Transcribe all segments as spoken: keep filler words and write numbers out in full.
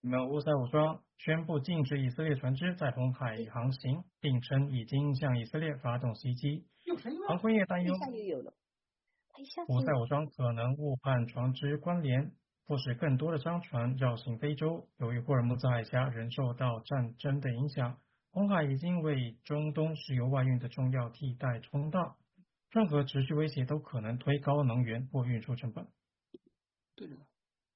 那么乌塞武装宣布禁止以色列船只在红海航行，并称已经向以色列发动袭击。航空业担忧乌塞武装可能误判船只关联，迫使更多的商船绕行非洲。由于霍尔木兹海峡仍受到战争的影响，红海已经为中东石油外运的重要替代通道。任何持续威胁都可能推高能源或运输成本。 对的。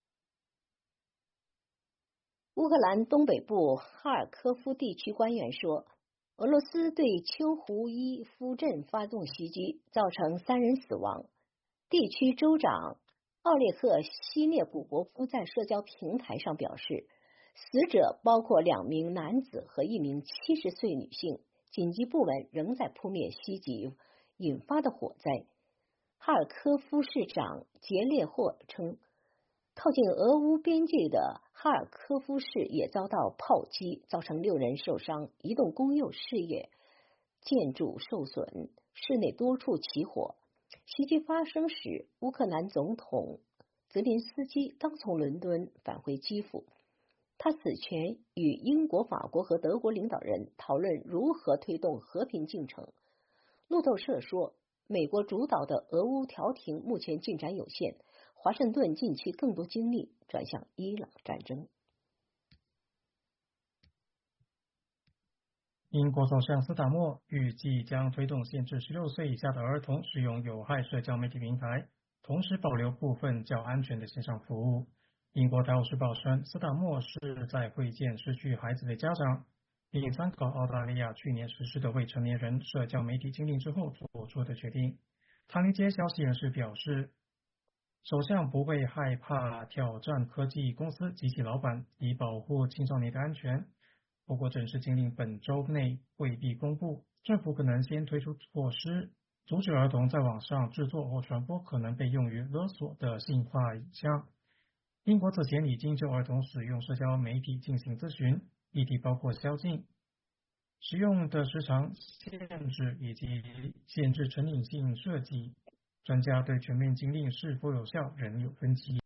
乌克兰东北部哈尔科夫地区官员说，俄罗斯对秋胡伊夫镇发动袭击，造成三人死亡。地区州长奥列赫西涅古博夫在社交平台上表示，死者包括两名男子和一名七十岁女性，紧急部门仍在扑灭袭击引发的火灾。哈尔科夫市长杰列霍称，靠近俄乌边界的哈尔科夫市也遭到炮击，造成六人受伤，一栋公用事业建筑受损，市内多处起火。袭击发生时，乌克兰总统泽连斯基刚从伦敦返回基辅，他此前与英国、法国和德国领导人讨论如何推动和平进程。路透社说，美国主导的俄乌调停目前进展有限，华盛顿近期更多精力转向伊朗战争。 英国首相斯塔默预计将推动限制十六岁以下的儿童使用有害社交媒体平台，同时保留部分较安全的线上服务。英国《泰晤士报》称，斯塔默是在会见失去孩子的家长，并参考澳大利亚去年实施的未成年人社交媒体禁令之后做出的决定。唐宁街消息人士表示，首相不会害怕挑战科技公司及其老板，以保护青少年的安全。不过正式禁令本周内未必公布，政府可能先推出措施，阻止儿童在网上制作或传播可能被用于勒索的性化影像。英国此前已经就儿童使用社交媒体进行咨询，议题包括宵禁、使用的时长限制以及限制成瘾性设计。专家对全面禁令是否有效仍有分歧。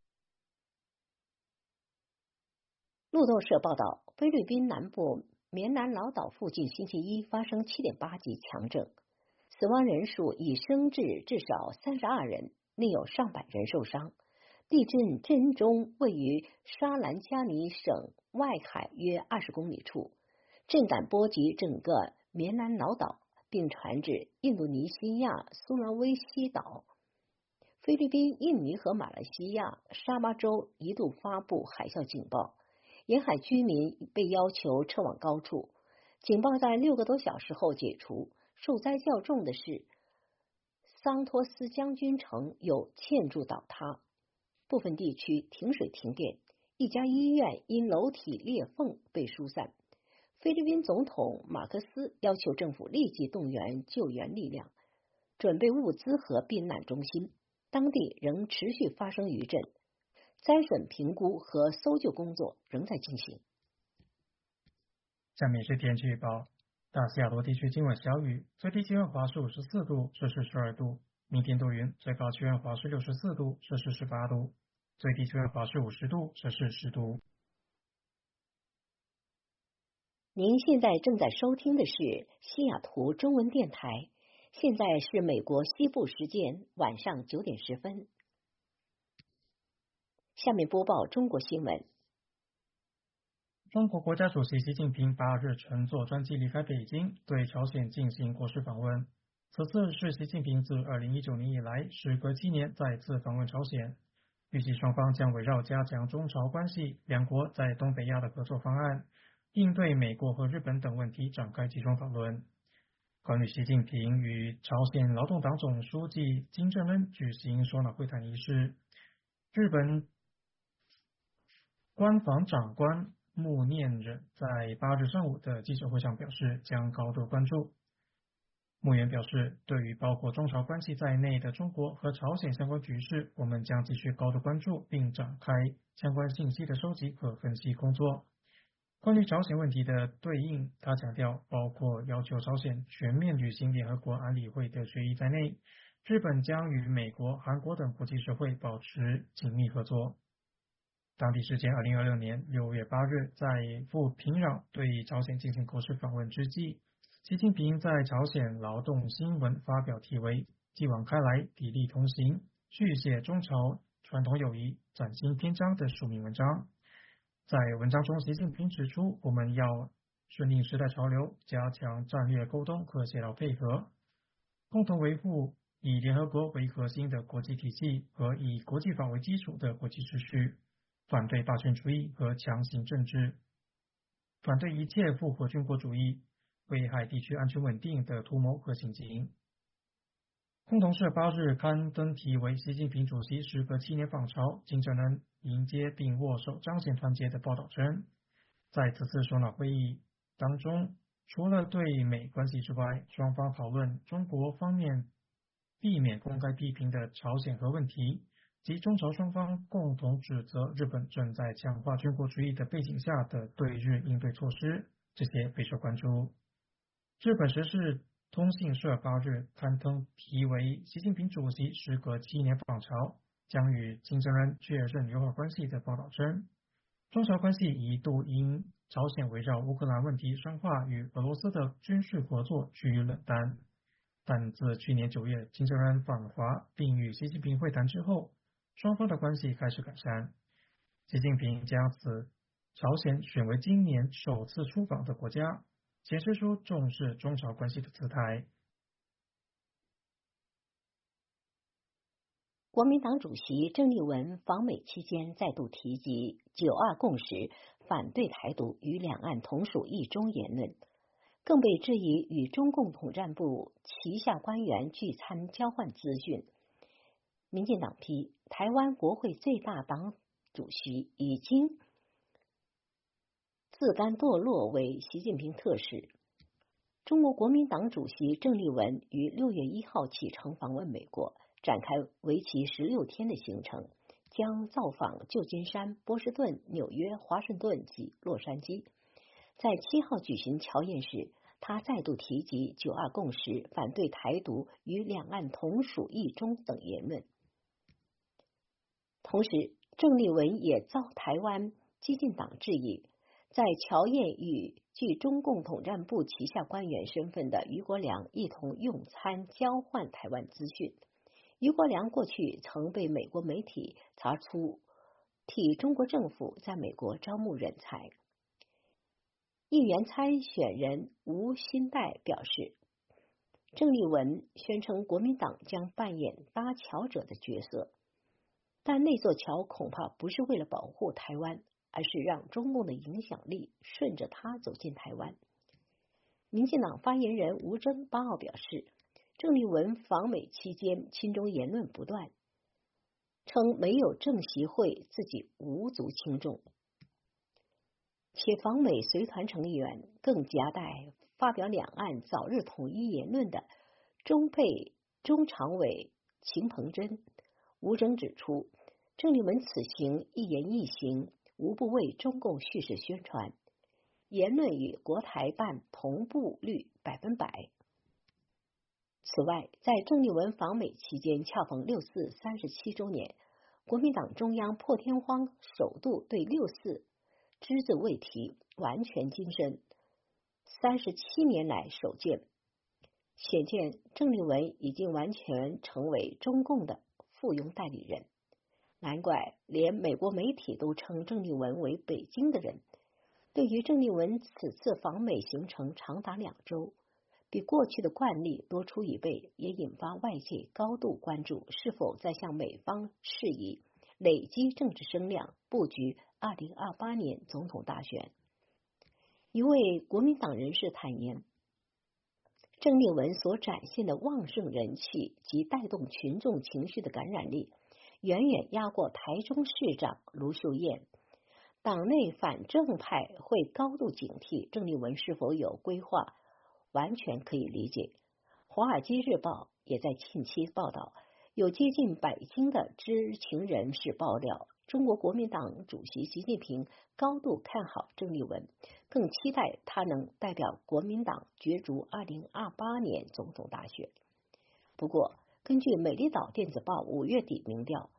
路透社报道，菲律宾南部棉兰老岛附近星期一发生 七点八 级强震，死亡人数已升至至少三十二人，另有上百人受伤。地震震中位于沙兰加尼省外海约二十公里处，震感波及整个棉兰老岛，并传至印度尼西亚苏拉威西岛。菲律宾、印尼和马来西亚沙巴州一度发布海啸警报，沿海居民被要求撤往高处。警报在六个多小时后解除。受灾较重的是桑托斯将军城有建筑倒塌，部分地区停水停电，一家医院因楼体裂缝被疏散。菲律宾总统马克思要求政府立即动员救援力量，准备物资和避难中心。当地仍持续发生余震，灾损评估和搜救工作仍在进行。 下面是天气预报。大西雅图地区今晚小雨，最低气温华氏五十四度，摄氏十二度。明天多云，最高气温华氏六十四度，摄氏十八度。最低气温华氏五十度，摄氏十度。 您现在正在收听的是西雅图中文电台，现在是美国西部时间晚上九点十分。下面播报中国新闻。 中国国家主席习近平八日乘坐专机离开北京，对朝鲜进行国事访问。此次是习近平自二零一九年以来时隔七年再次访问朝鲜。预计双方将围绕加强中朝关系、两国在东北亚的合作方案、应对美国和日本等问题展开集中讨论。关于习近平与朝鲜劳动党总书记金正恩举行首脑会谈仪式，日本官房长官穆念忍在八日上午的记者会上表示，将高度关注。穆原表示，对于包括中朝关系在内的中国和朝鲜相关局势，我们将继续高度关注，并展开相关信息的收集和分析工作。关于朝鲜问题的对应，他强调，包括要求朝鲜全面履行联合国安理会的决议在内，日本将与美国、韩国等国际社会保持紧密合作。 当地时间二零二六年六月八日，在赴平壤对朝鲜进行国事访问之际，习近平在朝鲜劳动新闻发表题为继往开来，砥砺同行，续写中朝传统友谊，崭新篇章的署名文章。在文章中，习近平指出，我们要顺应时代潮流，加强战略沟通和协调配合，共同维护以联合国为核心的国际体系和以国际法为基础的国际秩序，反对霸权主义和强行政治，反对一切复合军国主义、危害地区安全稳定的图谋和行径。共同社八日刊登题为习近平主席时隔七年访朝，金正恩迎接并握手彰显团结的报道称，在此次首脑会议当中，除了对美关系之外，双方讨论中国方面避免公开批评的朝鲜核问题，及中朝双方共同指责日本正在强化军国主义的背景下的对日应对措施，这些备受关注。日本时事通信社八日刊登题为习近平主席时隔七年访朝，将与金正恩确认友好关系的报道称，中朝关系一度因朝鲜围绕乌克兰问题深化与俄罗斯的军事合作趋于冷淡，但自去年九月金正恩访华并与习近平会谈之后，双方的关系开始改善。习近平将此朝鲜选为今年首次出访的国家，显示出重视中朝关系的姿态。 国民党主席郑丽文访美期间再度提及九二共识，反对台独与两岸同属一中言论，更被质疑与中共统战部旗下官员聚餐交换资讯。民进党批台湾国会最大党主席已经自甘堕落为习近平特使。中国国民党主席郑丽文于六月一号启程访问美国，展开为期十六天的行程，将造访旧金山、波士顿、纽约、华盛顿及洛杉矶。在七号举行侨宴时，他再度提及九二共识、反对台独与两岸同属一中等言论。同时，郑丽文也遭台湾激进党质疑，在侨宴与具中共统战部旗下官员身份的俞国良一同用餐交换台湾资讯。俞国良过去曾被美国媒体查出替中国政府在美国招募人才。议员参选人吴欣岱表示，郑丽文宣称国民党将扮演搭桥者的角色，但那座桥恐怕不是为了保护台湾，而是让中共的影响力顺着他走进台湾。民进党发言人吴征八号表示，郑丽文访美期间亲中言论不断，称没有政协会自己无足轻重，且访美随团成员更夹带发表两岸早日统一言论的中配中常委秦鹏珍。吴征指出，郑丽文此行一言一行无不为中共叙事宣传，言论与国台办同步率百分百。此外，在郑丽文访美期间，恰逢六四三十七周年，国民党中央破天荒首度对六四只字未提，完全精深，三十七年来首见，显见郑丽文已经完全成为中共的附庸代理人。难怪连美国媒体都称郑丽文为北京的人。对于郑丽文此次访美行程长达两周，比过去的惯例多出一倍，也引发外界高度关注，是否在向美方示意累积政治声量，布局二零二八年总统大选。一位国民党人士坦言，郑丽文所展现的旺盛人气及带动群众情绪的感染力，远远压过台中市长卢秀燕。党内反正派会高度警惕郑丽文是否有规划，完全可以理解。华尔街日报也在近期报道，有接近北京的知情人士爆料，中国国民党主席习近平高度看好郑丽文，更期待他能代表国民党角逐二零二八年总统大选。不过，根据美丽岛电子报五月底民调，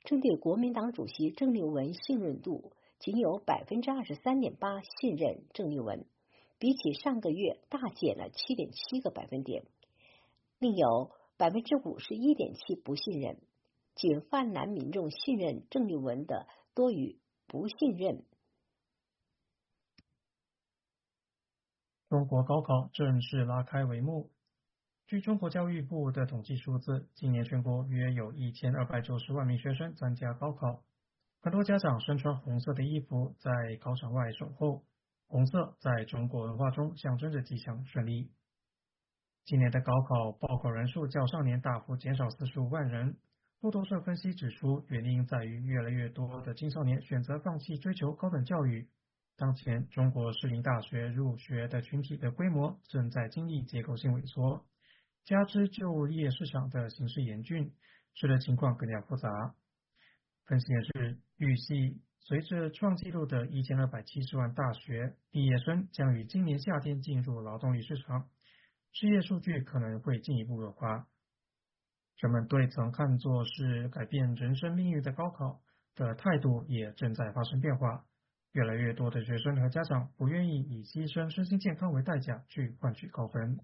针对国民党主席郑丽文信任度仅有百分之二十三点八信任郑丽文，比起上个月大减了七点七个百分点。另有百分之五十一点七不信任，仅泛蓝民众信任郑丽文的多于不信任。 中国高考正式拉开帷幕。据中国教育部的统计数字，今年全国约有一千二百九十万名学生参加高考。很多家长身穿红色的衣服在考场外守候，红色在中国文化中象征着吉祥顺利。今年的高考报考人数较上年大幅减少四十五万人。路透社分析指出，原因在于越来越多的青少年选择放弃追求高等教育。当前中国适龄大学入学的群体的规模正在经历结构性萎缩，加之就业市场的形势严峻，使得情况更加复杂。分析显示，预计随着创纪录的一千二百七十万大学毕业生将于今年夏天进入劳动力市场，失业数据可能会进一步恶化。人们对曾看作是改变人生命运的高考的态度也正在发生变化。越来越多的学生和家长不愿意以牺牲身心健康为代价去换取高分。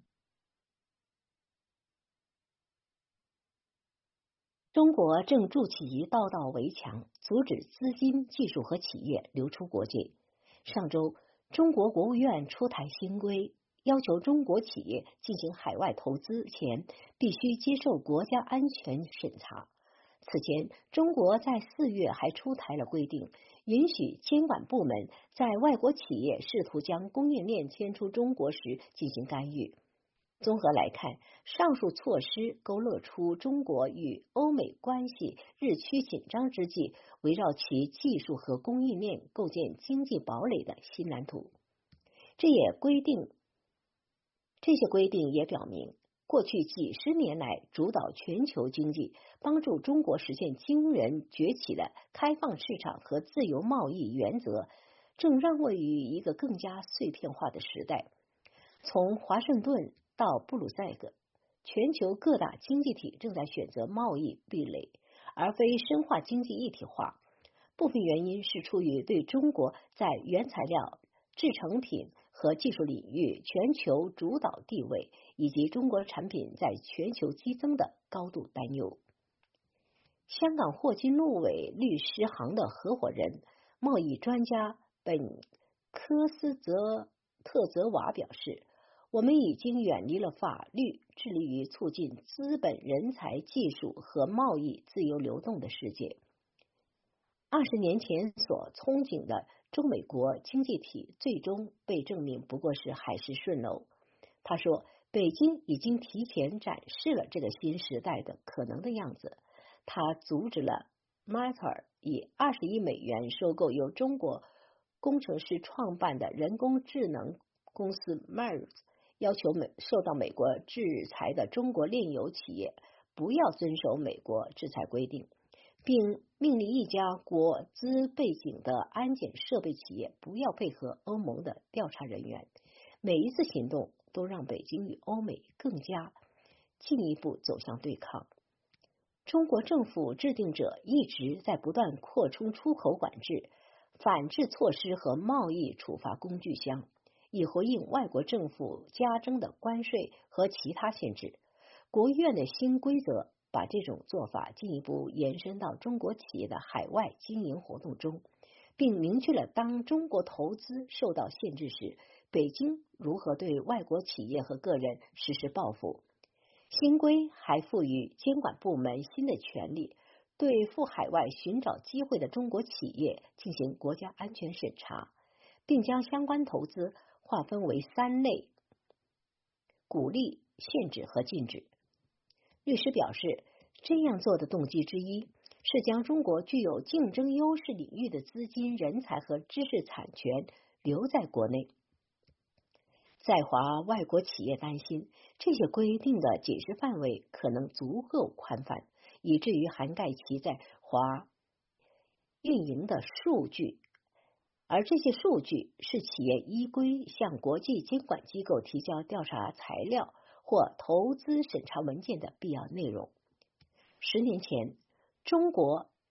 中国正筑起一道道围墙，阻止资金、技术和企业流出国界。上周，中国国务院出台新规，要求中国企业进行海外投资前必须接受国家安全审查。此前，中国在四月还出台了规定，允许监管部门在外国企业试图将供应链迁出中国时进行干预。综合来看，上述措施勾勒出中国与欧美关系日趋紧张之际，围绕其技术和供应链构建经济堡垒的新蓝图。这也规定，这些规定也表明，过去几十年来主导全球经济，帮助中国实现惊人崛起的开放市场和自由贸易原则，正让位于一个更加碎片化的时代。从华盛顿到布鲁塞尔，全球各大经济体正在选择贸易壁垒，而非深化经济一体化。部分原因是出于对中国在原材料、制成品和技术领域全球主导地位，以及中国产品在全球激增的高度担忧。香港霍金路伟律师行的合伙人、贸易专家本科斯泽特泽瓦表示，我们已经远离了法律致力于促进资本、人才、技术和贸易自由流动的世界。二十年前所憧憬的中美国经济体，最终被证明不过是海市蜃楼。他说，北京已经提前展示了这个新时代的可能的样子。他阻止了 Meta 以二十亿美元收购由中国工程师创办的人工智能公司 Meta，要求美受到美国制裁的中国炼油企业不要遵守美国制裁规定，并命令一家国资背景的安检设备企业不要配合欧盟的调查人员。每一次行动都让北京与欧美更加进一步走向对抗。中国政府制定者一直在不断扩充出口管制、反制措施和贸易处罚工具箱，以回应外国政府加征的关税和其他限制。国务院的新规则把这种做法进一步延伸到中国企业的海外经营活动中，并明确了当中国投资受到限制时，北京如何对外国企业和个人实施报复。新规还赋予监管部门新的权利，对赴海外寻找机会的中国企业进行国家安全审查，并将相关投资划分为三类：鼓励、限制和禁止。律师表示，这样做的动机之一是将中国具有竞争优势领域的资金、人才和知识产权留在国内。在华外国企业担心，这些规定的解释范围可能足够宽泛，以至于涵盖其在华运营的数据，而这些数据是企业依规向国际监管机构提交调查材料或投资审查文件的必要内容。十年前，中国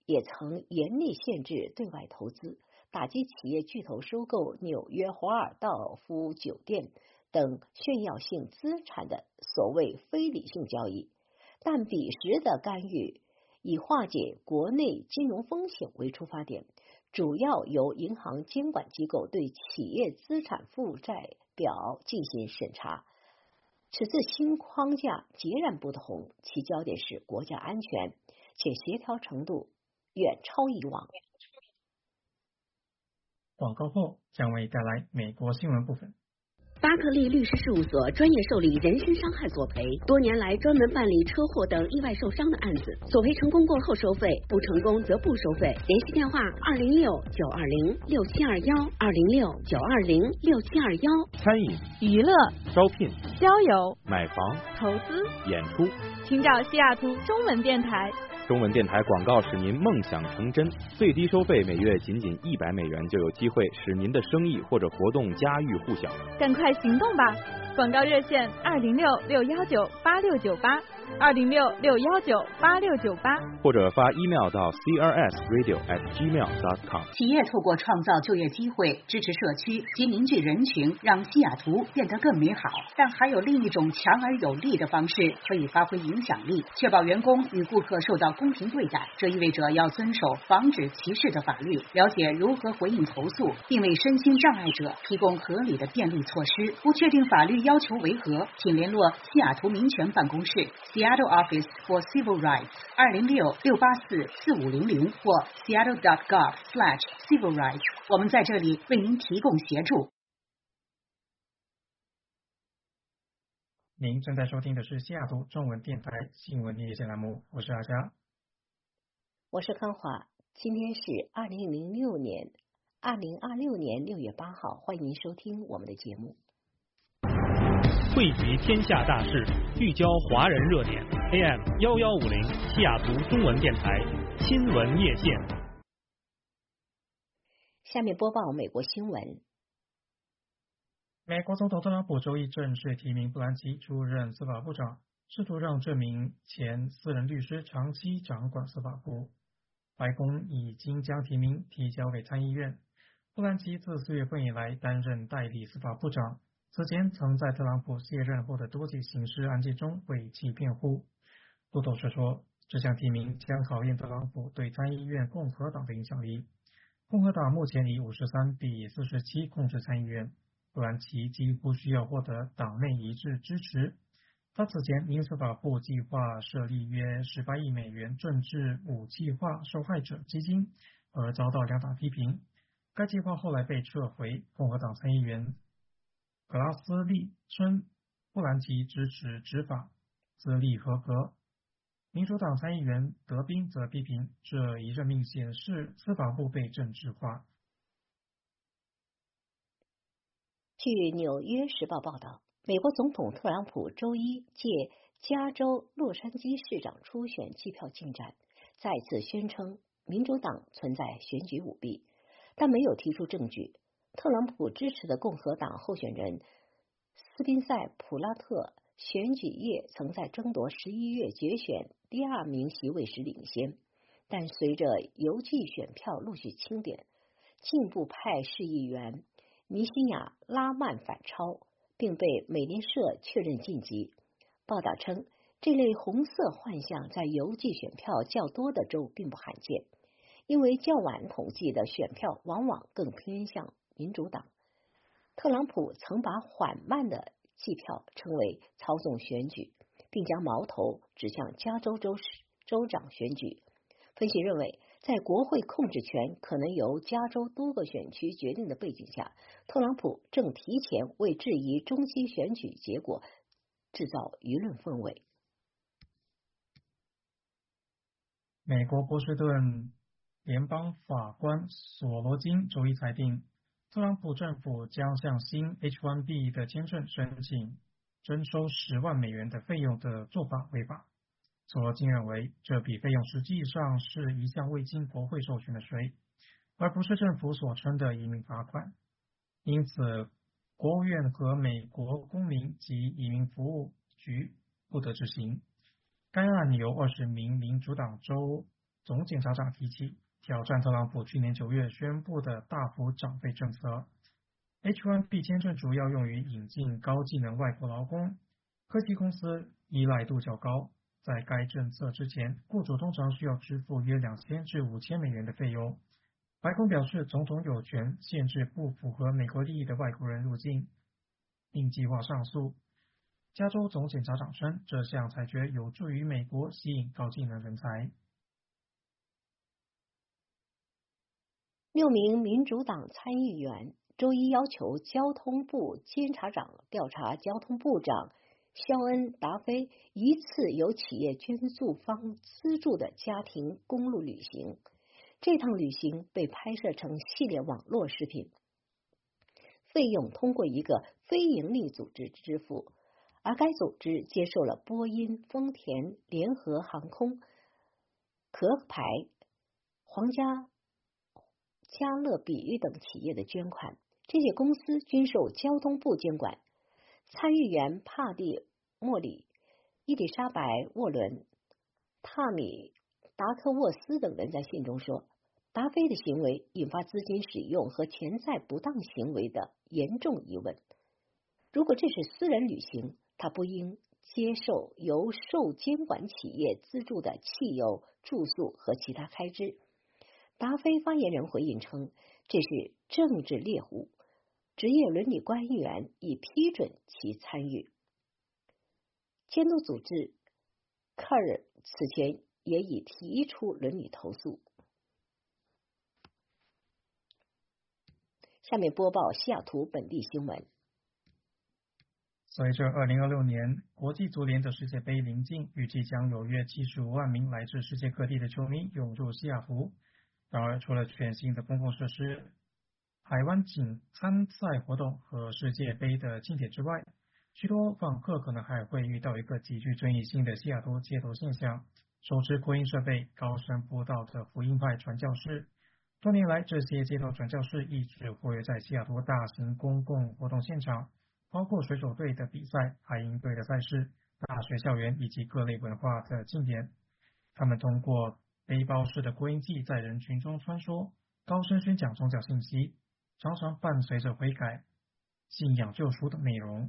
也曾严厉限制对外投资，打击企业巨头收购纽约华尔道夫酒店等炫耀性资产的所谓非理性交易，但彼时的干预以化解国内金融风险为出发点，主要由银行监管机构对企业资产负债表进行审查。此次新框架截然不同，其焦点是国家安全，且协调程度远超以往。 广告后将为带来美国新闻部分。 巴克利律师事务所专业受理人身伤害索赔，多年来专门办理车祸等意外受伤的案子，索赔成功过后收费，不成功则不收费。联系电话：二零六九二零六七二幺，二零六九二零六七二幺。 餐饮、 娱乐、 招聘、 交友、 买房、 投资、 演出， 请找西雅图中文电台。 中文电台广告使您梦想成真，最低收费每月仅仅一百美元，就有机会使您的生意或者活动家喻户晓。 赶快行动吧！广告热线：二零六六幺九八六九八，二零六六幺九八六九八， 或者发 email 到 c r s radio at gmail dot com。 企业透过创造就业机会，支持社区及凝聚人群，让西雅图变得更美好。但还有另一种强而有力的方式，可以发挥影响力，确保员工与顾客受到公平对待。这意味着要遵守防止歧视的法律，了解如何回应投诉，并为身心障碍者提供合理的便利措施。不确定法律要求为何，请联络西雅图民权办公室 Seattle Office for Civil Rights 二零六六八四四五零零或 seattle dot gov slash civil rights。我们在这里为您提供协助。 您正在收听的是西雅图中文电台新闻夜线栏目，我是阿佳， 我是康华。今天是二零零六年二零二六年六月八号，欢迎您收听我们的节目。 汇集天下大事，聚焦华人热点 ，A M 幺幺五零西雅图中文电台新闻夜线。 下面播报美国新闻。 美国总统特朗普周一正式提名布兰奇出任司法部长，试图让这名前私人律师长期掌管司法部。白宫已经将提名提交给参议院。布兰奇自四月份以来担任代理司法部长，此前曾在特朗普卸任后的多起刑事案件中为其辩护。路透社说，这项提名将考验特朗普对参议院共和党的影响力。共和党目前以五十三比四十七控制参议院，布兰奇几乎需要获得党内一致支持。他此前因司法部计划设立约十八亿美元政治武器化受害者基金而遭到两党批评。该计划后来被撤回。共和党参议员格拉斯利称布兰奇支持执法，资历合格。民主党参议员德宾则批评这一任命显示司法部被政治化。 据《纽约时报》报道，美国总统特朗普周一借加州洛杉矶市长初选计票进展，再次宣称民主党存在选举舞弊，但没有提出证据。特朗普支持的共和党候选人斯宾塞普拉特选举夜曾在争夺十一月决选第二名席位时领先，但随着邮寄选票陆续清点，进步派市议员尼西亚拉曼反超，并被美联社确认晋级。报道称，这类红色幻象在邮寄选票较多的州并不罕见，因为较晚统计的选票往往更偏向民主党。特朗普曾把缓慢的计票称为操纵选举，并将矛头指向加州州州长选举。分析认为，在国会控制权可能由加州多个选区决定的背景下，特朗普正提前为质疑中期选举结果制造舆论氛围。 美国波士顿联邦法官索罗金周一裁定，特朗普政府将向新 H 一 B 的签证申请征收十万美元的费用的做法违法。索罗金认为，这笔费用实际上是一项未经国会授权的税，而不是政府所称的移民罚款。因此，国务院和美国公民及移民服务局不得执行。该案由二十名民主党州总检察长提起挑战特朗普去年九月宣布的大幅涨费政策。H 一 B 签证主要用于引进高技能外国劳工，科技公司依赖度较高。在该政策之前，雇主通常需要支付约两千至五千美元的费用。白宫表示，总统有权限制不符合美国利益的外国人入境，并计划上诉。加州总检察长称，这项裁决有助于美国吸引高技能人才。 六名民主党参议员周一要求交通部监察长调查交通部长肖恩·达菲一次由企业捐助方资助的家庭公路旅行。这趟旅行被拍摄成系列网络视频，费用通过一个非营利组织支付，而该组织接受了波音、丰田、联合航空、壳牌、皇家加勒比等企业的捐款，这些公司均受交通部监管。参议员帕蒂·莫里、伊丽莎白·沃伦、塔米·达科沃斯等人在信中说，达菲的行为引发资金使用和潜在不当行为的严重疑问。如果这是私人旅行，他不应接受由受监管企业资助的汽油、住宿和其他开支。达菲发言人回应称，这是政治猎物，职业伦理官员已批准其参与。监督组织科尔此前也已提出伦理投诉。下面播报西雅图本地新闻。 随着二零二六年国际足联的世界杯临近，预计将有约七十五万名来自世界各地的球迷涌入西雅图。然而，除了全新的公共设施、海湾景参赛活动和世界杯的庆典之外，许多访客可能还会遇到一个极具争议性的西雅图街头现象：手持扩音设备、高声布道的福音派传教士。多年来，这些街头传教士一直活跃在西雅图大型公共活动现场，包括水手队的比赛、海鹰队的赛事、大学校园以及各类文化的庆典。他们通过背包式的扩音器在人群中穿梭，高声宣讲宗教信息，常常伴随着悔改、信仰救赎的内容。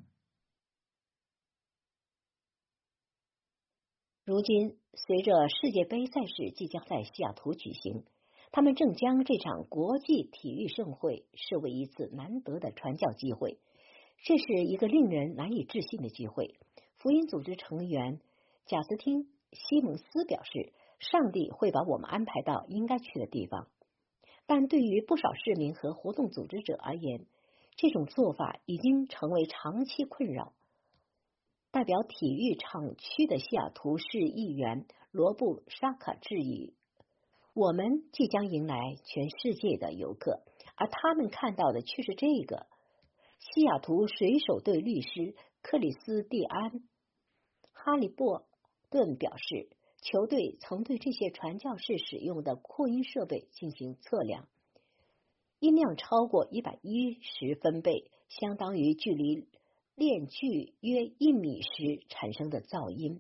如今，随着世界杯赛事即将在西雅图举行，他们正将这场国际体育盛会视为一次难得的传教机会。这是一个令人难以置信的机会。福音组织成员贾斯汀·西蒙斯表示，上帝会把我们安排到应该去的地方。但对于不少市民和活动组织者而言，这种做法已经成为长期困扰。代表体育场区的西雅图市议员罗布·沙卡质疑，我们即将迎来全世界的游客，而他们看到的却是这个。西雅图水手队律师克里斯蒂安·哈利伯顿表示，球队曾对这些传教士使用的扩音设备进行测量，音量超过一百一十分贝，相当于距离链距约一米时产生的噪音。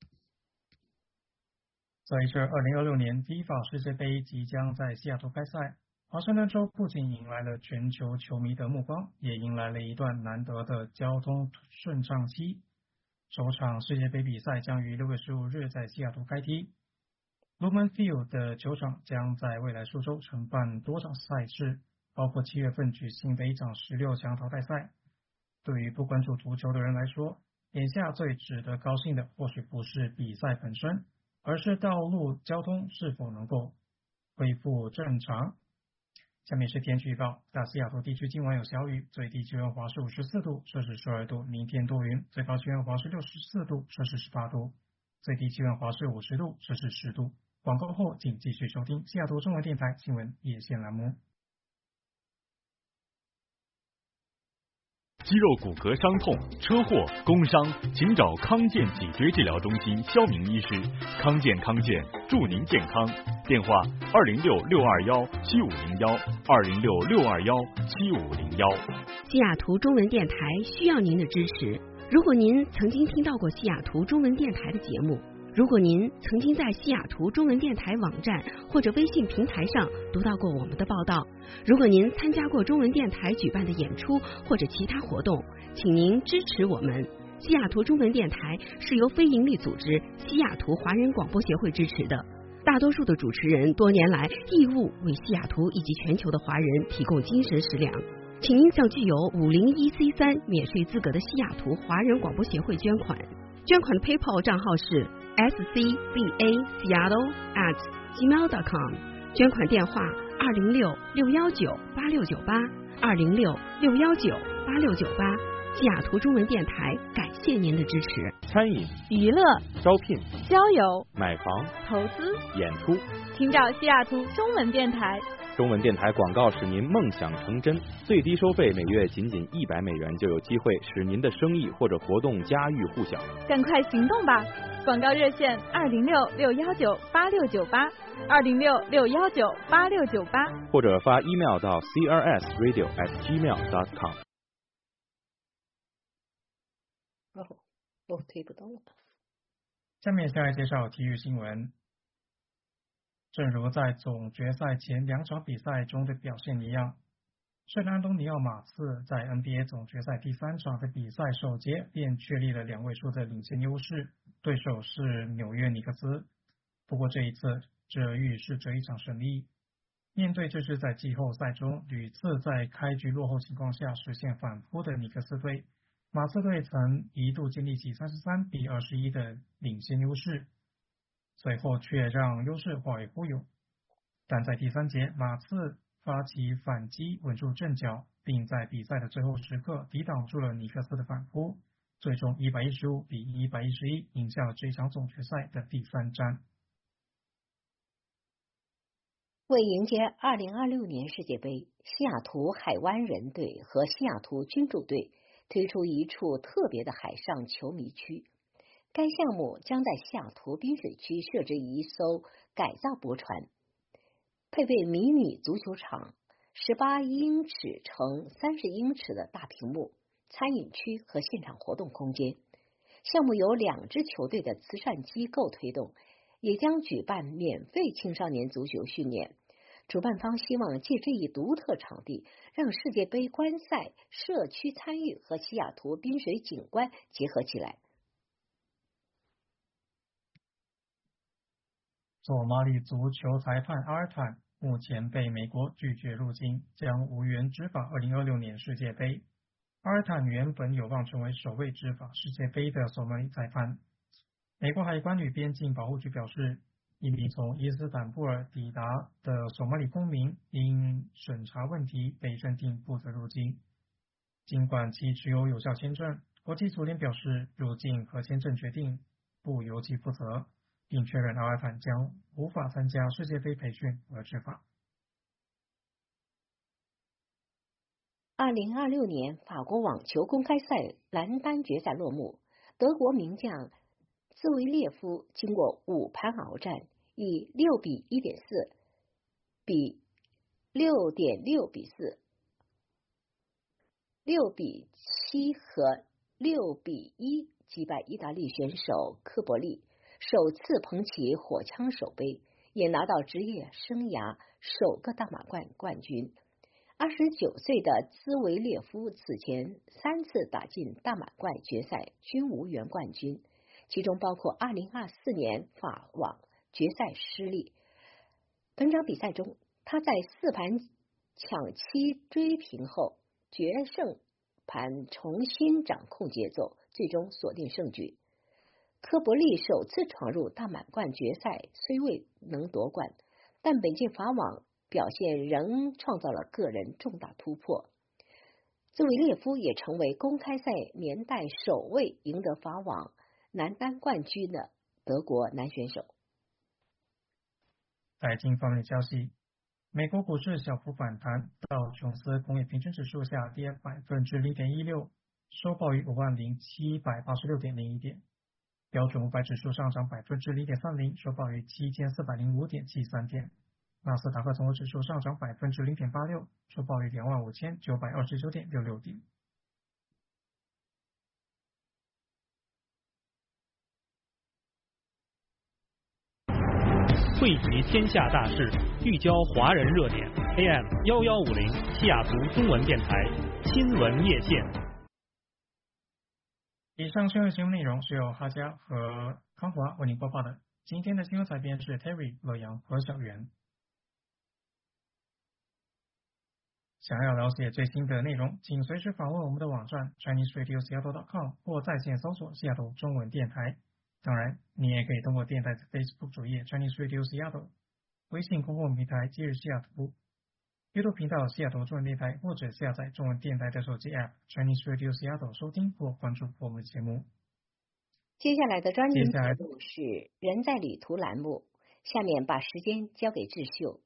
随着二零二六年 FIFA 世界杯即将在西雅图开赛，华盛顿州不仅迎来了全球球迷的目光，也迎来了一段难得的交通顺畅期。首场世界杯比赛将于六月十五日在西雅图开踢。Lumen Field 的球场将在未来数周承办多场赛事，包括七月份举行的一场十六强淘汰赛。对于不关注足球的人来说，眼下最值得高兴的或许不是比赛本身，而是道路交通是否能够恢复正常。下面是天气预报，大西雅图地区今晚有小雨，最低气温华氏五十四度，摄氏十二度；明天多云，最高气温华氏六十四度，摄氏十八度，最低气温华氏五十度，摄氏十度。广告后，请继续收听西雅图中文电台新闻夜线栏目。 肌肉骨骼伤痛、车祸、工伤，请找康健脊椎治疗中心肖明医师。康健康健，祝您健康。电话：二零六六二幺七五零幺，二零六六二幺七五零幺。 西雅图中文电台需要您的支持。如果您曾经听到过西雅图中文电台的节目， 如果您曾经在西雅图中文电台网站或者微信平台上读到过我们的报道，如果您参加过中文电台举办的演出或者其他活动，请您支持我们。西雅图中文电台是由非营利组织西雅图华人广播协会支持的，大多数的主持人多年来义务为西雅图以及全球的华人提供精神食粮。请您向具有五零一 C 三免税资格的西雅图华人广播协会捐款，捐款的 PayPal 账号是 s c b a seattle at gmail dot com， 捐款电话二零六六幺九八六九八二零六六幺九八六九八。西雅图中文电台感谢您的支持。 餐饮、 娱乐、 招聘、 交友、 买房、 投资、 演出， 请找西雅图中文电台。 中文电台广告使您梦想成真，最低收费每月仅仅一百美元，就有机会使您的生意或者活动家喻户晓。 赶快行动吧！广告热线二零六六幺九八六九八二零六六幺九八六九八， 或者发 email 到 c r s radio at gmail dot com。 哦，我推不动了。 下面下来介绍体育新闻。正如在总决赛前两场比赛中的表现一样，圣安东尼奥马刺在 N B A 总决赛第三场的比赛首节便确立了两位数的领先优势，对手是纽约尼克斯。不过这一次这预示着一场胜利。面对这是在季后赛中屡次在开局落后情况下实现反扑的尼克斯队，马刺队曾一度建立起三十三比二十一的领先优势，随后却让优势化为乌有。但在第三节，马刺发起反击，稳住阵脚，并在比赛的最后时刻抵挡住了尼克斯的反扑，最终一百一十五比一百一十一赢下了这场总决赛的第三战。 为迎接二零二六年世界杯，西雅图海湾人队和西雅图君主队推出一处特别的海上球迷区。该项目将在西雅图滨水区设置一艘改造驳船，配备迷你足球场、十八英尺乘三十英尺的大屏幕、餐饮区和现场活动空间。项目由两支球队的慈善机构推动，也将举办免费青少年足球训练。主办方希望借这一独特场地，让世界杯观赛、社区参与和西雅图滨水景观结合起来。 索马里足球裁判阿尔坦目前被美国拒绝入境，将无缘执法二零二六年世界杯。阿尔坦原本有望成为首位执法世界杯的索马里裁判。美国海关与边境保护局表示，一名从伊斯坦布尔抵达的索马里公民因审查问题被认定不得入境。尽管其持有有效签证，国际足联表示入境和签证决定不由其负责，并确认阿尔坦将无法参加世界杯培训和执法。 二零二六年法国网球公开赛男单决赛落幕，德国名将兹维列夫经过五盘鏖战，以六比一点四比六点六比四、六比七和六比一击败意大利选手科博利，首次捧起火枪手杯，也拿到职业生涯首个大满贯冠军。二十九岁的兹维列夫此前三次打进大满贯决赛均无缘冠军，其中包括二零二四年法网决赛失利。本场比赛中，他在四盘抢七追平后，决胜盘重新掌控节奏，最终锁定胜局。科博利首次闯入大满贯决赛，虽未能夺冠，但本届法网表现仍创造了个人重大突破。兹维列夫也成为公开赛年代首位赢得法网男单冠军的德国男选手。 财经方面消息，美国股市小幅反弹，道琼斯工业平均指数下跌百分之零点一六，收报于五万零七百八十六点零一点。标准五百指数上涨百分之零点三零，收报于七千四百零五点七三点。纳斯达克综合指数上涨百分之零点八六，收报于两万五千九百二十九点六六点。 汇集天下大事，聚焦华人热点。A M 幺幺五零西雅图中文电台新闻夜线。 以上新闻节目内容是由哈佳和康华为您播报的。今天的新闻采编是 Terry、乐阳和小袁。想要了解最新的内容，请随时访问我们的网站 Chinese Radio Seattle dot com 或在线搜索西雅图中文电台。当然，你也可以通过电台的 Facebook 主页 Chinese Radio Seattle、微信公共平台今日西雅图、YouTube 频道西雅图中文电台，或者下载中文电台的手机 App Chinese Radio Seattle 收听或关注我们的节目。 接下来的专题接下来节目是人在旅途栏目，下面把时间交给智秀。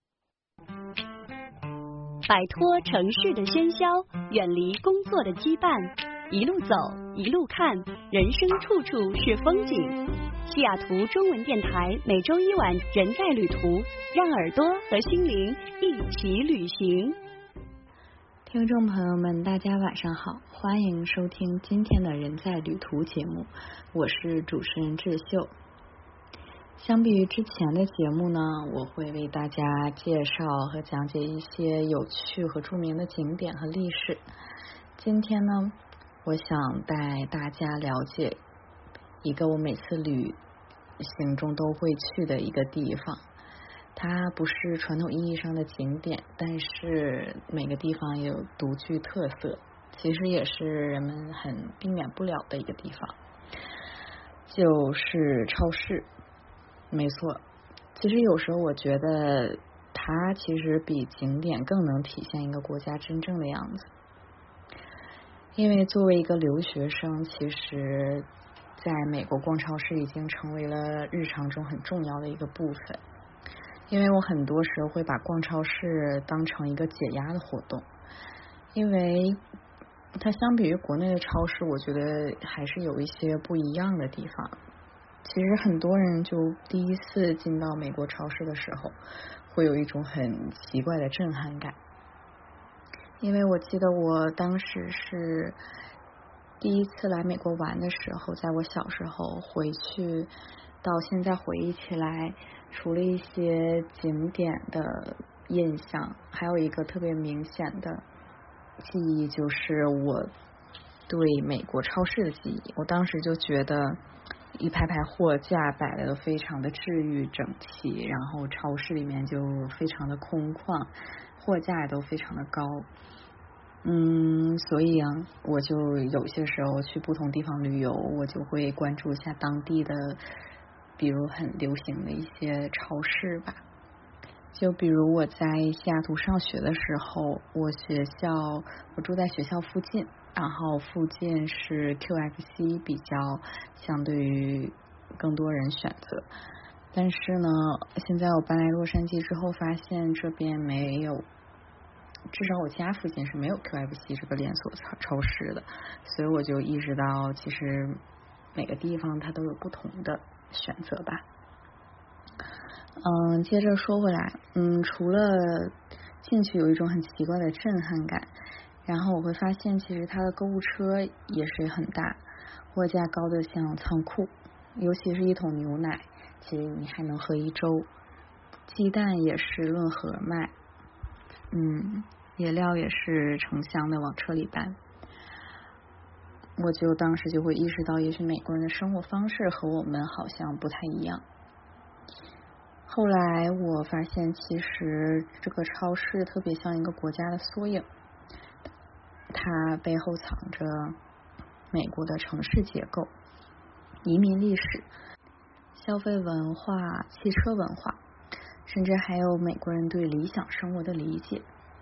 摆脱城市的喧嚣，远离工作的羁绊，一路走，一路看，人生处处是风景。西雅图中文电台每周一晚人在旅途，让耳朵和心灵一起旅行。 听众朋友们，大家晚上好，欢迎收听今天的人在旅途节目，我是主持人智秀。相比于之前的节目呢，我会为大家介绍和讲解一些有趣和著名的景点和历史。今天呢，我想带大家了解一个我每次旅行中都会去的一个地方。它不是传统意义上的景点，但是每个地方也有独具特色，其实也是人们很避免不了的一个地方，就是超市。没错，其实有时候我觉得它其实比景点更能体现一个国家真正的样子。因为作为一个留学生，其实在美国逛超市已经成为了日常中很重要的一个部分。因为我很多时候会把逛超市当成一个解压的活动，因为它相比于国内的超市，我觉得还是有一些不一样的地方。其实很多人就第一次进到美国超市的时候，会有一种很奇怪的震撼感。因为我记得我当时是第一次来美国玩的时候，在我小时候回去到现在回忆起来，除了一些景点的印象，还有一个特别明显的记忆，就是我对美国超市的记忆。我当时就觉得一排排货架摆的都非常的治愈整齐，然后超市里面就非常的空旷，货架也都非常的高。嗯，所以啊，我就有些时候去不同地方旅游，我就会关注一下当地的，比如很流行的一些超市吧。就比如我在西雅图上学的时候，我学校我住在学校附近，然后附近是 Q X C 比较相对于更多人选择。但是呢，现在我搬来洛杉矶之后，发现这边没有，至少我家附近是没有 Q X C 这个连锁超超市的，所以我就意识到，其实每个地方它都有不同的选择吧。嗯，接着说回来，嗯，除了进去有一种很奇怪的震撼感，然后我会发现其实它的购物车也是很大，货架高的像仓库，尤其是一桶牛奶，其实你还能喝一周，鸡蛋也是论盒卖，嗯，饮料也是成箱的往车里搬。我就当时就会意识到，也许美国人的生活方式和我们好像不太一样。后来我发现，其实这个超市特别像一个国家的缩影，它背后藏着美国的城市结构、移民历史、消费文化、汽车文化，甚至还有美国人对理想生活的理解。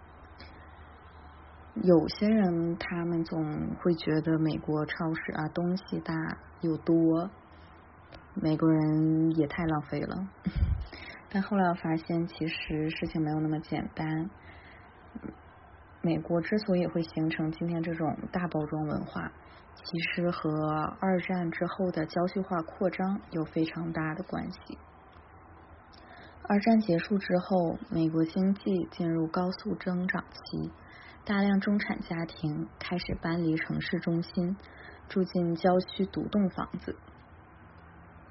有些人他们总会觉得美国超市啊东西大又多，美国人也太浪费了。但后来我发现，其实事情没有那么简单。美国之所以会形成今天这种大包装文化，其实和二战之后的郊区化扩张有非常大的关系。二战结束之后，美国经济进入高速增长期，大量中产家庭开始搬离城市中心，住进郊区独栋房子。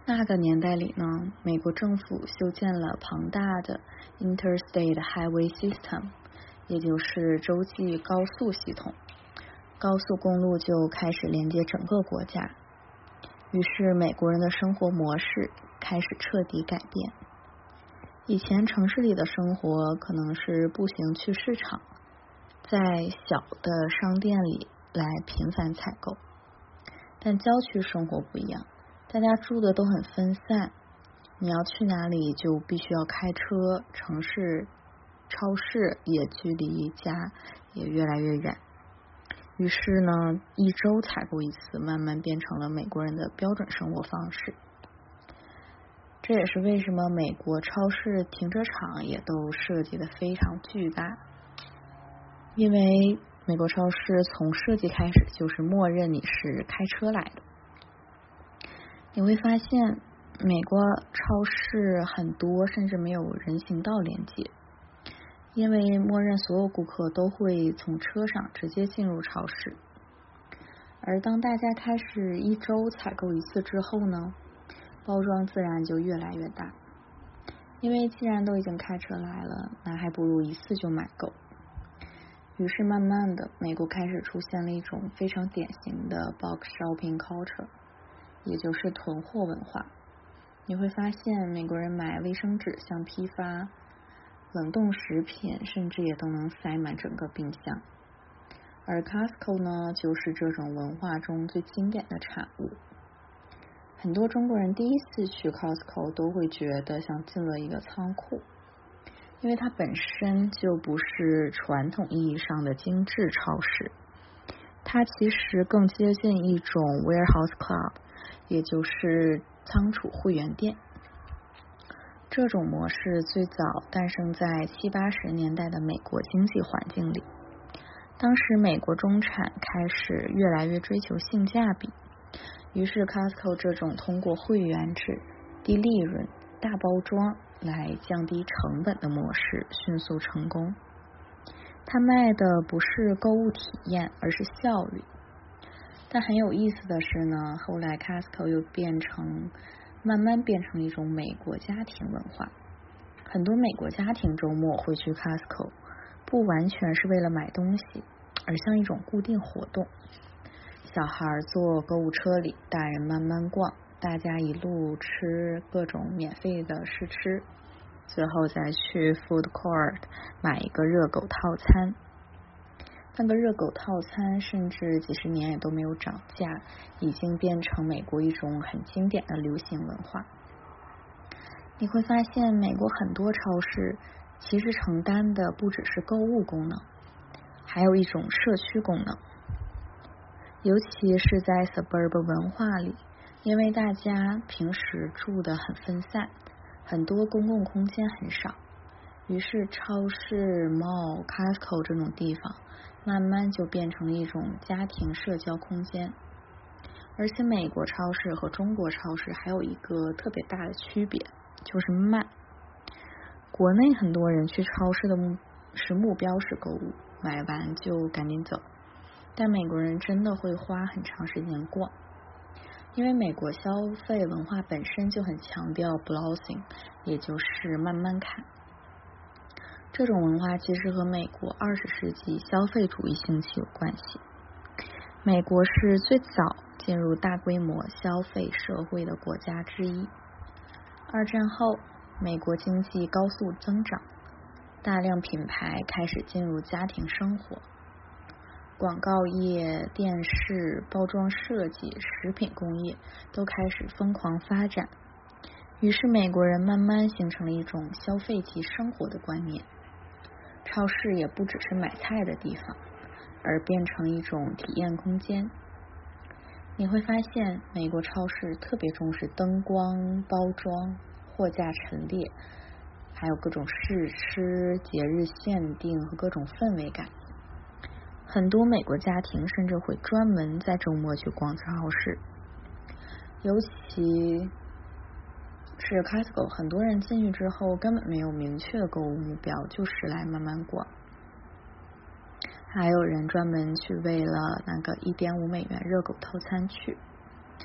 那个年代里呢，美国政府修建了庞大的 Interstate Highway System， 也就是洲际高速系统，高速公路就开始连接整个国家。于是美国人的生活模式开始彻底改变。以前城市里的生活可能是步行去市场，在小的商店里来频繁采购，但郊区生活不一样，大家住的都很分散，你要去哪里就必须要开车，城市超市也距离家也越来越远。于是呢，一周采购一次慢慢变成了美国人的标准生活方式。这也是为什么美国超市停车场也都设计得非常巨大，因为美国超市从设计开始就是默认你是开车来的。你会发现美国超市很多甚至没有人行道连接，因为默认所有顾客都会从车上直接进入超市。而当大家开始一周采购一次之后呢，包装自然就越来越大，因为既然都已经开车来了，那还不如一次就买够。于是慢慢的，美国开始出现了一种非常典型的 bulk shopping culture， 也就是囤货文化。你会发现美国人买卫生纸像批发，冷冻食品甚至也都能塞满整个冰箱。而 Costco 呢，就是这种文化中最经典的产物。很多中国人第一次去 Costco 都会觉得像进了一个仓库，因为它本身就不是传统意义上的精致超市，它其实更接近一种 warehouse club， 也就是仓储会员店。这种模式最早诞生在七八十年代的美国经济环境里，当时美国中产开始越来越追求性价比，于是 Costco 这种通过会员制、低利润、大包装来降低成本的模式迅速成功。它卖的不是购物体验，而是效率。但很有意思的是呢，后来 Costco 又变成慢慢变成一种美国家庭文化。很多美国家庭周末会去 Costco， 不完全是为了买东西，而像一种固定活动。小孩坐购物车里，大人慢慢逛，大家一路吃各种免费的试吃，最后再去 food court 买一个热狗套餐。那个热狗套餐甚至几十年也都没有涨价，已经变成美国一种很经典的流行文化。你会发现美国很多超市其实承担的不只是购物功能，还有一种社区功能。尤其是在 suburb 文化里，因为大家平时住得很分散，很多公共空间很少，于是超市、mall、Costco 这种地方慢慢就变成了一种家庭社交空间。而且美国超市和中国超市还有一个特别大的区别，就是慢。国内很多人去超市的目是目标式购物，买完就赶紧走，但美国人真的会花很长时间逛，因为美国消费文化本身就很强调 browsing， 也就是慢慢看。这种文化其实和美国二十世纪消费主义兴起有关系。美国是最早进入大规模消费社会的国家之一。二战后，美国经济高速增长，大量品牌开始进入家庭生活，广告业、电视、包装设计、食品工业都开始疯狂发展。于是美国人慢慢形成了一种消费即生活的观念，超市也不只是买菜的地方，而变成一种体验空间。你会发现美国超市特别重视灯光、包装、货架陈列，还有各种试吃、节日限定和各种氛围感。很多美国家庭甚至会专门在周末去逛超市，尤其是 Costco， 很多人进去之后根本没有明确的购物目标，就是来慢慢逛。还有人专门去为了那个一点五美元热狗套餐去。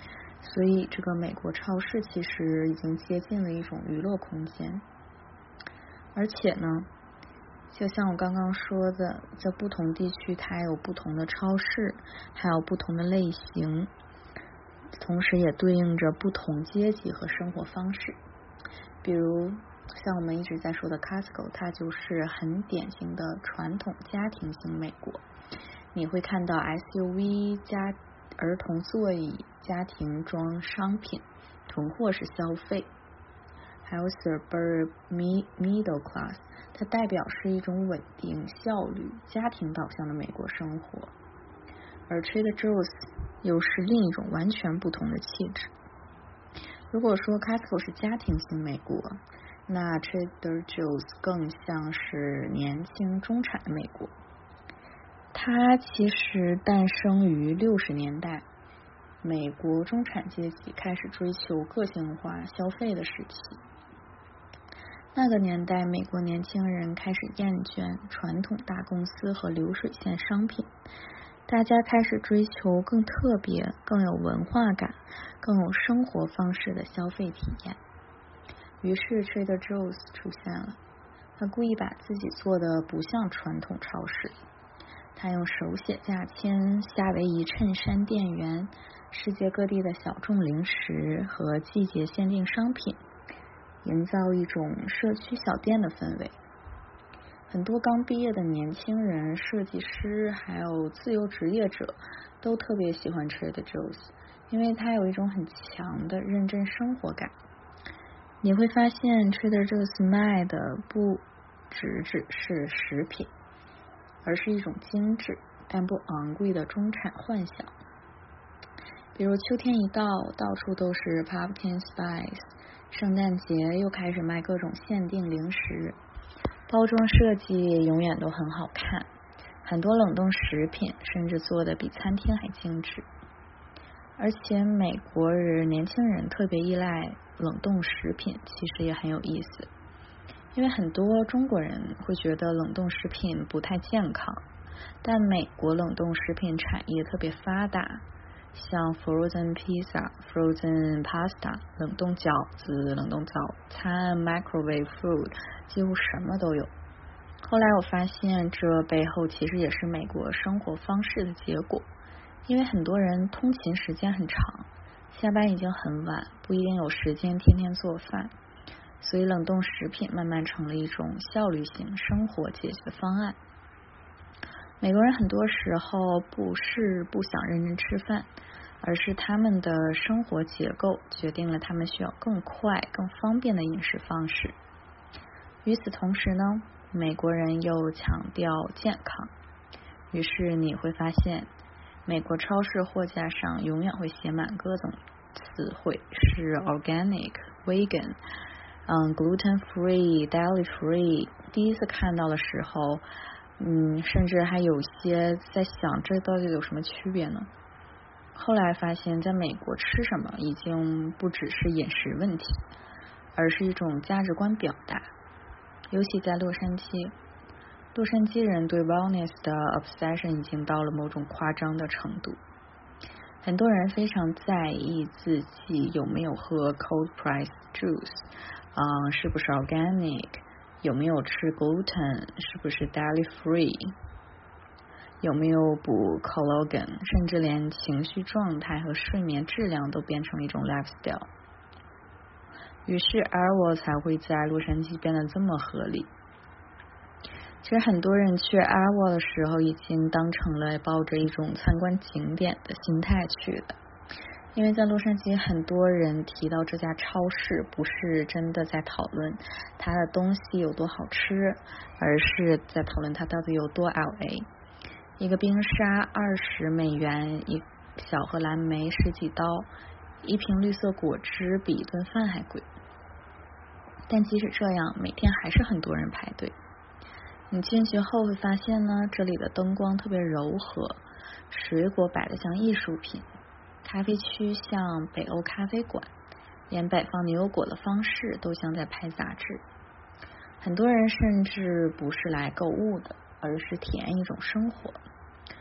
所以这个美国超市其实已经接近了一种娱乐空间。而且呢，就像我刚刚说的，在不同地区它有不同的超市，还有不同的类型，同时也对应着不同阶级和生活方式。比如像我们一直在说的 Costco， 它就是很典型的传统家庭型美国。你会看到 S U V 家儿童座椅、家庭装商品、囤货式消费，还有 Suburban Middle Class， 它代表是一种稳定、效率、家庭导向的美国生活。而 Trader Joe's 又是另一种完全不同的气质。如果说 Costco 是家庭型美国，那 Trader Joe's 更像是年轻中产的美国。它其实诞生于六十年代，美国中产阶级开始追求个性化消费的时期。那个年代，美国年轻人开始厌倦传统大公司和流水线商品，大家开始追求更特别、更有文化感、更有生活方式的消费体验。于是 Trader Joe's 出现了，他故意把自己做的不像传统超市，他用手写价签、夏威夷衬衫店员、世界各地的小众零食和季节限定商品，营造一种社区小店的氛围。很多刚毕业的年轻人、设计师还有自由职业者都特别喜欢 Trader Joe's， 因为它有一种很强的认真生活感。你会发现 Trader Joe's 卖的不只只是食品，而是一种精致但不昂贵的中产幻想。比如秋天一到，到处都是 pumpkin spice， 圣诞节又开始卖各种限定零食，包装设计永远都很好看，很多冷冻食品甚至做的比餐厅还精致。而且美国人年轻人特别依赖冷冻食品，其实也很有意思，因为很多中国人会觉得冷冻食品不太健康，但美国冷冻食品产业特别发达，像 frozen pizza、frozen pasta、冷冻饺子、冷冻早餐、microwave food， 几乎什么都有。后来我发现这背后其实也是美国生活方式的结果，因为很多人通勤时间很长，下班已经很晚，不一定有时间天天做饭，所以冷冻食品慢慢成了一种效率型生活解决方案。美国人很多时候不是不想认真吃饭，而是他们的生活结构决定了他们需要更快、更方便的饮食方式。与此同时呢，美国人又强调健康，于是你会发现美国超市货架上永远会写满各种词汇，是 organic、vegan、嗯 gluten free、dairy free。第一次看到的时候，嗯，甚至还有些在想这到底有什么区别呢？后来发现，在美国吃什么已经不只是饮食问题，而是一种价值观表达。尤其在洛杉矶，洛杉矶人对 wellness 的 obsession 已经到了某种夸张的程度。很多人非常在意自己有没有喝 cold pressed juice， 嗯，是不是 organic， 有没有吃 gluten， 是不是 dairy free， 有没有补 collagen， 甚至连情绪状态和睡眠质量都变成一种 lifestyle。于是 Airwall 才会在洛杉矶变得这么合理。其实很多人去 Airwall 的时候已经当成了抱着一种参观景点的心态去的，因为在洛杉矶很多人提到这家超市不是真的在讨论它的东西有多好吃，而是在讨论它到底有多 L A。 一个冰沙二十美元，一小盒蓝莓十几刀，一瓶绿色果汁比一顿饭还贵。但即使这样，每天还是很多人排队。你进去后会发现呢，这里的灯光特别柔和，水果摆得像艺术品，咖啡区像北欧咖啡馆，连摆放牛油果的方式都像在拍杂志。很多人甚至不是来购物的，而是体验一种生活。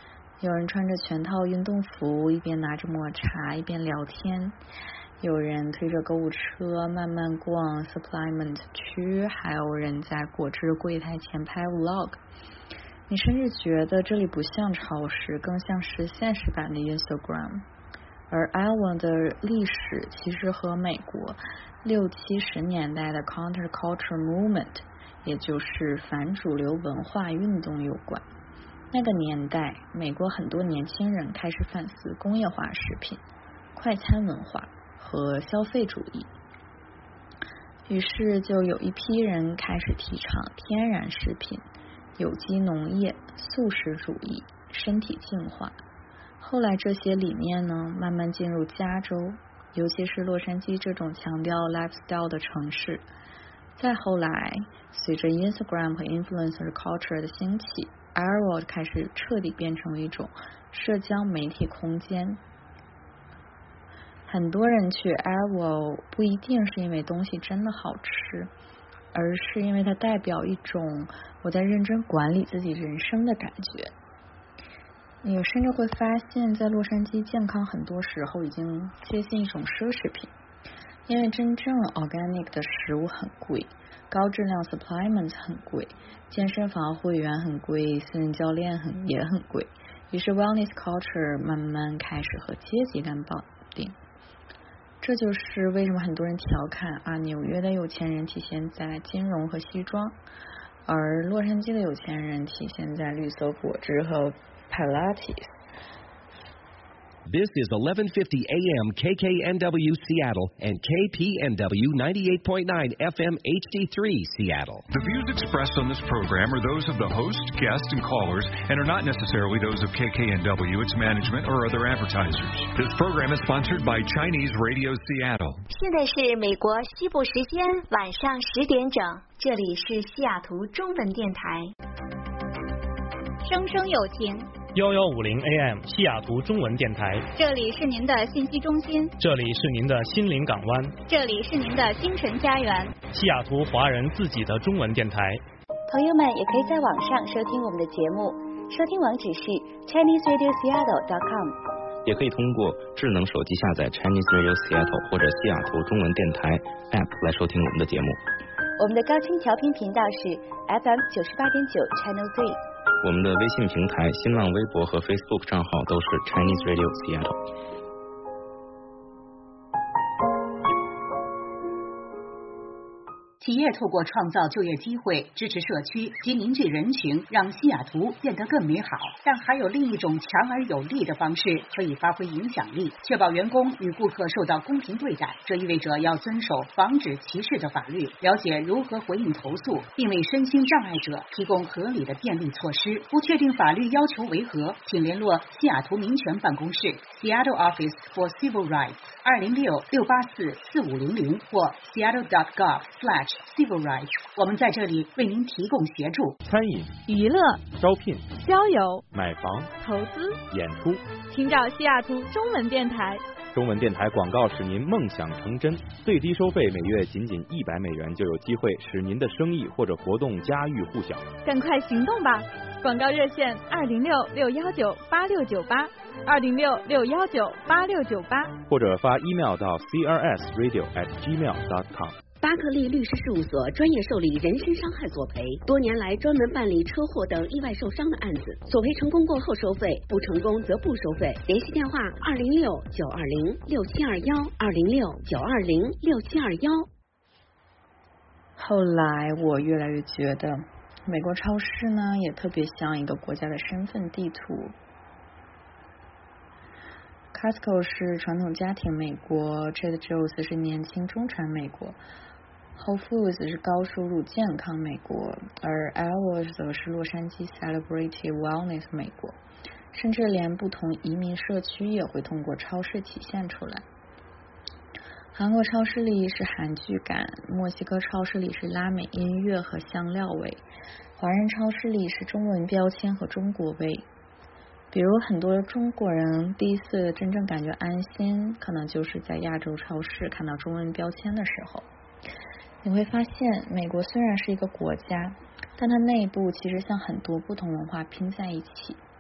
有人穿着全套运动服，一边拿着抹茶一边聊天，有人推着购物车慢慢逛 supplement 区，还有人在果汁柜台前拍 vlog。你甚至觉得这里不像超市，更像是现实版的 Instagram。而 Iowa 的历史其实和美国六七十年代的 counterculture movement， 也就是反主流文化运动有关。那个年代，美国很多年轻人开始反思工业化食品、快餐文化和消费主义，于是就有一批人开始提倡天然食品、有机农业、素食主义、身体净化。后来这些理念呢，慢慢进入加州，尤其是洛杉矶这种强调 lifestyle 的城市。再后来，随着 Instagram 和 influencer culture 的兴起， Iowa 开始彻底变成了一种社交媒体空间。很多人去 Iowa 不一定是因为东西真的好吃，而是因为它代表一种我在认真管理自己人生的感觉。你甚至会发现，在洛杉矶，健康很多时候已经接近一种奢侈品，因为真正 organic 的食物很贵，高质量 supplements 很贵，健身房会员很贵，私人教练很也很贵，于是 wellness culture 慢慢开始和阶级感绑定。这就是为什么很多人调侃啊，纽约的有钱人体现在金融和西装，而洛杉矶的有钱人体现在绿色果汁和Pilates. This is eleven fifty A M K K N W Seattle and K P N W ninety-eight point nine F M H D three Seattle. The views expressed on this program are those of the host, guests, and callers and are not necessarily those of K K N W, its management, or other advertisers. This program is sponsored by Chinese Radio Seattle. 现在是美国西部时间晚上十点整，这里是西雅图中文电台。 声声有情。 幺幺五零 A M 西雅图中文电台， 这里是您的信息中心， 这里是您的心灵港湾， 这里是您的精神家园， 西雅图华人自己的中文电台。 朋友们也可以在网上收听我们的节目，收听网址是 chinese radio seattle dot com， 也可以通过智能手机下载 Chinese Radio Seattle 或者西雅图中文电台 App 来收听我们的节目。 我们的高清调频频道是 F M 九十八点九 Channel three。 我们的微信平台、新浪微博和 Facebook 账号都是 Chinese Radio Seattle。 企业透过创造就业机会、支持社区及凝聚人群，让西雅图变得更美好。但还有另一种强而有力的方式可以发挥影响力，确保员工与顾客受到公平对待。这意味着要遵守防止歧视的法律，了解如何回应投诉，并为身心障碍者提供合理的便利措施。不确定法律要求为何，请联络西雅图民权办公室 Seattle Office for Civil Rights 二零六六八四四五零零或 seattle dot gov slash Civil Rights， 我们在这里为您提供协助。 餐饮、 娱乐、 招聘、 交友、 买房、 投资、 演出， 请找西雅图中文电台。 中文电台广告使您梦想成真，最低收费每月仅仅一百美元，就有机会使您的生意或者活动家喻户晓。 赶快行动吧！广告热线二零六六幺九八六九八，二零六六幺九八六九八， 或者发 email 到 c r s radio at gmail dot com。 巴克利律师事务所专业受理人身伤害索赔，多年来专门办理车祸等意外受伤的案子，索赔成功过后收费，不成功则不收费。联系电话二零六九二零六七二幺，二零六九二零六七二幺。 后来我越来越觉得，美国超市呢也特别像一个国家的身份地图。Costco 是传统家庭美国， Trader Joe's 是年轻中产美国，Whole Foods 是高收入健康美国，而 Iowa 则是洛杉矶 Celebrity Wellness 美国，甚至连不同移民社区也会通过超市体现出来。韩国超市里是韩剧感，墨西哥超市里是拉美音乐和香料味，华人超市里是中文标签和中国味。比如很多中国人第一次真正感觉安心，可能就是在亚洲超市看到中文标签的时候。你会发现，美国虽然是一个国家，但它内部其实像很多不同文化拼在一起。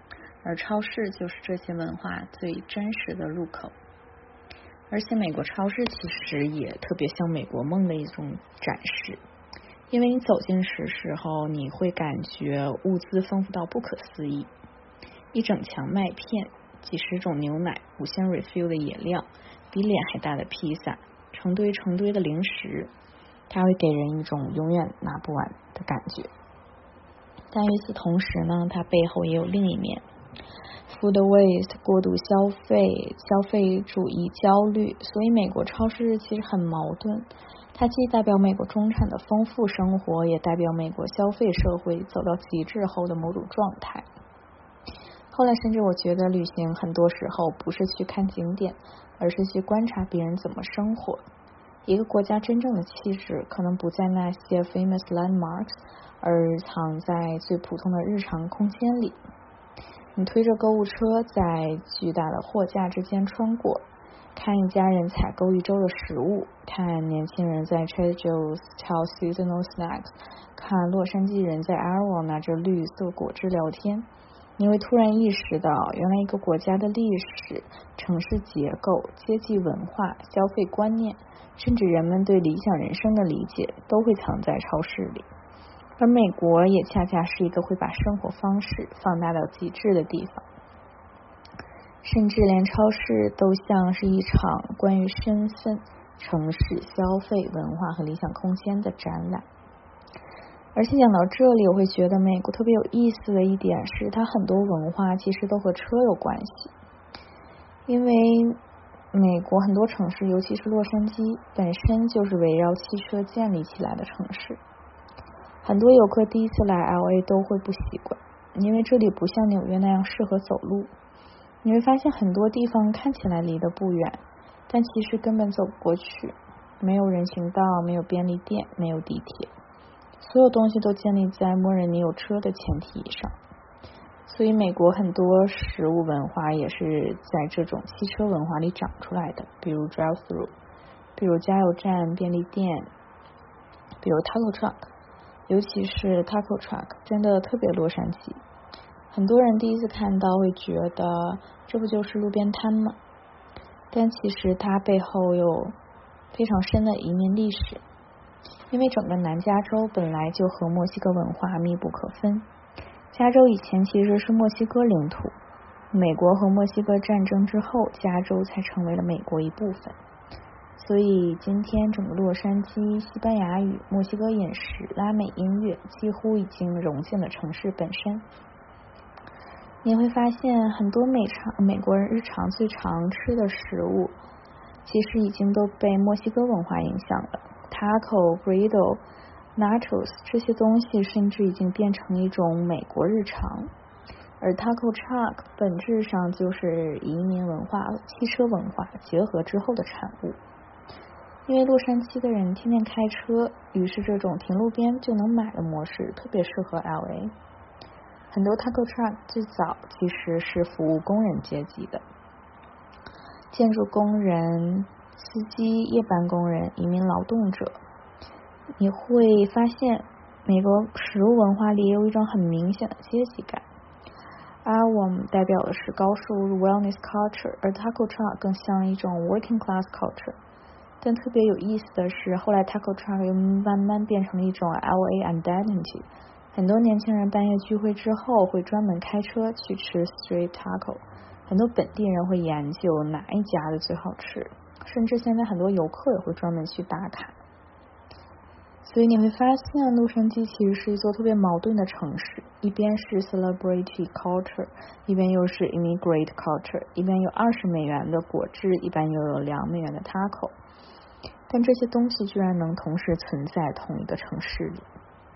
而超市就是这些文化最真实的入口。而且美国超市其实也特别像美国梦的一种展示，因为你走进时时候，你会感觉物资丰富到不可思议，一整墙麦片，几十种牛奶，无限 refill 的饮料，比脸还大的披萨，成堆成堆的零食，它会给人一种永远拿不完的感觉。但与此同时呢，它背后也有另一面。Food waste 过度消费，消费主义焦虑，所以美国超市其实很矛盾，它既代表美国中产的丰富生活，也代表美国消费社会走到极致后的某种状态。后来甚至我觉得旅行很多时候不是去看景点，而是去观察别人怎么生活。一个国家真正的气质可能不在那些 famous landmarks， 而藏在最普通的日常空间里。你推着购物车在巨大的货架之间穿过，看一家人采购一周的食物，看年轻人在 Trader Joe's 挑 seasonal snacks， 看洛杉矶人在 Arrow 拿着绿色果汁聊天，你会突然意识到，原来一个国家的历史、城市结构、阶级文化、消费观念，甚至人们对理想人生的理解，都会藏在超市里。而美国也恰恰是一个会把生活方式放大到极致的地方，甚至连超市都像是一场关于身份、城市、消费、文化和理想空间的展览。而且讲到这里，我会觉得美国特别有意思的一点是，它很多文化其实都和车有关系。因为美国很多城市，尤其是洛杉矶，本身就是围绕汽车建立起来的城市。很多游客第一次来 L A 都会不习惯，因为这里不像纽约那样适合走路。你会发现很多地方看起来离得不远，但其实根本走不过去，没有人行道，没有便利店，没有地铁，所有东西都建立在默认你有车的前提上。所以美国很多食物文化也是在这种汽车文化里长出来的，比如 drive through， 比如加油站、便利店，比如 taco truck， 尤其是 taco truck 真的特别洛杉矶。很多人第一次看到会觉得这不就是路边摊吗？但其实它背后有非常深的移民历史，因为整个南加州本来就和墨西哥文化密不可分。加州以前其实是墨西哥领土，美国和墨西哥战争之后，加州才成为了美国一部分。所以今天整个洛杉矶西班牙语、墨西哥饮食、拉美音乐几乎已经融进了城市本身。你会发现很多美常美国人日常最常吃的食物其实已经都被墨西哥文化影响了， taco, burrito, nachos 这些东西甚至已经变成一种美国日常。而 taco truck 本质上就是移民文化、汽车文化结合之后的产物。因为洛杉矶的人天天开车，于是这种停路边就能买的模式特别适合 L A。 很多 taco truck 最早其实是服务工人阶级的，建筑工人、司机、夜班工人、移民劳动者。你会发现美国食物文化里有一种很明显的阶级感。Arwam 代表的是高收入 wellness culture， 而 taco truck 更像一种 working class culture。 但特别有意思的是，后来 taco truck 又慢慢变成了一种 L A identity。 很多年轻人半夜聚会之后会专门开车去吃 street taco， 很多本地人会研究哪一家的最好吃，甚至现在很多游客也会专门去打卡。所以你会发现洛杉矶其实是一座特别矛盾的城市，一边是 celebrity culture， 一边又是 immigrant culture， 一边有二十美元的果汁，一边又有两美元的 taco， 但这些东西居然能同时存在同一个城市里。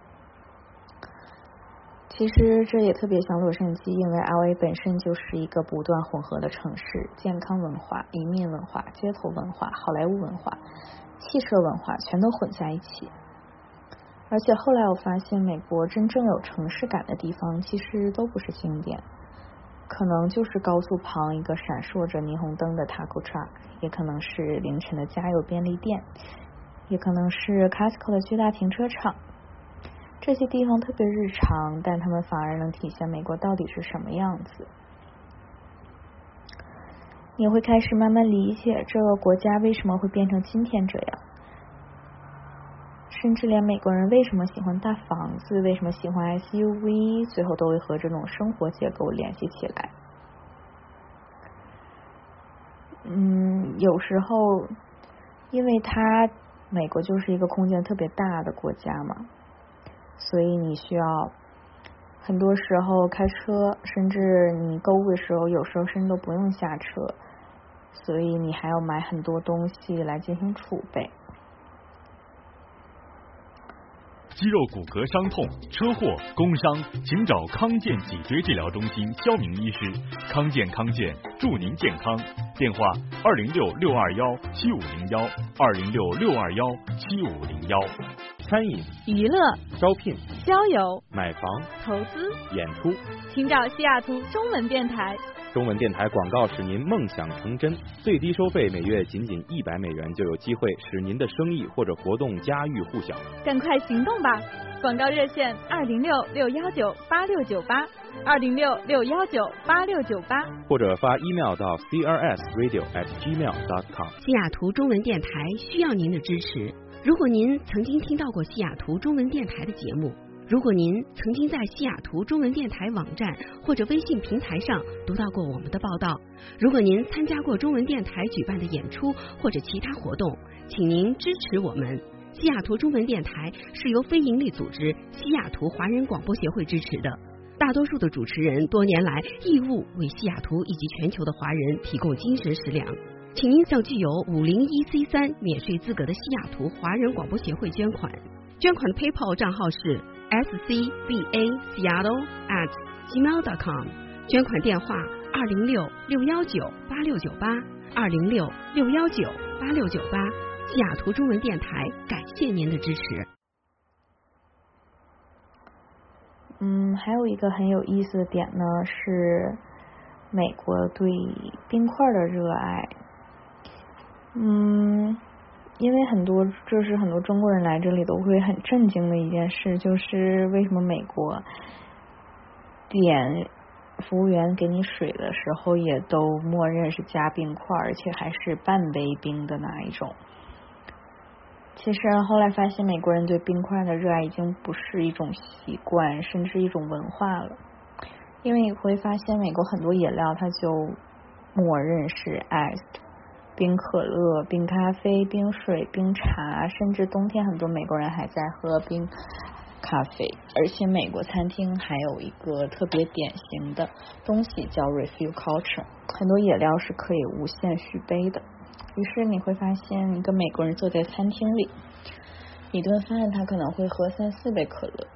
其实这也特别像洛杉矶，因为 L A 本身就是一个不断混合的城市，健康文化、移民文化、街头文化、好莱坞文化、汽车文化全都混在一起。而且后来我发现美国真正有城市感的地方其实都不是景点，可能就是高速旁一个闪烁着霓虹灯的 taco truck， 也可能是凌晨的加油便利店，也可能是 Costco 的巨大停车场。这些地方特别日常，但他们反而能体现美国到底是什么样子。 你会开始慢慢理解这个国家为什么会变成今天这样，甚至连美国人为什么喜欢大房子，为什么喜欢 S U V， 最后都会和这种生活结构联系起来。嗯，有时候因为它美国就是一个空间特别大的国家嘛，所以你需要很多时候开车，甚至你购物的时候有时候甚至都不用下车，所以你还要买很多东西来进行储备。 肌肉骨骼伤痛、车祸、工伤，请找康健脊椎治疗中心肖明医师。康健康健，祝您健康。电话：二零六六二幺七五零幺，二零六六二幺七五零幺。 餐饮、 娱乐、 招聘、 郊游、 买房、 投资、 演出， 请找西雅图中文电台。 中文电台广告使您梦想成真，最低收费每月仅仅一百美元，就有机会使您的生意或者活动家喻户晓。 赶快行动吧！广告热线二零六六幺九八六九八，二零六六幺九八六九八， 或者发 email 到 c r s radio at gmail dot com。 西雅图中文电台需要您的支持。如果您曾经听到过西雅图中文电台的节目，如果您曾经在西雅图中文电台网站或者微信平台上读到过我们的报道，如果您参加过中文电台举办的演出或者其他活动，请您支持我们。西雅图中文电台是由非营利组织西雅图华人广播协会支持的，大多数的主持人多年来义务为西雅图以及全球的华人提供精神食粮，请您向具有五零一 C 三免税资格的西雅图华人广播协会捐款，捐款的 PayPal 账号是 s c b a seattle at gmail dot com， 捐款电话二零六六幺九八六九八，二零六六幺九八六九八。西雅图中文电台感谢您的支持。 嗯，还有一个很有意思的点呢，是美国对冰块的热爱。嗯，因为很多这是很多中国人来这里都会很震惊的一件事，就是为什么美国点服务员给你水的时候也都默认是加冰块，而且还是半杯冰的那一种。其实后来发现美国人对冰块的热爱已经不是一种习惯，甚至一种文化了。因为你会发现美国很多饮料它就默认是 iced， 冰可乐、冰咖啡、冰水、冰茶，甚至冬天很多美国人还在喝冰咖啡。而且美国餐厅还有一个特别典型的东西叫 refill culture， 很多饮料是可以无限续杯的。于是你会发现一个美国人坐在餐厅里，一顿饭他可能会喝三四杯可乐。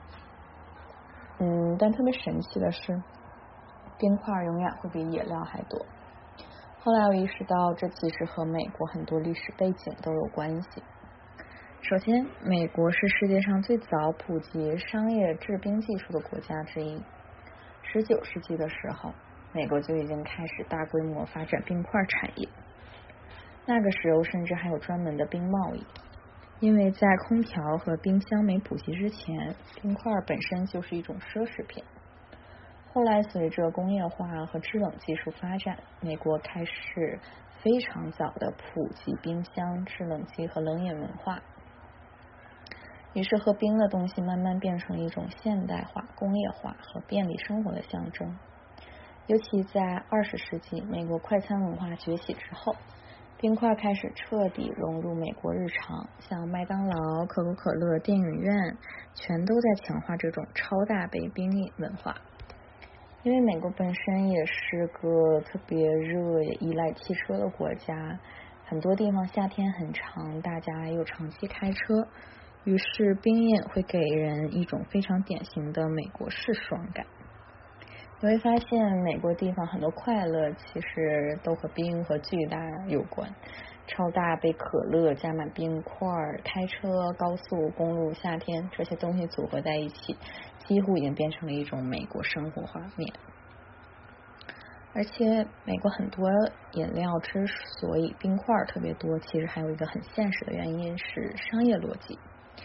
嗯，但特别神奇的是冰块永远会比饮料还多。后来我意识到这其实和美国很多历史背景都有关系。首先，美国是世界上最早普及商业制冰技术的国家之一。十九世纪的时候，美国就已经开始大规模发展冰块产业。那个时候甚至还有专门的冰贸易，因为在空调和冰箱没普及之前，冰块本身就是一种奢侈品。后来随着工业化和制冷技术发展，美国开始非常早的普及冰箱、制冷机和冷饮文化，于是喝冰的东西慢慢变成一种现代化、工业化和便利生活的象征。尤其在二十世纪美国快餐文化崛起之后，冰块开始彻底融入美国日常，像麦当劳、可口可乐、电影院全都在强化这种超大杯冰饮文化。因为美国本身也是个特别热也依赖汽车的国家，很多地方夏天很长，大家又长期开车，于是冰饮会给人一种非常典型的美国式爽感。你会发现美国地方很多快乐其实都和冰和巨大有关，超大杯可乐加满冰块，开车、高速公路、夏天，这些东西组合在一起，几乎已经变成了一种美国生活画面。而且美国很多饮料之所以冰块特别多，其实还有一个很现实的原因是商业逻辑。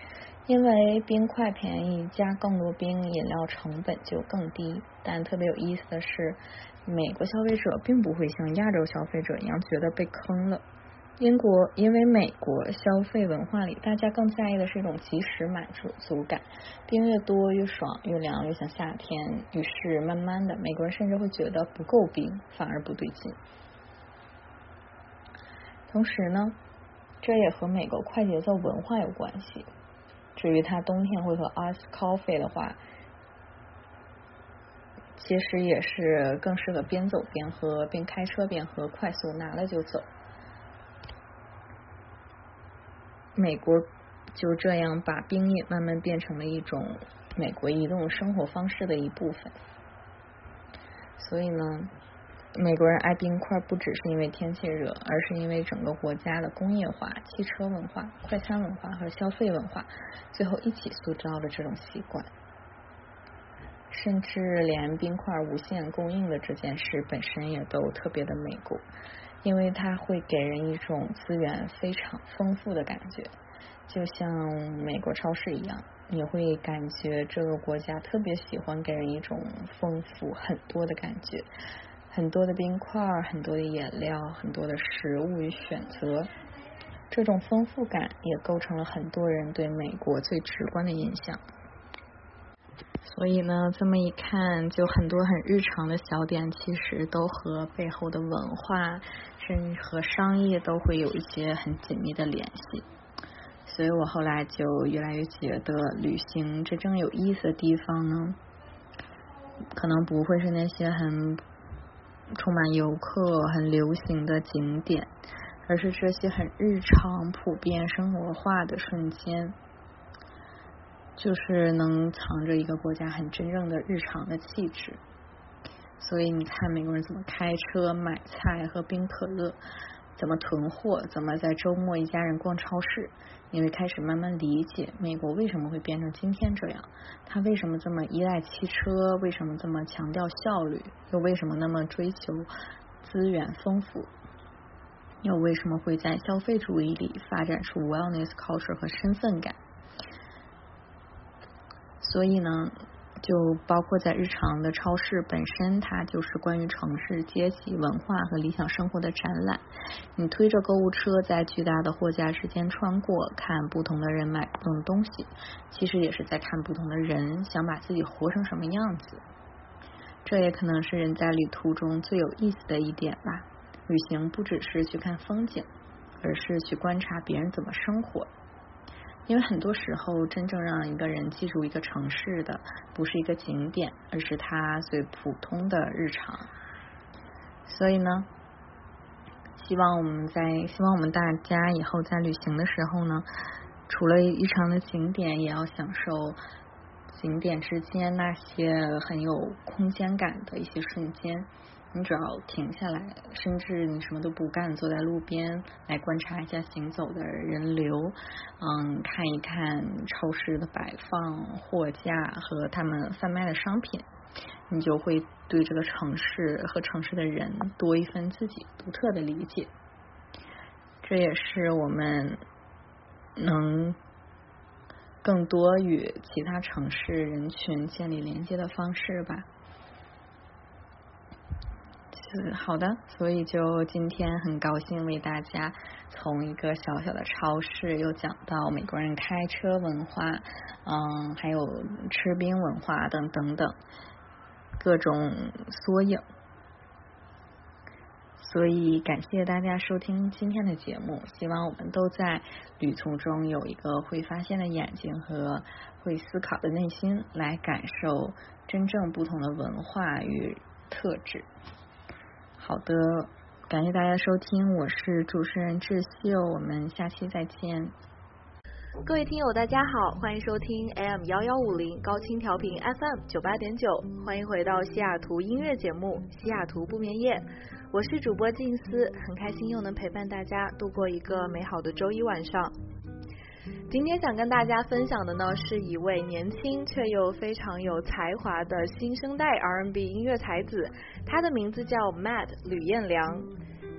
因为冰块便宜，加更多冰，饮料成本就更低。但特别有意思的是，美国消费者并不会像亚洲消费者一样觉得被坑了。英国因为美国消费文化里，大家更在意的是一种即时满足感，冰越多越爽，越凉越像夏天。于是慢慢的，美国人甚至会觉得不够冰反而不对劲。同时呢，这也和美国快节奏文化有关系。至于它冬天会喝 ice coffee 的话，其实也是更适合边走边喝，边开车边喝，快速拿了就走。美国就这样把冰饮慢慢变成了一种美国移动生活方式的一部分。所以呢，美国人爱冰块不只是因为天气热，而是因为整个国家的工业化、汽车文化、快餐文化和消费文化最后一起塑造了这种习惯。甚至连冰块无限供应的这件事本身也都特别的美国，因为它会给人一种资源非常丰富的感觉，就像美国超市一样，你会感觉这个国家特别喜欢给人一种丰富很多的感觉，很多的冰块，很多的饮料，很多的食物与选择。这种丰富感也构成了很多人对美国最直观的印象。所以呢，这么一看，就很多很日常的小点其实都和背后的文化甚至和商业都会有一些很紧密的联系。所以我后来就越来越觉得旅行真正有意思的地方呢，可能不会是那些很充满游客很流行的景点，而是这些很日常普遍生活化的瞬间，就是能藏着一个国家很真正的日常的气质。所以你看美国人怎么开车买菜喝冰可乐，怎么囤货，怎么在周末一家人逛超市，你会开始慢慢理解美国为什么会变成今天这样，他为什么这么依赖汽车，为什么这么强调效率，又为什么那么追求资源丰富，又为什么会在消费主义里发展出 wellness culture 和身份感。所以呢，就包括在日常的超市本身，它就是关于城市阶级文化和理想生活的展览。你推着购物车在巨大的货架之间穿过，看不同的人买不同的东西，其实也是在看不同的人想把自己活成什么样子。这也可能是人在旅途中最有意思的一点吧。旅行不只是去看风景，而是去观察别人怎么生活。因为很多时候真正让一个人记住一个城市的不是一个景点，而是他最普通的日常。所以呢，希望我们在希望我们大家以后在旅行的时候呢，除了日常的景点，也要享受景点之间那些很有空间感的一些瞬间。你只要停下来，甚至你什么都不干，坐在路边来观察一下行走的人流，嗯，看一看超市的摆放、货架和他们贩卖的商品，你就会对这个城市和城市的人多一份自己独特的理解。这也是我们能更多与其他城市人群建立连接的方式吧。好的，所以就今天很高兴为大家从一个小小的超市又讲到美国人开车文化，嗯，还有吃冰文化等等等各种缩影。所以感谢大家收听今天的节目，希望我们都在旅途中有一个会发现的眼睛和会思考的内心，来感受真正不同的文化与特质。好的，感谢大家收听，我是主持人智秀，我们下期再见。 各位听友大家好，欢迎收听 A M 一一五零 高清调频 F M 九八点九，欢迎回到西雅图音乐节目西雅图不眠夜，我是主播静思，很开心又能陪伴大家度过一个美好的周一晚上。今天想跟大家分享的呢，是一位年轻却又非常有才华的新生代 R and B 音乐才子，他的名字叫 Matt 吕彦良。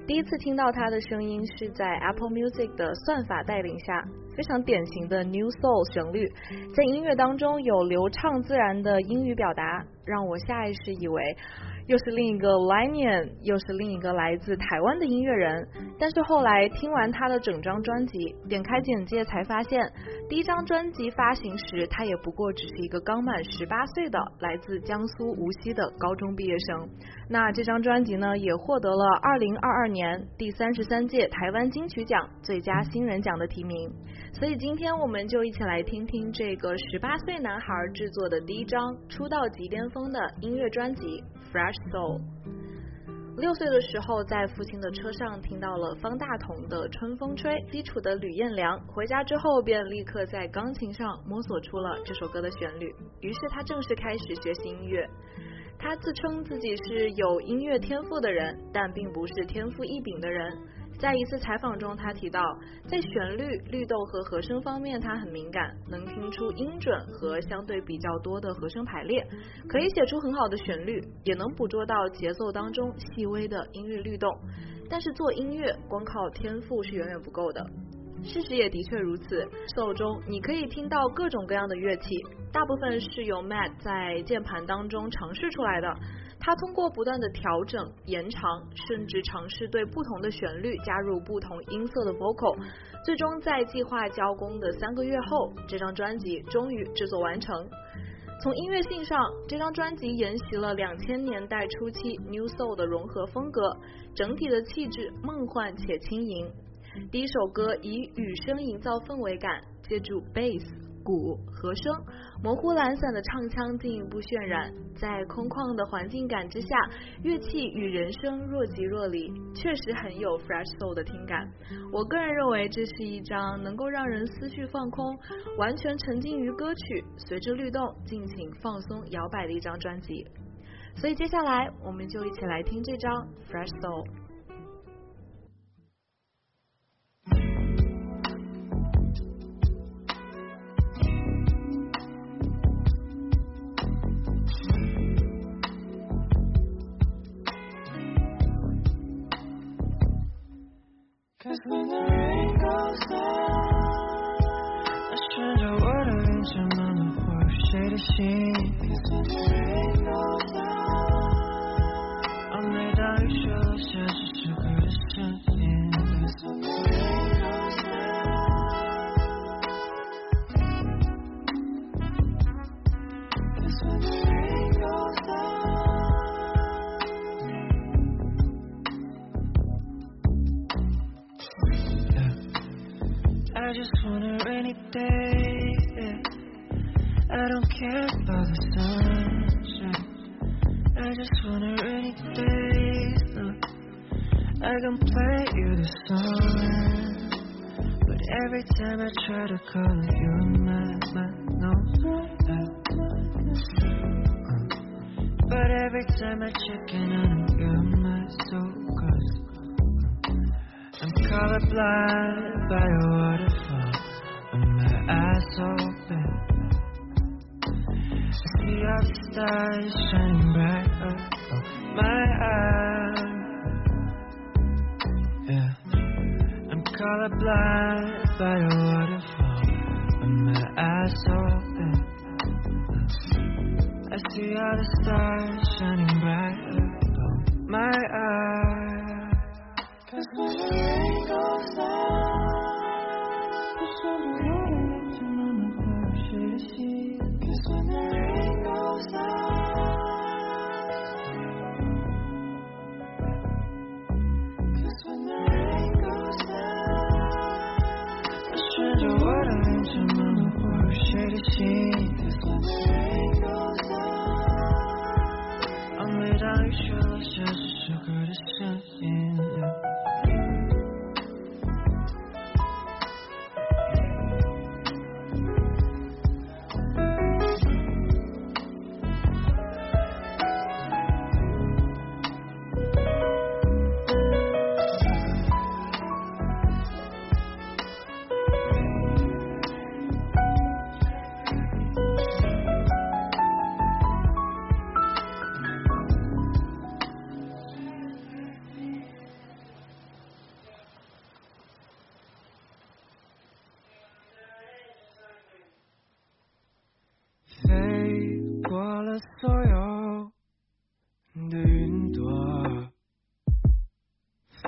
第一次听到他的声音是在 Apple Music 的算法带领下，非常典型的 New Soul 旋律，在音乐当中有流畅自然的英语表达，让我下意识以为又是另一个 Linean， 又是另一个来自台湾的音乐人。但是后来听完他的整张专辑，点开简介才发现，第一张专辑发行时他也不过只是一个刚满十八岁的来自江苏无锡的高中毕业生。那这张专辑呢，也获得了二零二二年第三十三届台湾金曲奖最佳新人奖的提名。所以今天我们就一起来听听这个十八岁男孩制作的第一张出道即巅峰的音乐专辑 Fresh Soul。 六岁的时候在父亲的车上听到了方大同的春风吹，基础的吕彦良，回家之后便立刻在钢琴上摸索出了这首歌的旋律，于是他正式开始学习音乐。他自称自己是有音乐天赋的人，但并不是天赋异禀的人。在一次采访中，他提到在旋律、律动和和声方面他很敏感，能听出音准和相对比较多的和声排列，可以写出很好的旋律，也能捕捉到节奏当中细微的音乐律动。但是做音乐光靠天赋是远远不够的。事实也的确如此，手中你可以听到各种各样的乐器，大部分是由 Matt 在键盘当中尝试出来的。他通过不断的调整、延长，甚至尝试对不同的旋律加入不同音色的 vocal， 最终在计划交工的三个月后，这张专辑终于制作完成。从音乐性上，这张专辑沿袭了两千年代初期 New Soul 的融合风格，整体的气质梦幻且轻盈。第一首歌以雨声营造氛围感，借助 bass、鼓、和声，模糊懒散的唱腔进一步渲染，在空旷的环境感之下，乐器与人声若即若离，确实很有 Fresh Soul 的听感。我个人认为这是一张能够让人思绪放空，完全沉浸于歌曲，随着律动尽情放松摇摆的一张专辑。所以接下来我们就一起来听这张 Fresh Soul。 Cause when the rain goes down， 那顺着我的脸颊慢慢滑入谁的心 Cause when the rain goes down， 而每当雨雪落下是这歌的声音 Cause when the rain goes down， Cause when the rain goes down，I just want a rainy day, yeah. I don't care about the sunshine. I just want a rainy day, no. I can play you the song, but every time I try to call it, you're my, my, no uh, But every time I check in on it, you're my soul, cause I'm colorblind by a waterfall with my eyes open. I see all the stars shining bright up my eyes. Yeah, I'm colorblind by a waterfall with my eyes open. I see all the stars shining bright up my eyes. Cause when the rain goes down， 不说不我的眼睛慢慢滑入谁的心 Cause when the rain goes down， Cause when the rain goes down， 那顺着我的脸颊慢慢滑入谁的心 Cause when the rain goes down， 而每当雨雪落下是这歌的声音 yeah。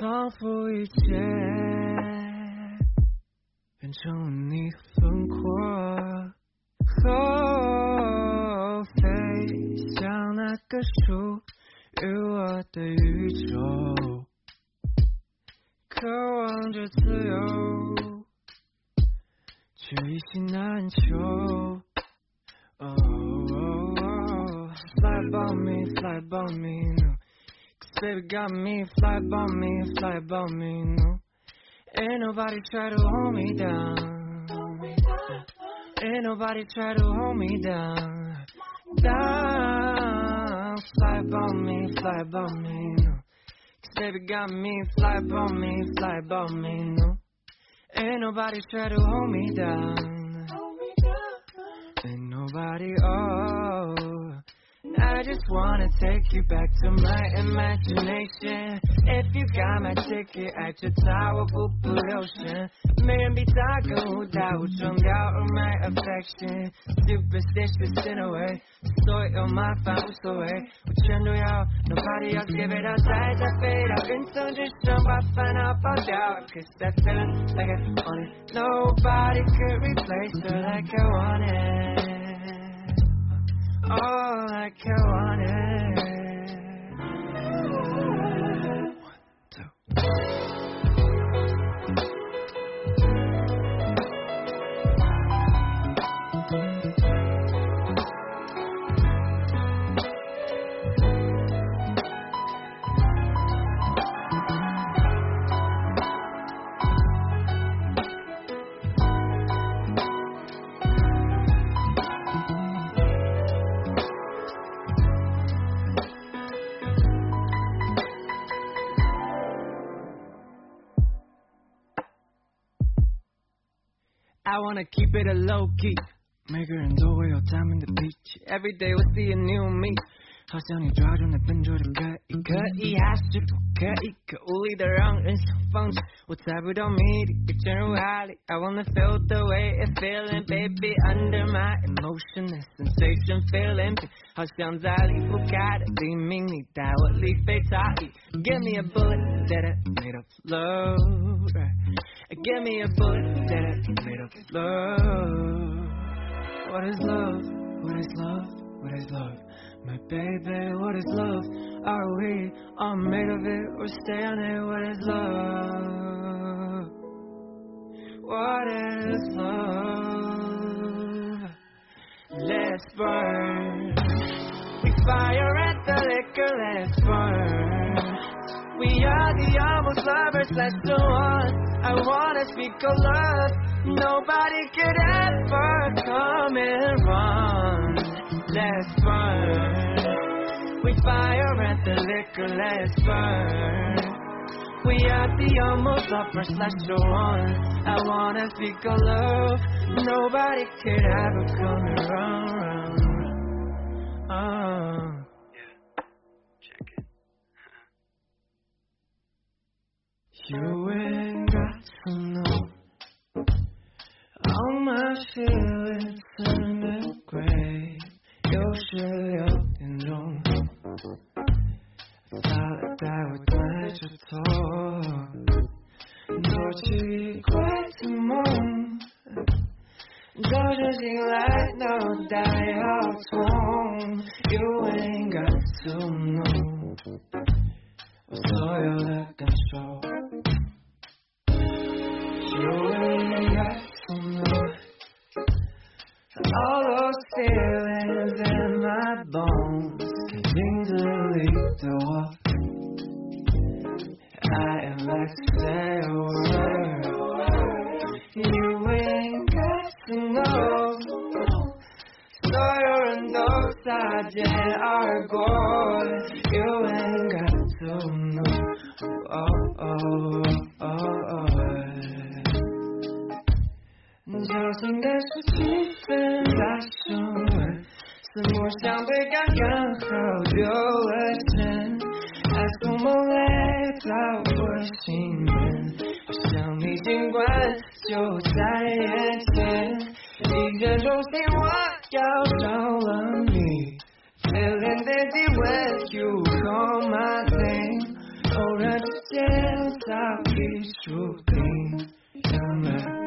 仿佛一切变成了你的轮廓，哦，飞向那个属于我的宇宙，渴望着自由，却一心难求。Oh, oh, oh, fly above me, fly above me, no. Cause baby got me, fly above me, fly above me, no. Ain't nobody try to hold me down. Ain't nobody try to hold me down. Down, fly above me, fly above me, no. Cause baby got me, fly above me, fly above me, no. Ain't nobody try to hold me down. Ain't nobody, oh. I just wanna take you back to my imagination. If you got my ticket at your tower, 不不留神，没人比他更舞台，我撞掉 all my affection. Superstitious in a way， 所有麻烦无所谓，我全都要。Nobody else give it up， 再再飞到云层之上，把烦恼抛掉。Cause I feel like I want it， nobody could replace her like I want it。Oh, like I want it. One, two. I wanna keep it a low key， 每个人都会有他们的脾气。Every day we see a new me， 好像你抓住那笨拙的可以，可以还是不可以？可无力的让人想放弃。我猜不到谜底，被卷入海里。I wanna feel the way it feeling, baby under my emotion, the sensation feeling， 好像在离不开的黎明，你带我离飞差异。Give me a bullet that is made of love, right?Give me a bullet that is made of love. What is love? What is love? What is love? My baby, what is love? Are we all made of it or stay on it? What is love? What is love? Let's burn. We fire at the liquor, let's burn. We are the almost lovers, let's go on. I wanna speak of love. Nobody could ever come and run. Let's burn. We fire at the liquor, let's burn. We are the almost lovers, let's go on. I wanna speak of love. Nobody could ever come and run. Uh. You ain't got to know all my feelings turn to gray， 有时六点钟，发了呆我埋着头，多奇怪的梦，早上醒来脑袋好痛。You ain't got to know我所有的感受。You ain't got to know all those feelings in my bones， 镜子里的我 I am like to say a word。 You ain't got to know 所有人都擦肩而过。 You ain't got to know oh, oh, oh, oh。小心的是气氛大升温，四目相对刚刚好就了神，爱从梦来到我心门，好像你尽管就在眼前，一见钟情我要上了你 Feeling dizzy when you call my name， 偶然之间早已注定。You're my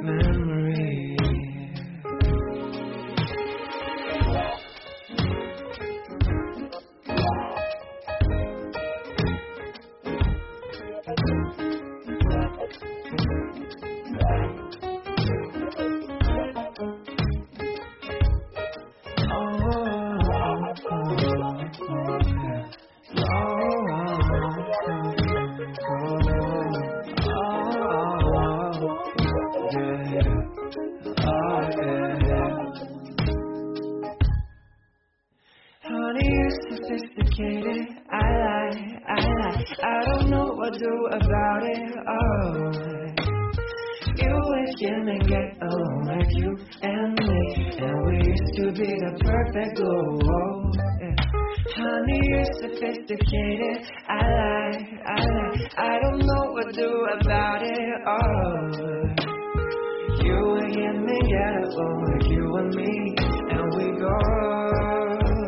memory。Sophisticated, I lie, I lie. I don't know what to do about it. Oh, you and him and get along like you and me, and we used to be the perfect duo. Yeah. Honey, you're sophisticated. I lie, I lie. I don't know what to do about it. Oh, you and him and get along like you and me, and we go.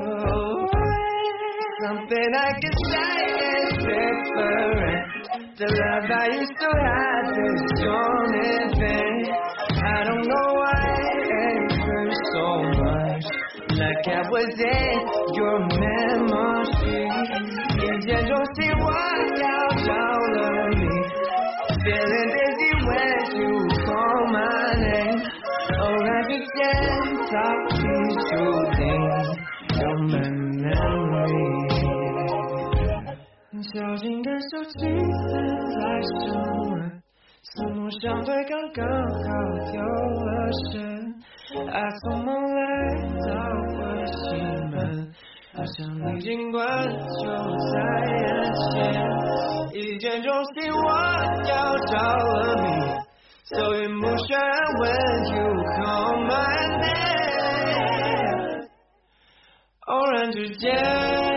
Something I can say is different. The love I used to have is gone in vain. I don't know why it hurts so much. Like I was in your memory. 以前总希望要找了你 Feeling dizzy when you call my name. 偶然之间早已注定。You're my memory。小心感受气氛来升温，四目相对刚刚好丢了神。爱匆忙来到我心门，好像你尽管就在眼前。一见钟情我要着了迷， So emotion when you call my name。 偶然之间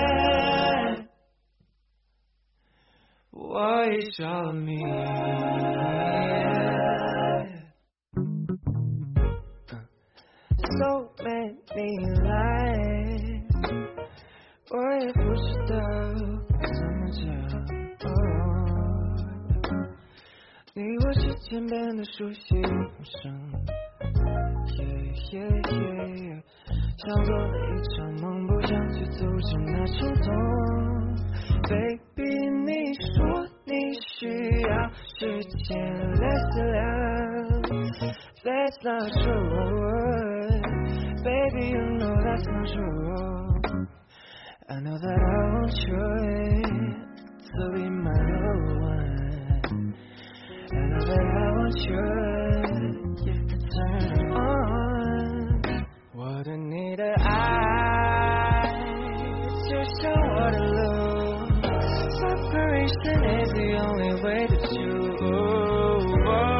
我已着迷。So many lies， 我也不知道怎么讲。哦，你我之间变得熟悉陌生。Yeah, yeah, yeah， 像做了一场梦，不想去阻止那冲动。Baby， 你说你需要时间来思量 ，That's not true. Baby, you know that's not true. I know that I want you to be my loved one. I know that I want you to turn on. 我对你的爱就像我的路。 Separation is the only way to choose.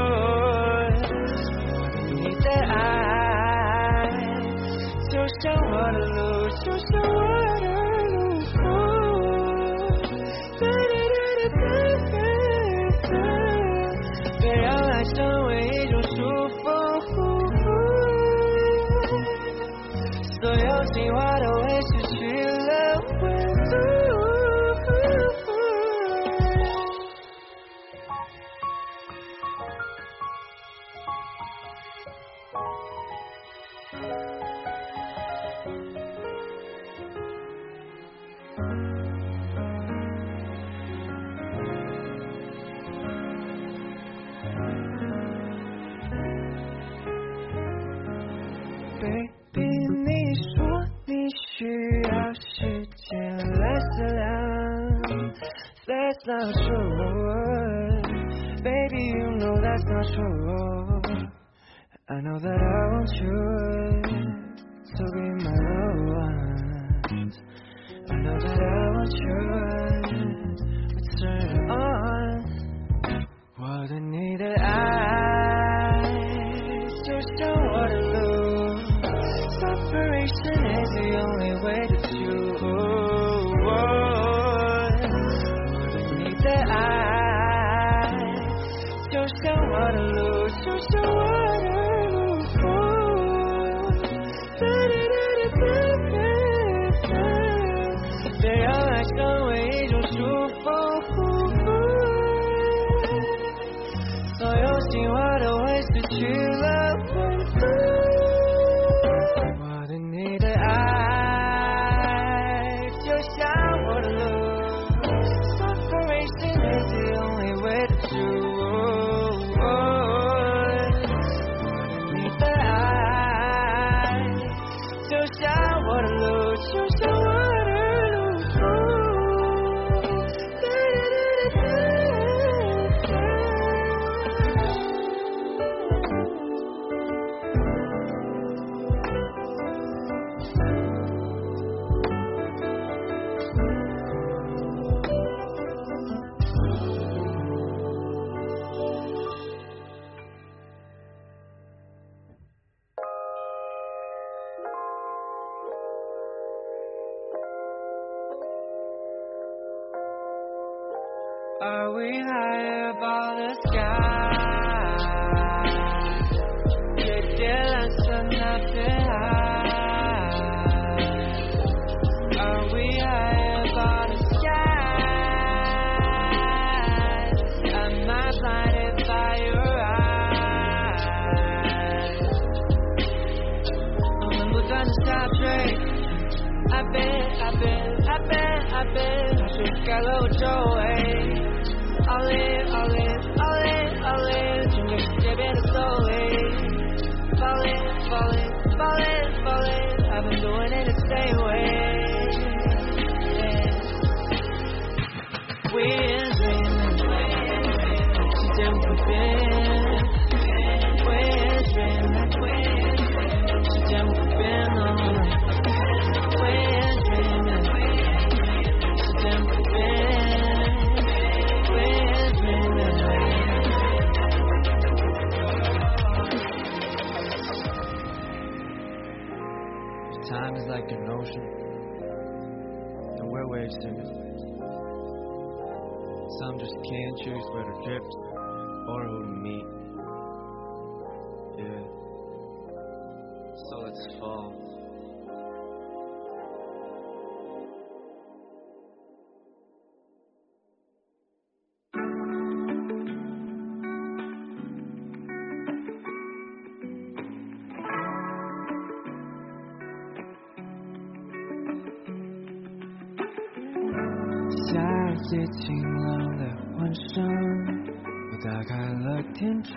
你的爱就像我的路，就像我的路。别让爱成为一种束缚，所有情话都会失去了温度。 Baby， 你说你需要时间来思量 ，That's not true. Baby, you know that's not true. I know that I want you to be my loved one. I know that I want you to turn on. 我对你的爱就像我的路。 Separation is the only way to choose. 我对你的爱就像我的路，就像我的路。别让爱成为一种束缚， Are we high above the sky? Yeah, yeah, that's enough to hide. Are we high above the sky? Am I blinded by your eyes? And when we're gonna stop straight, I bet, I bet, I bet, I bet I just got a little your way. All in, all in, all in, all in 중력 시대배는 slowly Falling, falling, falling, falling I've been doing it the same way yeah. We're dreaming 진짜 moving We're dreaming 진짜 moving on We're dreaming 진짜 moving Time is like an ocean, and we're wave singers. Some just can't choose where to drift or who to meet. Yeah. So let's fall. 夏夜晴朗的晚上，我打开了天窗，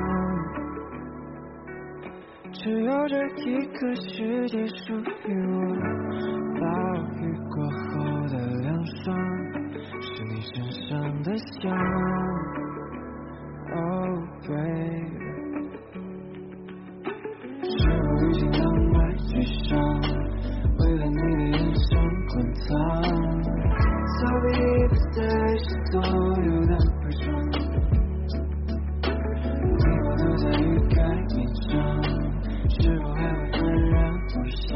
只有这一个世界属于我。暴雨过后的凉爽，是你身上的香。Oh baby， 是我已经浪漫沮丧，为了你的眼神滚烫。逃避不再是所有的伪装，你我都在欲盖弥彰，是否还会幡然无相？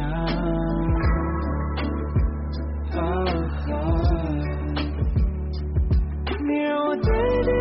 哦哦，你让我对对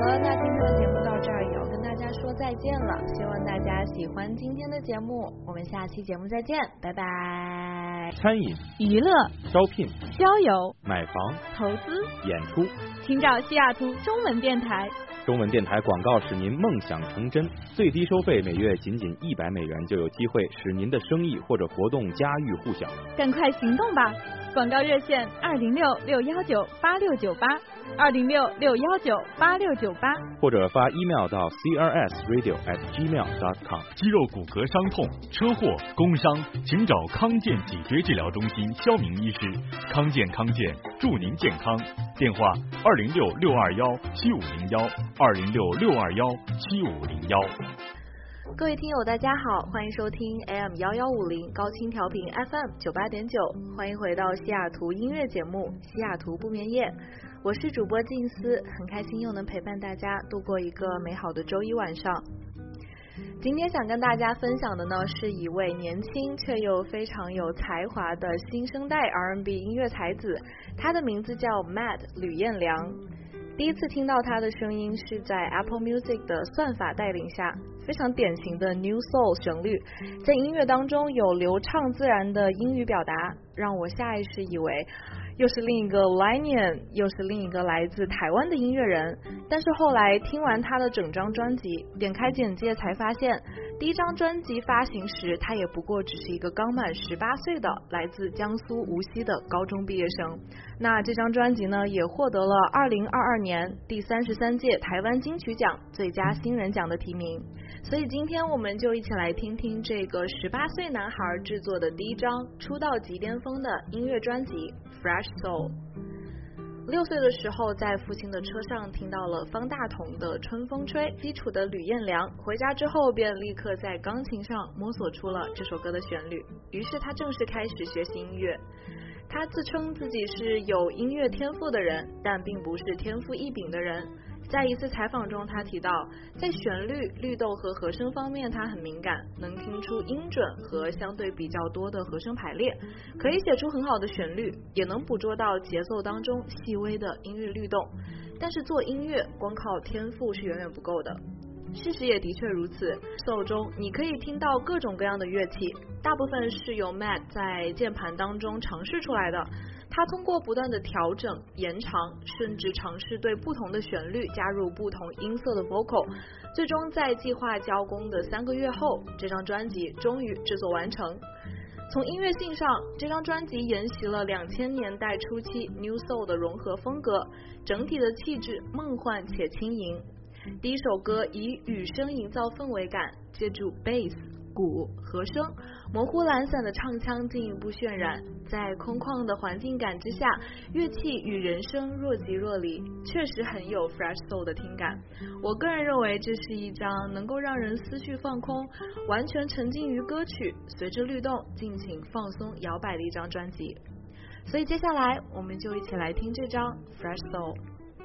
了，那今天的节目到这儿也要跟大家说再见了，希望大家喜欢今天的节目，我们下期节目再见，拜拜。 餐饮、 娱乐、 招聘、 交友、 买房、 投资、 演出， 请找西雅图中文电台。 中文电台广告使您梦想成真，最低收费每月仅仅一百美元就有机会使您的生意或者活动家喻户晓。 赶快行动吧！广告热线二零六六幺九八六九八，二零六六幺九八六九八， 或者发 email 到 c r s radio at gmail dot com。 肌肉骨骼伤痛、车祸、工伤，请找康健脊椎治疗中心肖明医师。康健康健，祝您健康。电话二零六六二幺七五零幺，二零六六二幺七五零幺。 各位听友大家好，欢迎收听 A M 一一五零高清调频 F M 九八点九，欢迎回到西雅图音乐节目西雅图不眠夜，我是主播静思，很开心又能陪伴大家度过一个美好的周一晚上。今天想跟大家分享的呢，是一位年轻却又非常有才华的新生代 R and B 音乐才子，他的名字叫 Mad 吕彦良。第一次听到他的声音是在 Apple Music 的算法带领下，非常典型的 New Soul 旋律，在音乐当中有流畅自然的英语表达，让我下意识以为又是另一个 Linean， 又是另一个来自台湾的音乐人。但是后来听完他的整张专辑，点开简介才发现，第一张专辑发行时他也不过只是一个刚满十八岁的来自江苏无锡的高中毕业生。那这张专辑呢，也获得了二零二二年第三十三届台湾金曲奖最佳新人奖的提名。所以今天我们就一起来听听这个十八岁男孩制作的第一张出道即巅峰的音乐专辑 Fresh Soul。 六岁的时候在父亲的车上听到了方大同的春风吹，基础的吕彦良回家之后便立刻在钢琴上摸索出了这首歌的旋律，于是他正式开始学习音乐。他自称自己是有音乐天赋的人，但并不是天赋异禀的人。在一次采访中他提到，在旋律、律动和和声方面他很敏感，能听出音准和相对比较多的和声排列，可以写出很好的旋律，也能捕捉到节奏当中细微的音乐律动。但是做音乐光靠天赋是远远不够的。事实也的确如此， Soul 中你可以听到各种各样的乐器，大部分是由 Matt 在键盘当中尝试出来的。他通过不断的调整、延长，甚至尝试对不同的旋律加入不同音色的 vocal， 最终在计划交工的三个月后，这张专辑终于制作完成。从音乐性上，这张专辑沿袭了两千年代初期 New Soul 的融合风格，整体的气质梦幻且轻盈。第一首歌以雨声营造氛围感，借助 bass、鼓、和声，模糊懒散的唱腔进一步渲染，在空旷的环境感之下，乐器与人声若即若离，确实很有 Fresh Soul 的听感。我个人认为这是一张能够让人思绪放空，完全沉浸于歌曲，随着律动尽情放松摇摆的一张专辑。所以接下来我们就一起来听这张 Fresh Soul。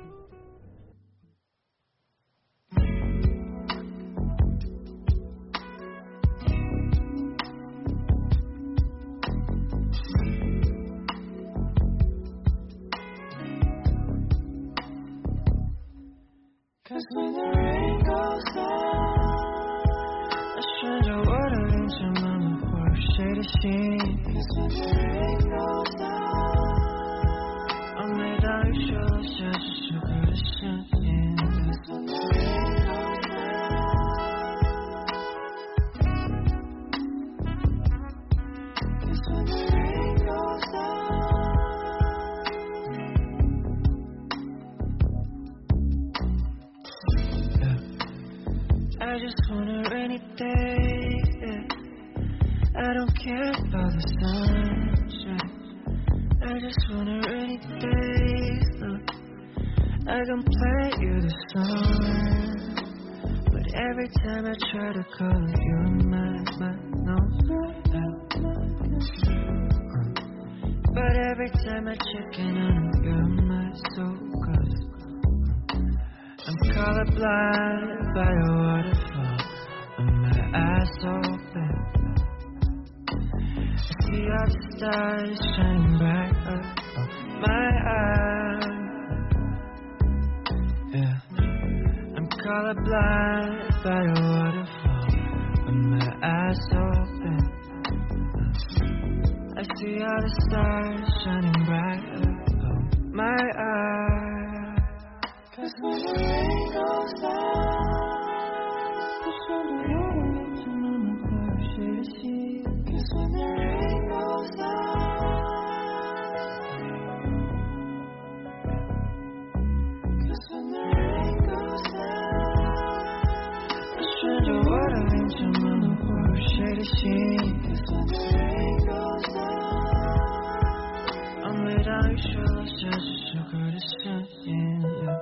Cause when the rain goes down， I 顺着我的脸颊慢慢滑入谁的心。Cause when the rain goes down， 而每当雨雪落下这首歌的声音。Cause when the rain goes down， Cause when the rain goes down。I just want a rainy day, yeah. I don't care about the sunshine. I just want a rainy day, look. I can play you the song, but every time I try to call it, you're my, my, no, uh. But every time I check in on it, you're my soul, 'cause I'm colorblind by a waterfall, with my eyes open. I see all the stars shining bright up my eyes. Yeah. colorblind by the waterfall with my eyes open. I see all the stars shining bright above my eyes. Cause when the rain goes down, it's on the water into my clear shade of sea. Cause when the rain goes down, cause when the rain goes down, it's on the water into my clear shade of sea. Cause when the rain goes down, I'm without your shoulders, just so good to sink in, yeah.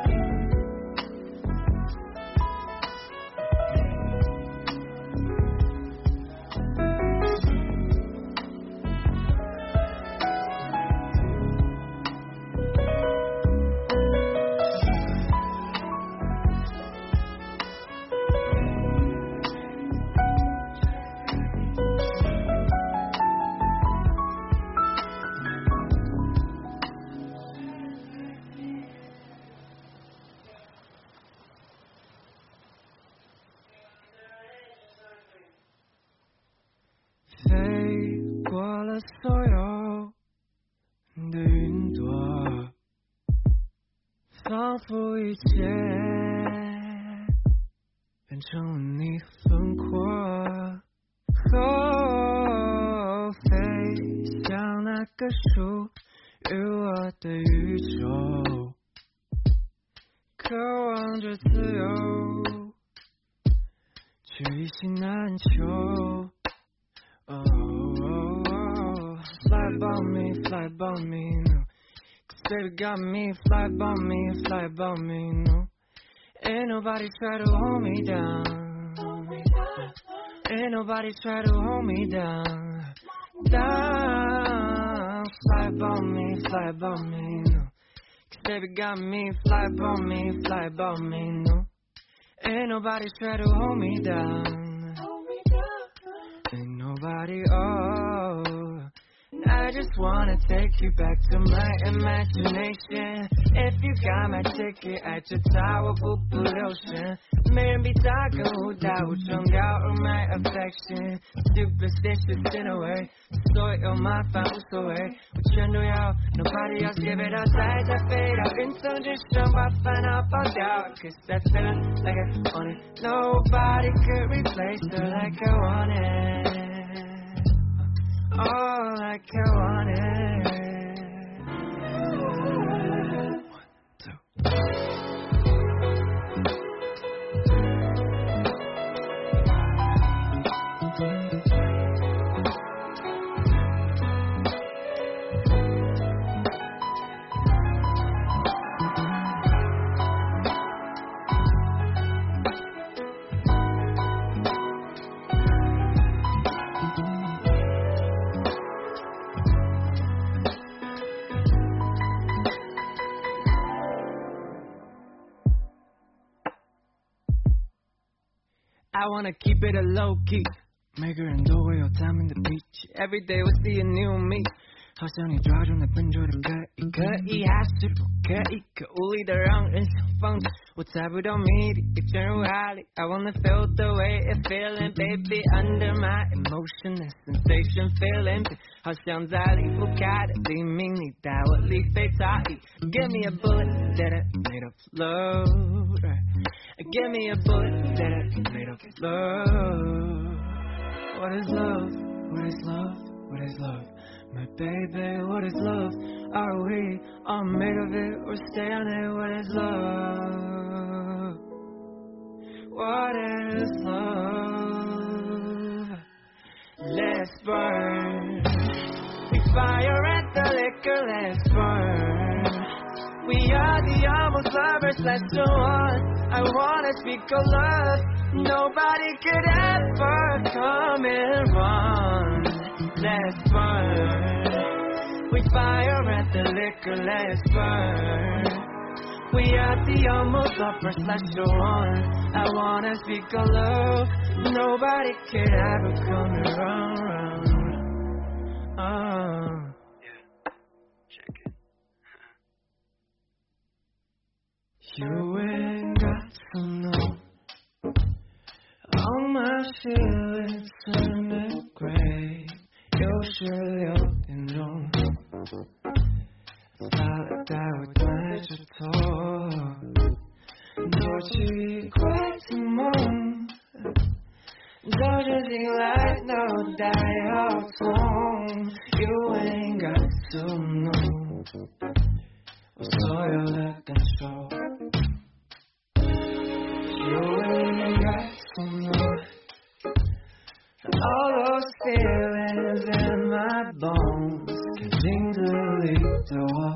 所有的云朵，仿佛一切变成了你的轮廓。哦，飞向那个属于我的宇宙，渴望着自由，却一心难求。哦。Fly above me, fly above me, no. Cause baby got me, fly above me, fly above me, no. Ain't nobody try to hold me down. Ain't nobody try to hold me down. Down, fly above me, fly above me, no. Cause baby got me, fly above me, fly above me, no. Ain't nobody try to hold me down. Ain't nobody, oh. I just wanna take you back to my imagination. If you got my ticket at your tower, 不不留神，没人比他更舞蹈重要 or my affection. Superstitious in a way， 所有麻烦无所谓，我全都要 Nobody else give it up， 再再飞到云层之上，把烦恼抛掉 Cause that feeling like I want it Nobody could replace her like I want it。Oh, like I want it. One, two. I wanna keep it a low key， 每个人都会有他们的脾气 Every day we see a new me， 好像你抓住那笨拙的可以，可以还是不可以，可无力的让人想放弃，我猜不到谜底，被卷入海里 I wanna feel the way it feeling baby under my emotion the sensation feeling 好像在离不开的黎明，你带我离非差异 Give me a bullet that I made of love right.Give me a bullet that is made of love. What is love? What is love? What is love? My baby, what is love? Are we all made of it or stay on it? What is love? What is love? Let's burn. We fire at the liquor, let's burn.We are the almost lovers, let's go on. I wanna speak of love. Nobody could ever come in wrong. Let's burn. We fire at the liquor, let's burn. We are the almost lovers, let's go on. I wanna speak of love. Nobody could ever come in wrong. Uh. You ain't got don't know. All my feelings turning gray， 又是六点钟，发了呆我抬着头，多奇怪的梦，早晨醒来脑袋好痛 ，You ain't got to know 我所有的感受。You ain't got to know all those feelings in my bones 看镜子里的我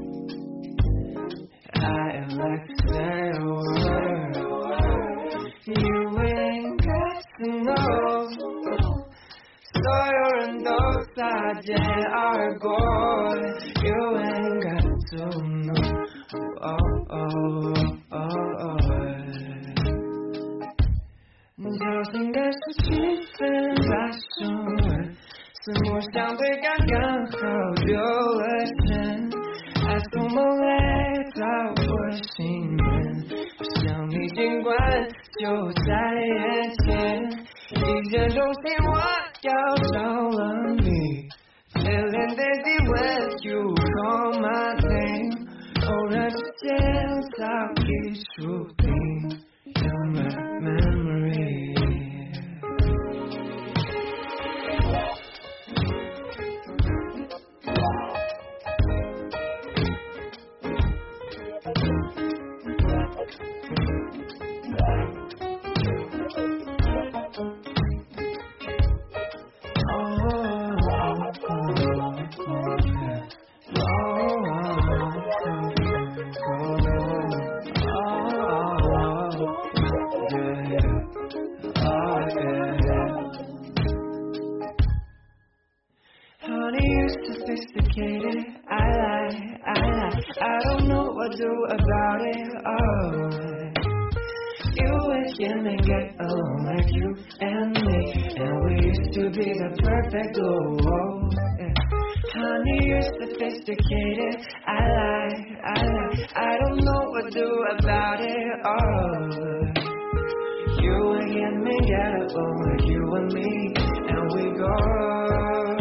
I am like to say a word You ain't got to know 所有人都擦肩而过 You ain't got to know oh, oh, oh, oh. 小心感受气氛发生了四目相对刚刚好丢了神爱从梦来到我心门我想你尽管就在眼前一见钟情我要着了你 Feeling dizzy when you call my name 偶然之间早已注定 You're my memory Sophisticated, I lie, I lie I don't know what to do about it, oh You and him and get along like you and me And we used to be the perfect duo yeah. Honey, you're sophisticated, I lie, I lie I don't know what to do about it, oh You and him and get along like you and me And we go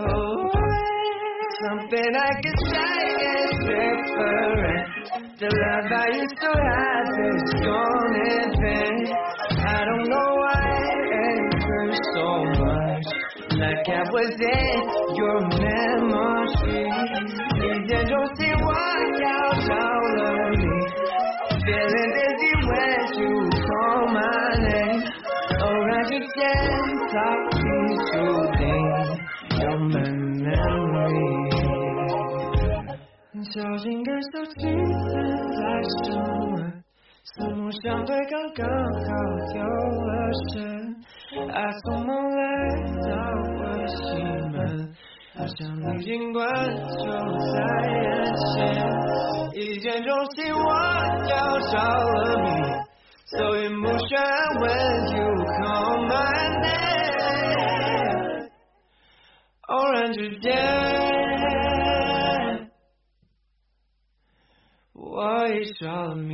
Something I could say is different The love I used to have is gone in vain I don't know why it hurts so much Like I was in your memory 一见钟情我要着了你 Feeling dizzy when you call my name 偶然之间早已注定 You're my memory 小心感受气氛在升温四目相对刚刚好丢了神爱从梦来到我心门好像你尽管就在眼前一见钟情我要着了你 So emotion when you call my name 偶然之间我已着迷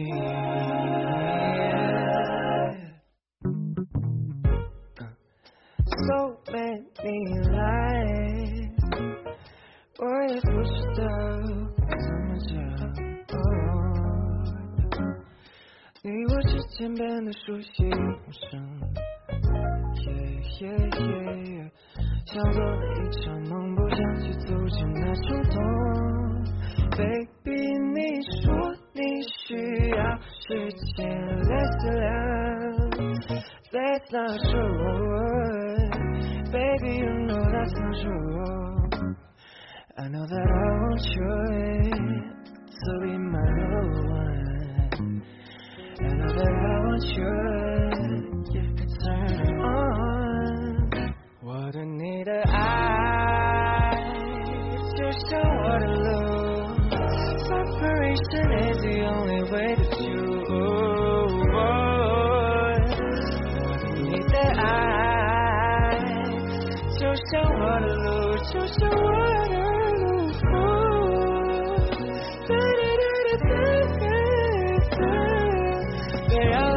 So many lies 我也不知道怎么讲、oh、你我之间变得熟悉陌生 yeah, yeah, yeah 像做了一场梦不想去阻止那冲动 Baby 你说你需要时间 Let's learn That's not true Baby you know that's not true I know that I want you to be my one I know that I want you You can turn it on 我对你的爱就像我的路 Separation is the only way to choose 我对你的爱就像我的路就像我的路别让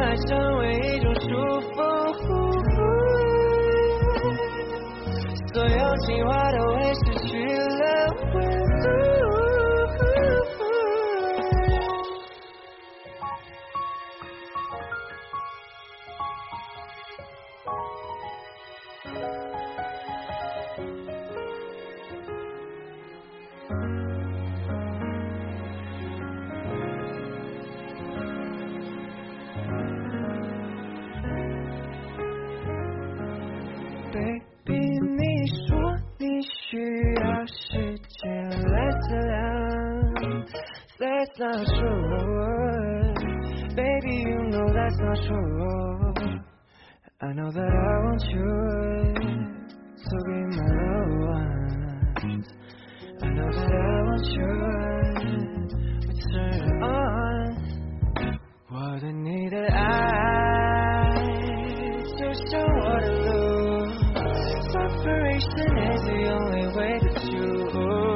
心话都会失去了温度。Baby， 你说你需要时间来测量 ，That's not true. Baby, you know that's not true. I know that I want you, so be my loved ones. I know that I want you, we turn on. 我对你的爱就像我的路。Separation is the only way to choose.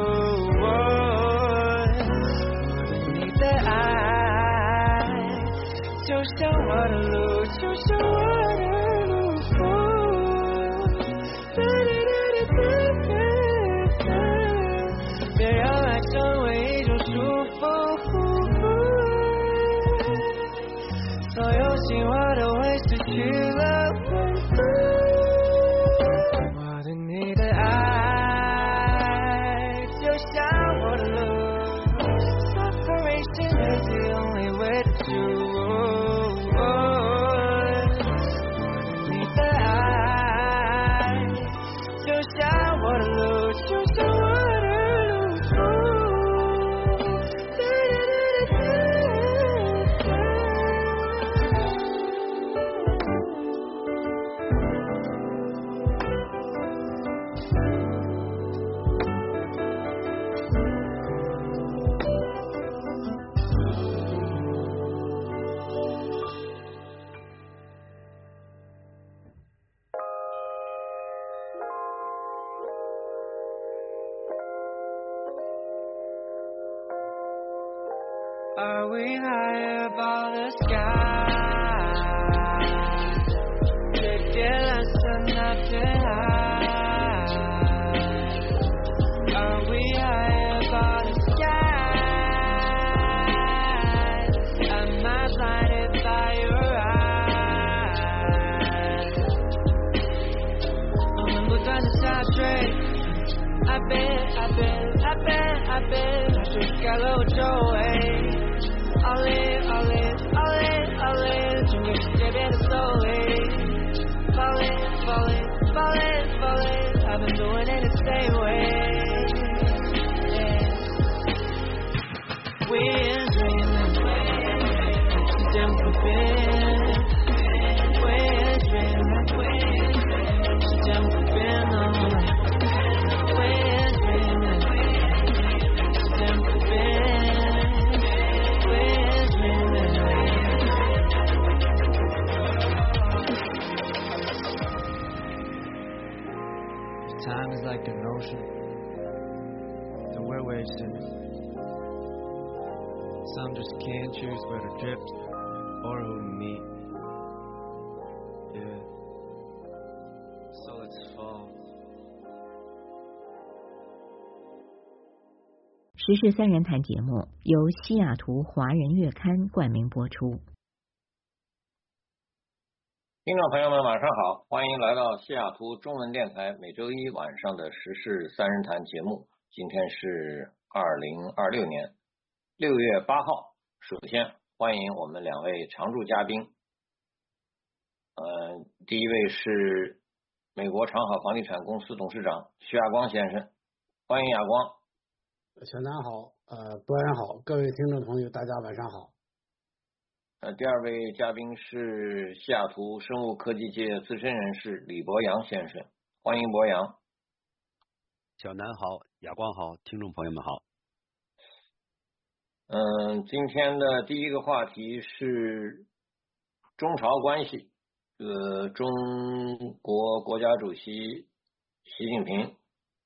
我对你的爱，就像我的路，就像我的路。别让爱成为一种束缚，所有心话都会失去了温度。Are we high above the sky? Ridiculous enough to hide. Are we high above the sky? Am I blinded by your eyes? 我们不断地下坠。I bet, I bet, I bet, I bet， 它覆盖了我周围。All in, all in, all in, all in， 整个世界变得 slowly falling, falling, falling, falling. I've been doing it the same way. Yeah. We're dreaming, 时间不变。We're dreaming, 时间不变。We're dreaming, 时间不变。 Time is like an ocean, the where waves surf. Some just can't choose where to drift or who to meet. Yeah, so let's fall. 时事三人谈节目由西雅图华人月刊冠名播出。 听众朋友们晚上好，欢迎来到西雅图中文电台每周一晚上的时事三人谈节目。今天是二零二六年六月八号。首先欢迎我们两位常驻嘉宾。呃，第一位是美国长好房地产公司董事长徐亚光先生，欢迎亚光。 小南好，呃，博然好，各位听众朋友，大家晚上好。 呃，第二位嘉宾是西雅图生物科技界资深人士李博洋先生，欢迎博洋。 小南好，亚光好，听众朋友们好。 嗯，今天的第一个话题是中朝关系。呃，中国国家主席习近平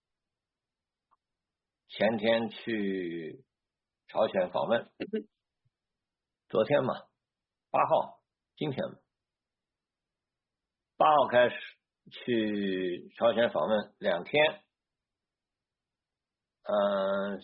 前天去朝鲜访问，昨天嘛，八号，今天嘛，八号开始去朝鲜访问两天， 呃，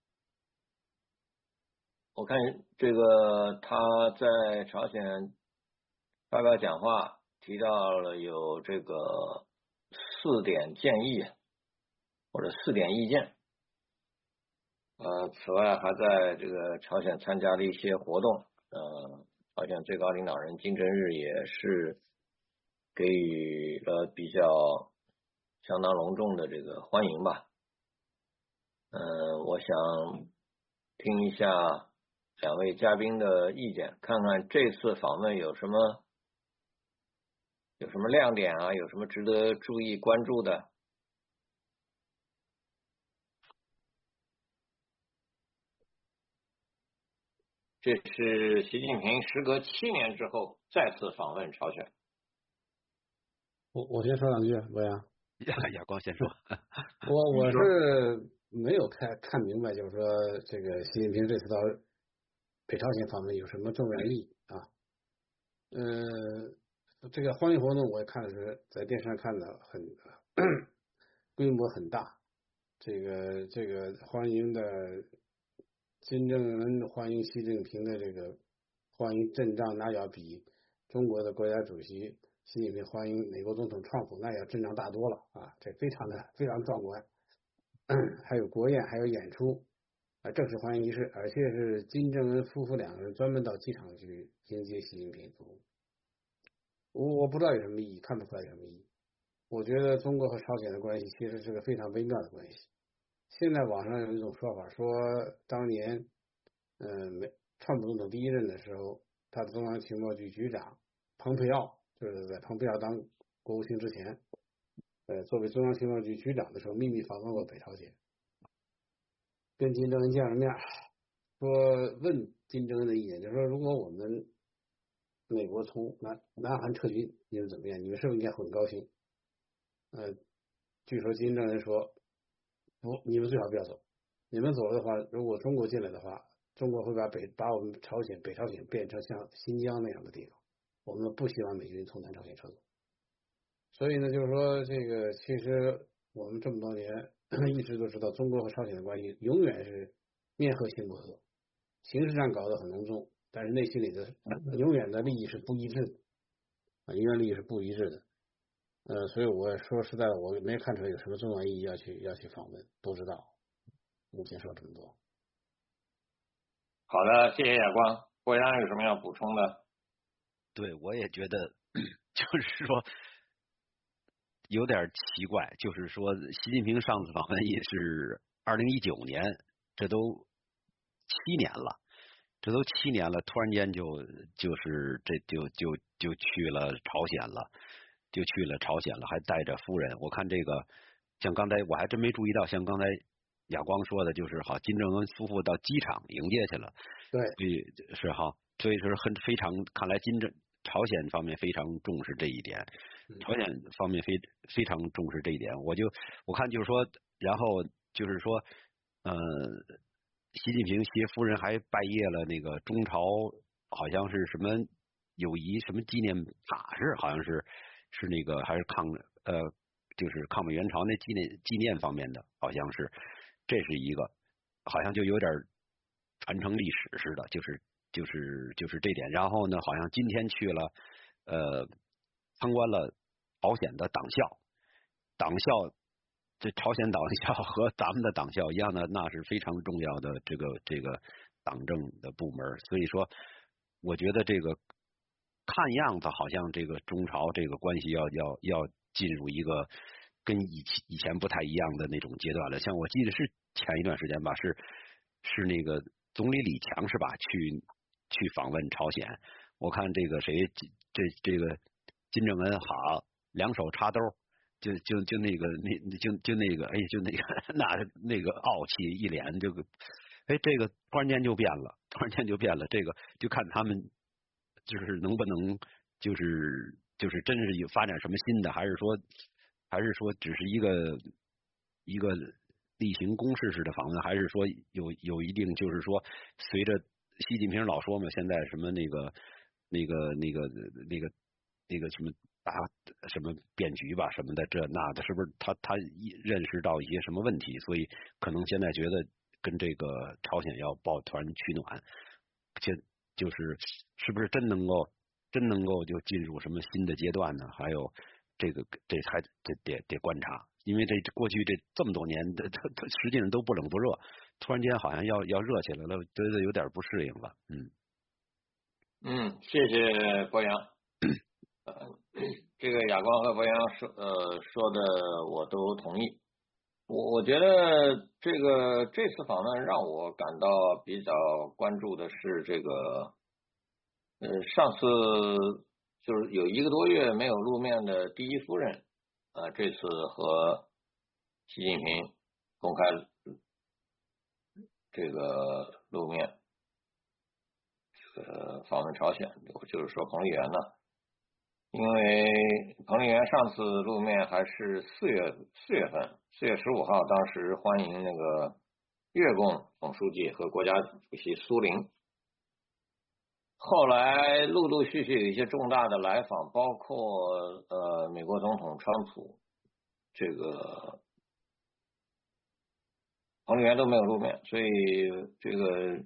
我看这个他在朝鲜发表讲话，提到了有这个四点建议或者四点意见。呃，此外还在这个朝鲜参加了一些活动。呃，朝鲜最高领导人金正日也是给予了比较相当隆重的这个欢迎吧。嗯、呃，我想听一下两位嘉宾的意见，看看这次访问有什么有什么亮点啊，有什么值得注意关注的。这是习近平时隔七年之后再次访问朝鲜。 我我先说两句，博洋。 亚亚光先说。 我我是没有看看明白，就是说这个习近平这次到北朝鲜访问有什么重要意义啊？呃，这个欢迎活动我也看的是在电视上看的很规模很大，这个这个欢迎的金正恩欢迎习近平的这个欢迎阵仗，那要比中国的国家主席习近平欢迎美国总统川普那要阵仗大多了啊！这非常的非常壮观。还有国宴，还有演出啊，正式欢迎仪式，而且是金正恩夫妇两个人专门到机场去迎接习近平。我我不知道有什么意义，看不出来有什么意义。我觉得中国和朝鲜的关系其实是个非常微妙的关系。现在网上有一种说法，说当年嗯，美川普总统第一任的时候，他的中央情报局局长蓬佩奥，就是在蓬佩奥当国务卿之前，呃，作为中央情报局局长的时候，秘密访问过北朝鲜，跟金正恩见了面，说问金正恩的意见，就是说如果我们美国从南南韩撤军，你们怎么样？你们是不是应该很高兴？呃，据说金正恩说，不，你们最好不要走，你们走了的话，如果中国进来的话，中国会把北把我们朝鲜北朝鲜变成像新疆那样的地方，我们不希望美军从南朝鲜撤走。所以呢，就是说这个其实我们这么多年一直都知道，中国和朝鲜的关系永远是面和心不和，形式上搞得很隆重，但是内心里的永远的利益是不一致的啊，永远利益是不一致的。呃，所以我说实在的，我没看出来有什么重要意义要去要去访问，不知道。目前说这么多。 好的，谢谢亚光。郭阳有什么要补充的？ 对，我也觉得就是说有点奇怪，就是说习近平上次访问也是二零一九年，这都七年了，这都七年了，突然间就就是这就就就去了朝鲜了，就去了朝鲜了，还带着夫人。我看这个，像刚才我还真没注意到，像刚才亚光说的，就是好，金正恩夫妇到机场迎接去了， 对， 是哈，所以说很非常，看来金正朝鲜方面非常重视这一点，朝鲜方面非非常重视这一点。我就我看就是说，然后就是说，呃，习近平携夫人还拜谒了那个中朝，好像是什么友谊什么纪念塔是，好像是是那个还是抗呃，就是抗美援朝那纪念纪念方面的，好像是。这是一个，好像就有点传承历史似的，就是就是就是这点。然后呢，好像今天去了，呃，参观了朝鲜的党校，党校这朝鲜党校和咱们的党校一样的，那是非常重要的这个这个党政的部门。所以说，我觉得这个看样子好像这个中朝这个关系要要要进入一个。跟以前以前不太一样的那种阶段了，像我记得是前一段时间吧，是是那个总理李强是吧？去去访问朝鲜，我看这个谁这这个金正恩好，两手插兜，就就就那个那就就那个哎就那个那那个傲气一脸就哎这个突然间就变了，突然间就变了，这个就看他们就是能不能就是就是真是有发展什么新的，还是说。还是说只是一个一个例行公事式的访问，还是说有有一定就是说随着习近平老说嘛，现在什么那个那个那个那个那个什么打什么变局吧什么的这那的，是不是他他认识到一些什么问题，所以可能现在觉得跟这个朝鲜要抱团取暖，就就是是不是真能够真能够就进入什么新的阶段呢？还有这个这还这得得观察，因为这过去这这么多年的它它实际上都不冷不热，突然间好像要要热起来了，觉得有点不适应了。嗯嗯，谢谢博洋。呃，这个亚光和博洋说呃说的我都同意。我我觉得这个这次访问让我感到比较关注的是这个呃上次就是有一个多月没有露面的第一夫人啊、呃，这次和习近平公开这个露面，这个访问朝鲜，就是说彭丽媛呢。因为彭丽媛上次露面还是四月四月份，四月十五号，当时欢迎那个越共总书记和国家主席苏林。后来陆陆续续有一些重大的来访，包括呃美国总统川普，这个彭丽媛都没有露面，所以这个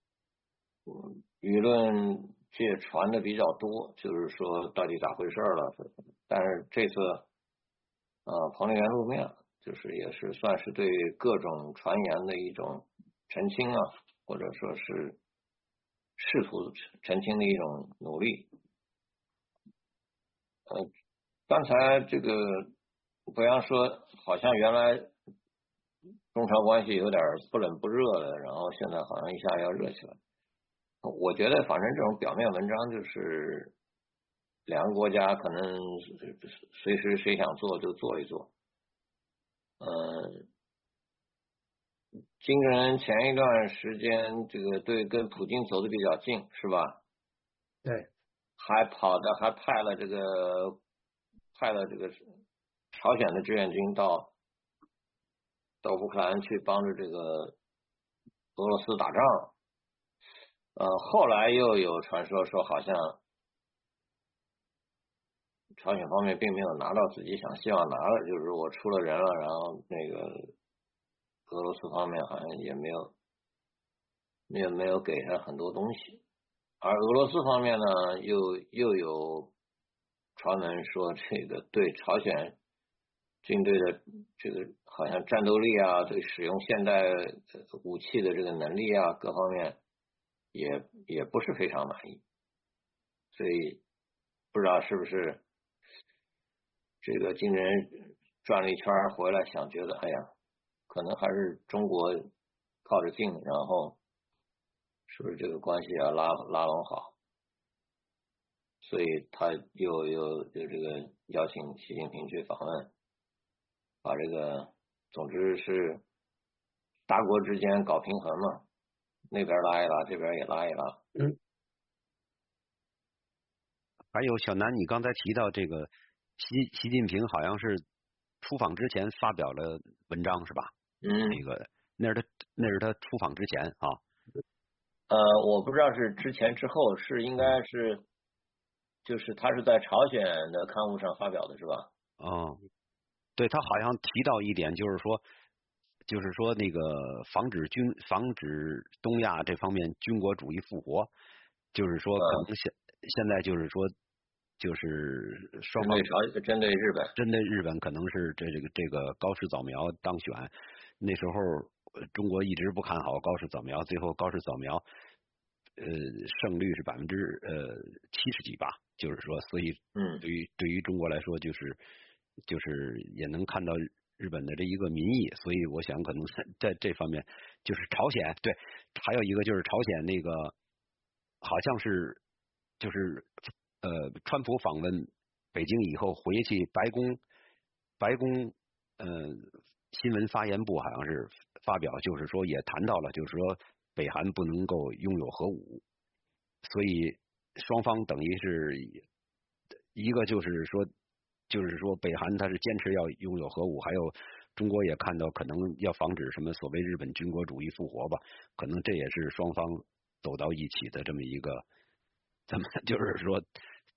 舆论界传的比较多，就是说到底咋回事了？但是这次，呃，彭丽媛露面，就是也是算是对各种传言的一种澄清啊，或者说是试图澄清的一种努力。呃，刚才这个博洋说，好像原来中朝关系有点不冷不热的，然后现在好像一下要热起来。我觉得反正这种表面文章就是两个国家可能随时谁想做就做一做。嗯，金正恩前一段时间这个对跟普京走的比较近，是吧？ 对， 还跑的还派了这个派了这个朝鲜的志愿军到到乌克兰去帮助这个俄罗斯打仗。呃，后来又有传说说，好像朝鲜方面并没有拿到自己想希望拿的，就是我出了人了，然后那个俄罗斯方面好像也没有没有没有给他很多东西，而俄罗斯方面呢，又又有传闻说，这个对朝鲜军队的这个好像战斗力啊，对使用现代武器的这个能力啊，各方面。也也不是非常满意，所以不知道是不是这个金正恩转了一圈回来，想觉得哎呀，可能还是中国靠着近，然后是不是这个关系要拉拉拢好，所以他又又就这个邀请习近平去访问，把这个总之是大国之间搞平衡嘛。那边拉一拉，这边也拉一拉。 嗯。 还有小南，你刚才提到这个习习近平好像是出访之前发表了文章是吧？ 嗯。 那个那是他那是他出访之前啊。 呃，我不知道是之前之后，是应该是就是他是在朝鲜的刊物上发表的是吧？ 哦，对，他好像提到一点，就是说。就是说，那个防止军防止东亚这方面军国主义复活，就是说可能现、嗯、现在就是说，就是双方针对日本， 针对日本可能是这这个这个高市早苗当选，那时候中国一直不看好高市早苗，最后高市早苗呃胜率是百分之呃七十几吧，就是说，所以嗯， 对于对于中国来说，就是就是也能看到。日本的这一个民意，所以我想可能在这方面就是朝鲜对，还有一个就是朝鲜那个好像是就是呃川普访问北京以后回去白宫白宫呃新闻发言部好像是发表，就是说也谈到了，就是说北韩不能够拥有核武，所以双方等于是一个就是说。就是说，北韩他是坚持要拥有核武，还有中国也看到可能要防止什么所谓日本军国主义复活吧，可能这也是双方走到一起的这么一个，怎么就是说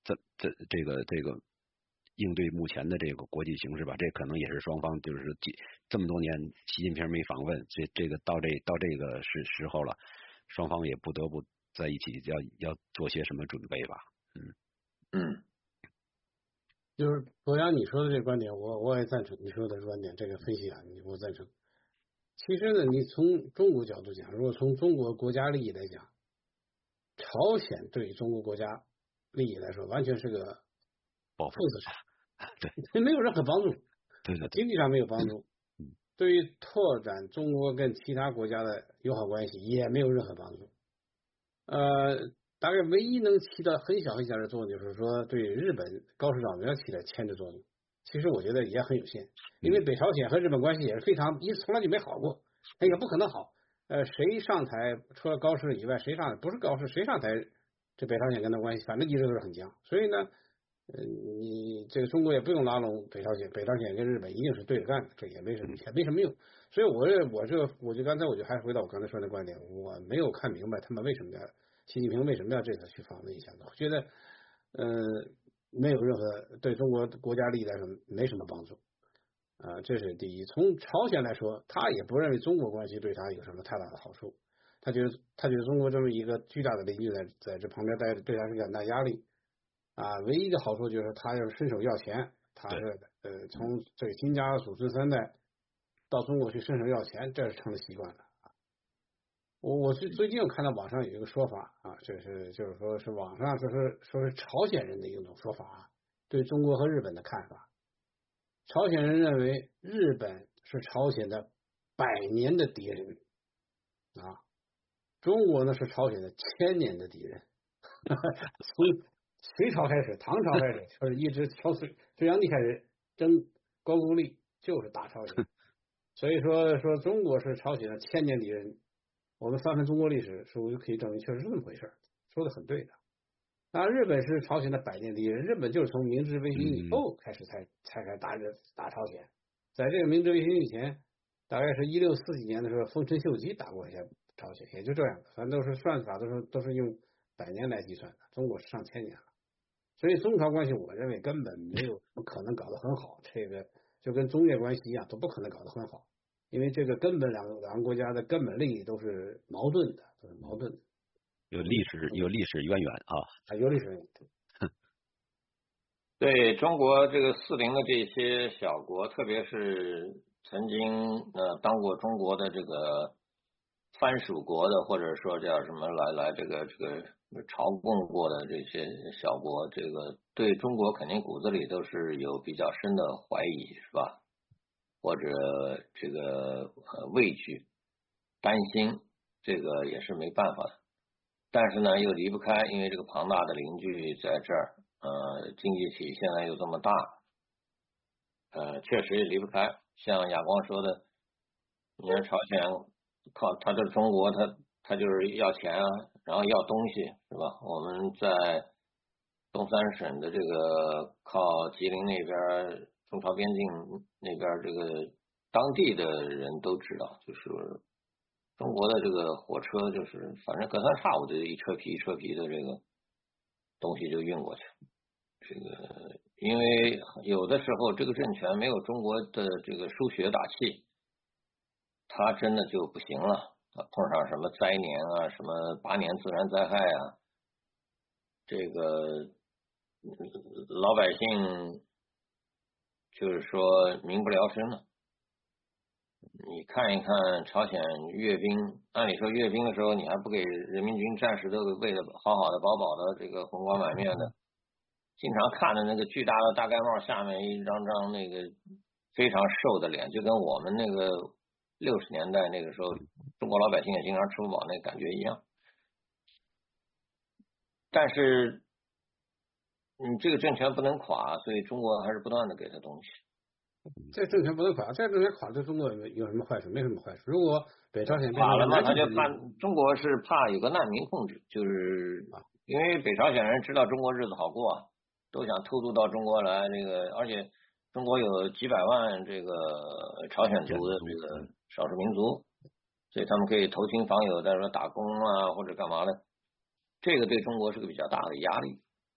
这这这个这个应对目前的这个国际形势吧，这可能也是双方就是几这么多年习近平没访问，这这个到这到这个时时候了，双方也不得不在一起要要做些什么准备吧。嗯嗯， 就是博洋你说的这个观点，我我也赞成你说的观点，这个分析啊，我赞成。其实呢，你从中国角度讲，如果从中国国家利益来讲，朝鲜对中国国家利益来说，完全是个负资产， 对， 没有任何帮助， 对的， 经济上没有帮助， 嗯， 对于拓展中国跟其他国家的友好关系也没有任何帮助。呃，大概唯一能起到很小很小的作用，就是说对日本高市早苗起的牵制作用。其实我觉得也很有限，因为北朝鲜和日本关系也是非常，一从来就没好过，也不可能好。呃，谁上台除了高市以外，谁上台不是高市，谁上台，这北朝鲜跟他关系反正一直都是很僵。所以呢，呃，你这个中国也不用拉拢北朝鲜，北朝鲜跟日本一定是对着干的，这也没什么也没什么用。所以我这我这我就刚才我就还回到我刚才说的观点，我没有看明白他们为什么要习近平为什么要这次去访问一下呢？我觉得，呃。没有任何对中国国家利益来说没什么帮助，啊、呃，这是第一。从朝鲜来说，他也不认为中国关系对他有什么太大的好处，他觉得他觉得中国这么一个巨大的邻居在在这旁边待着，对他是很大压力，啊，唯一的好处就是他要伸手要钱，他是呃从这个金家祖孙三代到中国去伸手要钱，这是成了习惯了。我我最最近我看到网上有一个说法啊，就是就是说是网上说是说是朝鲜人的一种说法啊，对中国和日本的看法。朝鲜人认为日本是朝鲜的百年的敌人啊，中国呢是朝鲜的千年的敌人。从隋朝开始，唐朝开始，就是一直从隋隋炀帝开始争高句丽，就是打朝鲜。所以说说中国是朝鲜的千年敌人。我们翻翻中国历史，是不是可以证明确实是这么回事？说的很对的。那日本是朝鲜的百年敌人，日本就是从明治维新以后开始才才开始打日打朝鲜。在这个明治维新以前，大概是一六四几年的时候，丰臣秀吉打过一下朝鲜，也就这样。反正都是算法，都是都是用百年来计算的，中国是上千年了。所以中朝关系，我认为根本没有不可能搞得很好。这个就跟中越关系一样，都不可能搞得很好。因为这个根本两个两个国家的根本利益都是矛盾的，都是矛盾的， 有历史有历史渊源啊， 有历史渊源。 对中国这个四邻的这些小国，特别是曾经呃当过中国的这个藩属国的，或者说叫什么来来这个这个朝贡过的这些小国，这个对中国肯定骨子里都是有比较深的怀疑，是吧？或者这个呃畏惧、担心，这个也是没办法的。但是呢，又离不开，因为这个庞大的邻居在这儿，呃，经济体现在又这么大，呃，确实也离不开。像亚光说的，你看朝鲜靠他这中国，他他就是要钱啊，然后要东西，是吧？我们在东三省的这个靠吉林那边。中朝边境那边，这个当地的人都知道，就是中国的这个火车，就是反正隔三差五的一车皮一车皮的这个东西就运过去。这个因为有的时候这个政权没有中国的这个输血打气，它真的就不行了。碰上什么灾年啊，什么八年自然灾害啊，这个老百姓。就是说民不聊生了。你看一看朝鲜阅兵，按理说阅兵的时候，你还不给人民军战士都喂得好好的、饱饱的，这个红光满面的，经常看的那个巨大的大盖帽下面一张张那个非常瘦的脸，就跟我们那个六十年代那个时候中国老百姓也经常吃不饱那感觉一样。但是你这个政权不能垮，所以中国还是不断的给他东西。 这政权不能垮，这政权垮对中国有有什么坏处？没什么坏处。如果北朝鲜垮了嘛，他就怕中国是怕有个难民控制，就是因为北朝鲜人知道中国日子好过啊，都想偷渡到中国来。这个而且中国有几百万这个朝鲜族的这个少数民族，所以他们可以投亲访友，在说打工啊或者干嘛的。这个对中国是个比较大的压力。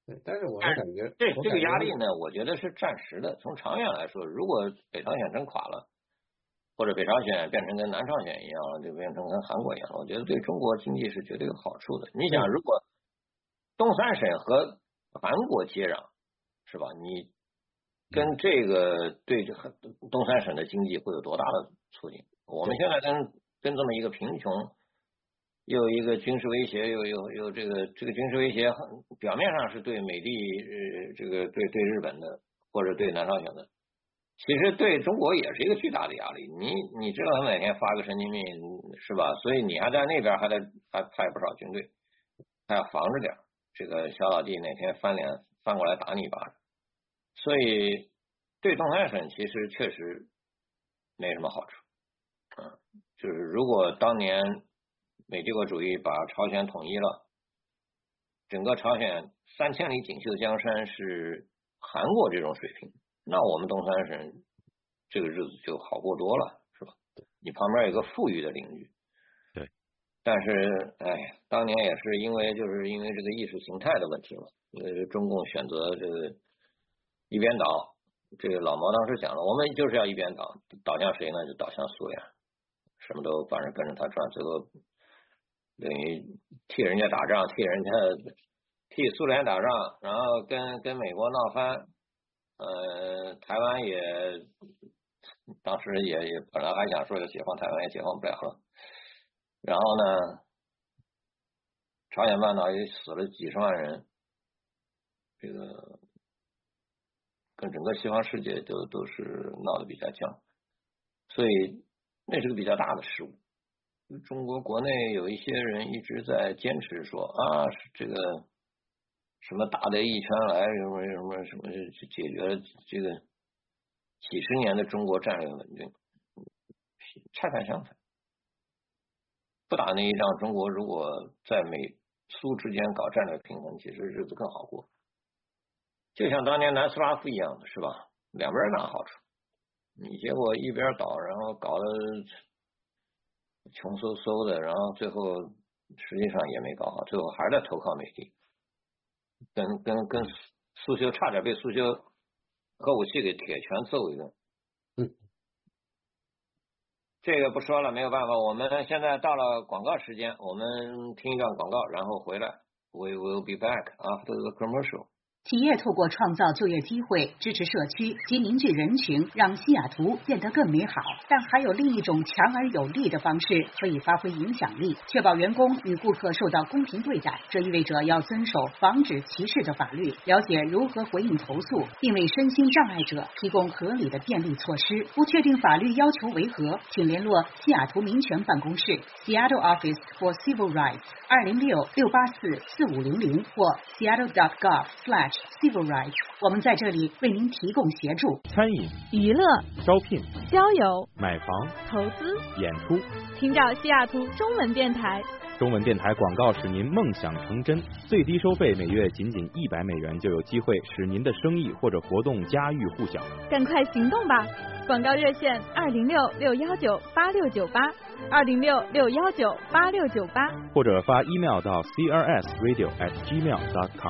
对，但是我是感觉这这个压力呢，我觉得是暂时的。从长远来说，如果北朝鲜真垮了，或者北朝鲜变成跟南朝鲜一样了，就变成跟韩国一样了，我觉得对中国经济是绝对有好处的。你想，如果东三省和韩国接壤，是吧？你跟这个对东三省的经济会有多大的促进？我们现在跟跟这么一个贫穷。又有一个军事威胁，又有有这个这个军事威胁，表面上是对美帝呃这个对对日本的或者对南朝鲜的，其实对中国也是一个巨大的压力。你你知道他每天发个神经病是吧？所以你还在那边还得还派不少军队，还要防着点这个小老弟哪天翻脸翻过来打你一巴掌。所以对东三省其实确实没什么好处，嗯，就是如果当年。美帝国主义把朝鲜统一了，整个朝鲜三千里锦绣江山是韩国这种水平，那我们东三省这个日子就好过多了，是吧？你旁边有个富裕的邻居， 对。 但是，哎，当年也是因为就是因为这个意识形态的问题嘛，呃，中共选择这个一边倒，这个老毛当时讲了，我们就是要一边倒，倒向谁呢？就倒向苏联，什么都反正跟着他转，最后。等于替人家打仗，替人家替苏联打仗，然后跟跟美国闹翻，呃，台湾也当时也也本来还想说要解放台湾，也解放不了了。然后呢，朝鲜半岛也死了几十万人，这个跟整个西方世界都都是闹得比较僵，所以那是个比较大的失误。中国国内有一些人一直在坚持说啊，这个什么打得一拳来，什么什么什么解决了这个几十年的中国战略稳定，恰恰相反，不打那一仗，中国如果在美苏之间搞战略平衡，其实日子更好过。就像当年南斯拉夫一样的是吧？两边拿好处，你结果一边倒，然后搞得穷嗖嗖的，然后最后实际上也没搞好，最后还是在投靠美帝，跟跟跟苏修差点被苏修核武器给铁拳揍一顿。 嗯， 这个不说了，没有办法，我们现在到了广告时间，我们听一段广告，然后回来。We will be back after the commercial. 企业透过创造就业机会，支持社区及凝聚人群，让西雅图变得更美好。但还有另一种强而有力的方式可以发挥影响力，确保员工与顾客受到公平对待。这意味着要遵守防止歧视的法律，了解如何回应投诉，并为身心障碍者提供合理的便利措施。不确定法律要求为何，请联络西雅图民权办公室 Seattle Office for Civil Rights 二零六六八四四五零零或 seattle dot gov slash Civil Rights， 我们在这里为您提供协助。 餐饮、 娱乐、 招聘、 交友、 买房、 投资、 演出， 请找西雅图中文电台。 中文电台广告使您梦想成真，最低收费每月仅仅一百美元，就有机会使您的生意或者活动家喻户晓。 赶快行动吧！广告热线二零六六幺九八六九八，二零六六幺九八六九八， 或者发 email 到 c r s radio at gmail dot com。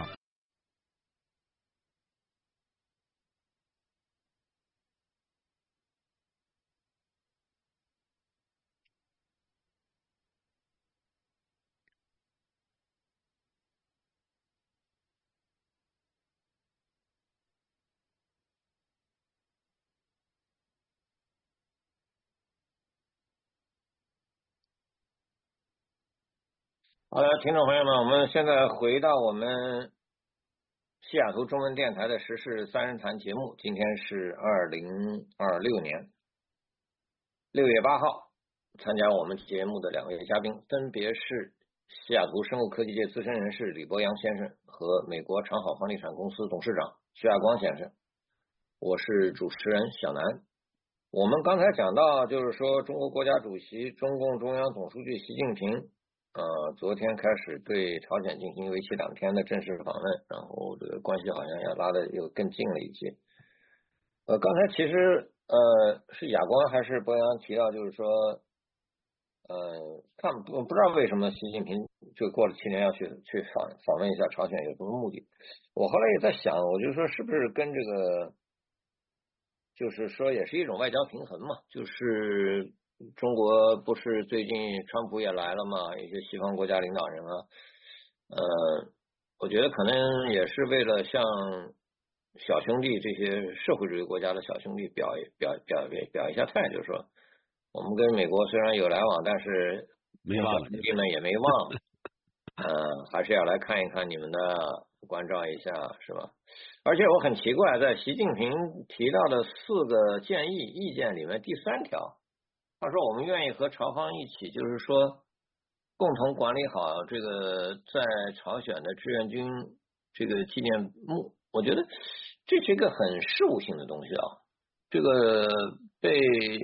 好的，听众朋友们，我们现在回到我们西雅图中文电台的时事三人谈节目。今天是二零二六年六月八号，参加我们节目的两位嘉宾分别是西雅图生物科技界资深人士李博洋先生和美国长好房地产公司董事长徐亚光先生。我是主持人小南。我们刚才讲到，就是说中国国家主席、中共中央总书记习近平呃，昨天开始对朝鲜进行为期两天的正式访问，然后这个关系好像也拉得又更近了一些。呃，刚才其实呃是亚光还是博洋提到，就是说呃，他们不不知道为什么习近平就过了七年要去去访访问一下朝鲜，有什么目的？我后来也在想，我就说是不是跟这个，就是说也是一种外交平衡嘛，就是中国不是最近川普也来了嘛，一些西方国家领导人啊，呃，我觉得可能也是为了向小兄弟这些社会主义国家的小兄弟表表表表表一下态，就是说我们跟美国虽然有来往，但是没忘， 兄弟们也没忘，呃，还是要来看一看你们的，关照一下，是吧？而且我很奇怪，在习近平提到的四个建议意见里面，第三条，他说我们愿意和朝方一起，就是说共同管理好这个在朝鲜的志愿军这个纪念墓。我觉得这是一个很事务性的东西啊，这个被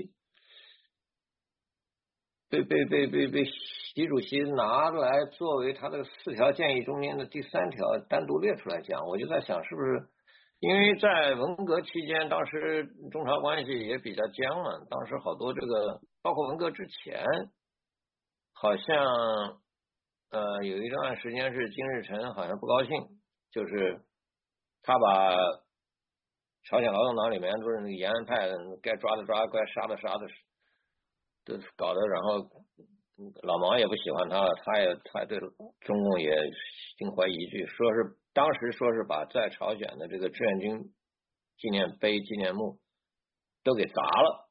被被被被被习主席拿来作为他的四条建议中间的第三条单独列出来讲，我就在想是不是因为在文革期间，当时中朝关系也比较僵嘛，当时好多这个包括文革之前，好像呃有一段时间是金日成好像不高兴，就是他把朝鲜劳动党里面都是那个延安派，该抓的抓，该杀的杀的，都搞得，然后老毛也不喜欢他了，他也他对中共也心怀疑惧，说是当时说是把在朝鲜的这个志愿军纪念碑、纪念墓都给砸了。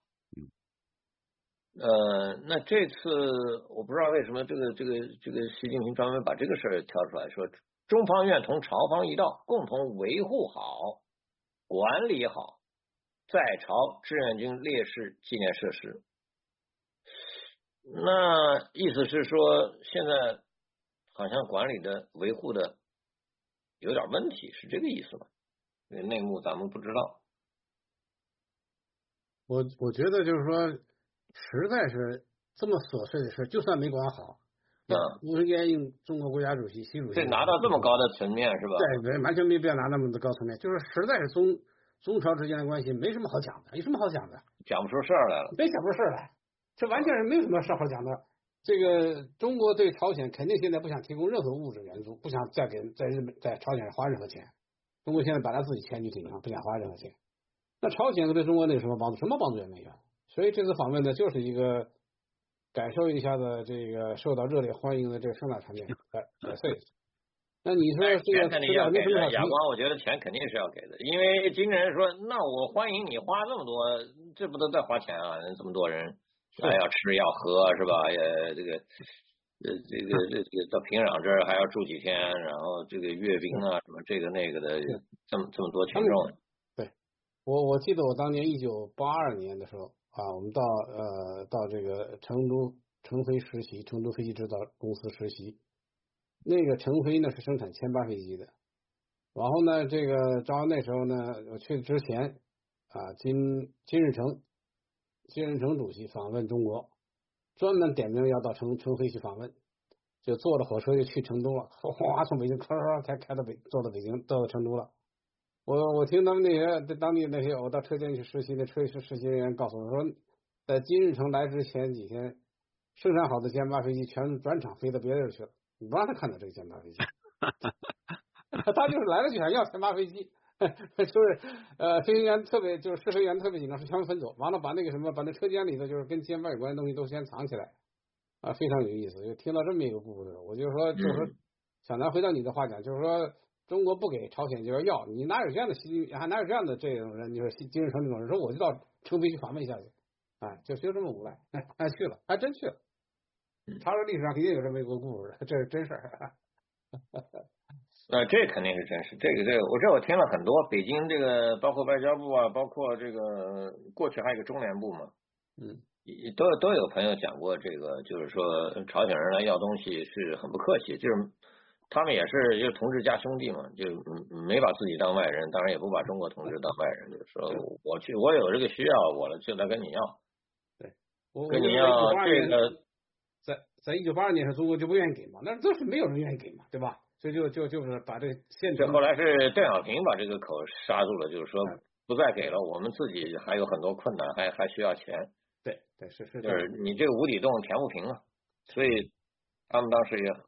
呃，那这次我不知道为什么这个这个这个习近平专门把这个事儿挑出来说，中方愿同朝方一道，共同维护好、管理好在朝志愿军烈士纪念设施。那意思是说，现在好像管理的、维护的有点问题，是这个意思吗？内幕咱们不知道。 我我觉得就是说，实在是这么琐碎的事，就算没管好， 嗯， 不应该用中国国家主席、习主席对拿到这么高的层面是吧？ 对，完全没必要拿那么的高层面，就是实在是中中朝之间的关系没什么好讲的，有什么好讲的？ 讲不出事儿来了， 没讲出事儿来。这完全是没有什么事好讲的。这个中国对朝鲜肯定现在不想提供任何物质援助，不想再给在日本在朝鲜花任何钱。中国现在把他自己钱就顶上，不想花任何钱。那朝鲜对中国那什么帮助？什么帮助也没有。所以这次访问呢，就是一个感受一下的这个受到热烈欢迎的这个盛大场面，百百岁。那你说这个肯定要给的，亚光，我觉得钱肯定是要给的，因为经纪人说，那我欢迎你花这么多，这不都在花钱啊？这么多人。还要吃要喝是吧？也这个呃这个这个到平壤这儿还要住几天，然后这个阅兵啊什么这个那个的，这么这么多群众。 对，我我记得我当年一九八二年的时候啊，我们到呃到这个成都成飞实习，成都飞机制造公司实习。那个成飞呢是生产歼八飞机的，然后呢这个招那时候呢我去之前啊金金日成。金日成主席访问中国，专门点名要到成成飞去访问，就坐着火车就去成都了，哗从北京嗑才开到北，坐到北京，到成都了。我我听他们那些在当地那些，我到车间去实习的车实实习人员告诉我说，在金日成来之前几天，生产好的歼八飞机全转场飞到别地儿去了，你不让他看到这个歼八飞机，他就是来了就想要歼八飞机。就是呃，飞行员特别就是试飞员特别紧张，是全部分走，完了把那个什么，把那车间里头就是跟歼八有关的东西都先藏起来啊，非常有意思。就听到这么一个故事，我就说，就是说，小南回到你的话讲，就是说，中国不给朝鲜就要要，你哪有这样的习，还哪有这样的这种人？你说金日成这种人，说我就到成飞去访问一下去，哎，就就这么无赖，哎去了，还真去了。查查历史上肯定有这么一个故事，这是真事儿。 呃，这肯定是真实。这个这个，我这我听了很多，北京这个包括外交部啊，包括这个过去还有一个中联部嘛， 嗯， 都都有朋友讲过这个，就是说朝鲜人来要东西是很不客气，就是他们也是就是同志加兄弟嘛，就没把自己当外人，当然也不把中国同志当外人，就是说我去我有这个需要，我了就来跟你要， 对，我跟你要这个， 在在一九八二年时，中国就不愿意给嘛，那都是没有人愿意给嘛，对吧？所以就就就是把这个现这后来是邓小平把这个口刹住了，就是说不再给了，我们自己还有很多困难，还还需要钱。 对对是是， 就是你这个无底洞填不平了，所以他们当时也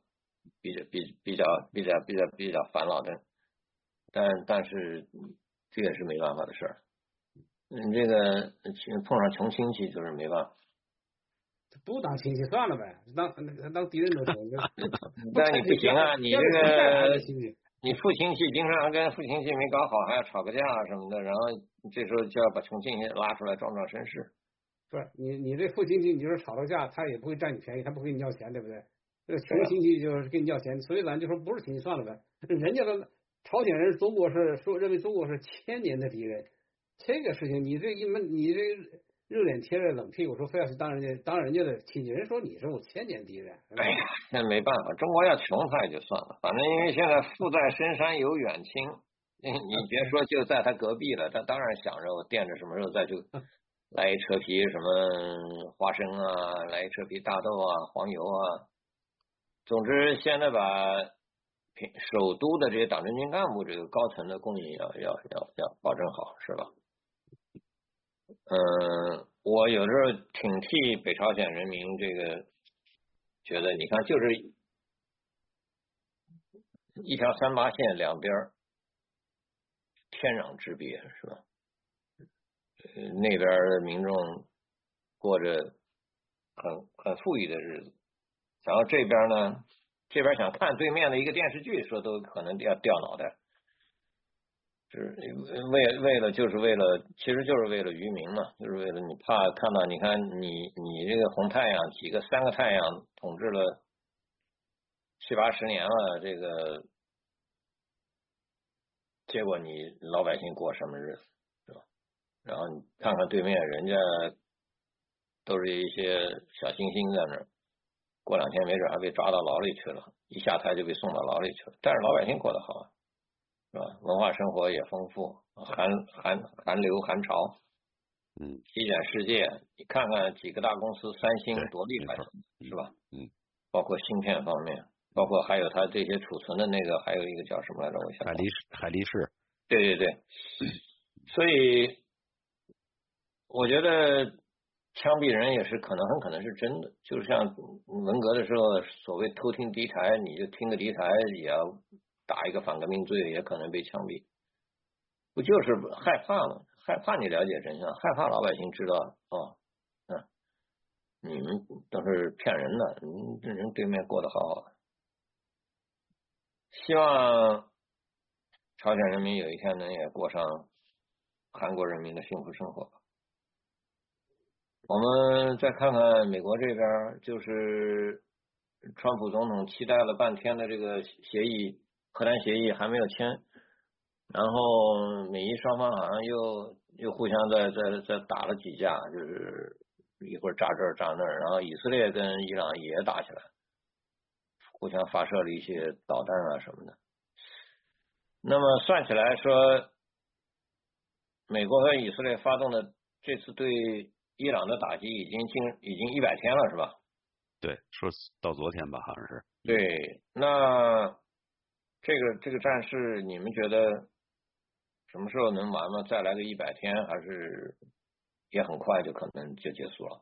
比较比比较比较比较比较烦恼的，但但是这也是没办法的事儿。嗯，这个碰上穷亲戚就是没办法。 不当亲戚算了呗，当当敌人都行。 但你不行啊，你这个你父亲戚经常跟父亲戚没搞好，还要吵个架什么的，然后这时候就要把穷亲戚拉出来壮壮声势。 不是你你这父亲戚，你就是吵到架，他也不会占你便宜，他不给你要钱，对不对？这穷亲戚就是给你要钱，所以咱就说不是亲戚算了呗。人家的朝鲜人，中国是说认为中国是千年的敌人，这个事情你这一门你这热脸贴着冷屁股说非要去当人家当人家的亲戚，人说你是我千年敌人。 哎呀，那没办法，中国要穷他也就算了，反正因为现在富在深山有远亲，你别说就在他隔壁了，他当然想着我惦着什么时候再去来一车皮什么花生啊，来一车皮大豆啊、黄油啊。总之，现在把首都的这些党政军干部这个高层的供应要要要要保证好，是吧？嗯，我有时候挺替北朝鲜人民这个觉得，你看，就是一条三八线两边天壤之别，是吧？那边的民众过着很很富裕的日子，然后这边呢，这边想看对面的一个电视剧，说都可能要掉脑袋。是为为了就是为了，其实就是为了愚民嘛，就是为了你怕看到，你看你你这个红太阳几个三个太阳统治了七八十年了，这个结果你老百姓过什么日子，是吧？然后你看看对面人家都是一些小星星在那儿，过两天没准还被抓到牢里去了，一下台就被送到牢里去了，但是老百姓过得好啊。是吧？文化生活也丰富，韩韩韩流韩潮， 嗯， 席卷世界。你看看几个大公司，三星多厉害，是吧？ 嗯， 包括芯片方面，包括还有它这些储存的那个，还有一个叫什么来着？我想海力士，海力士。 对对对，所以我觉得枪毙人也是可能很可能是真的，就是像文革的时候，所谓偷听敌台，你就听个敌台也要打一个反革命罪，也可能被枪毙，不就是害怕吗？害怕你了解真相，害怕老百姓知道哦，嗯，你们都是骗人的，你这人对面过得好好的。希望朝鲜人民有一天能也过上韩国人民的幸福生活吧。我们再看看美国这边，就是川普总统期待了半天的这个协议。和谈协议还没有签，然后美伊双方好像又又互相在在在打了几架，就是一会儿炸这儿炸那儿，然后以色列跟伊朗也打起来，互相发射了一些导弹啊什么的。那么算起来说，美国和以色列发动的这次对伊朗的打击已经进已经一百天了，是吧？ 对，说到昨天吧，好像是。 对，那。这个这个战事，你们觉得什么时候能完吗？再来个一百天，还是也很快就可能就结束了？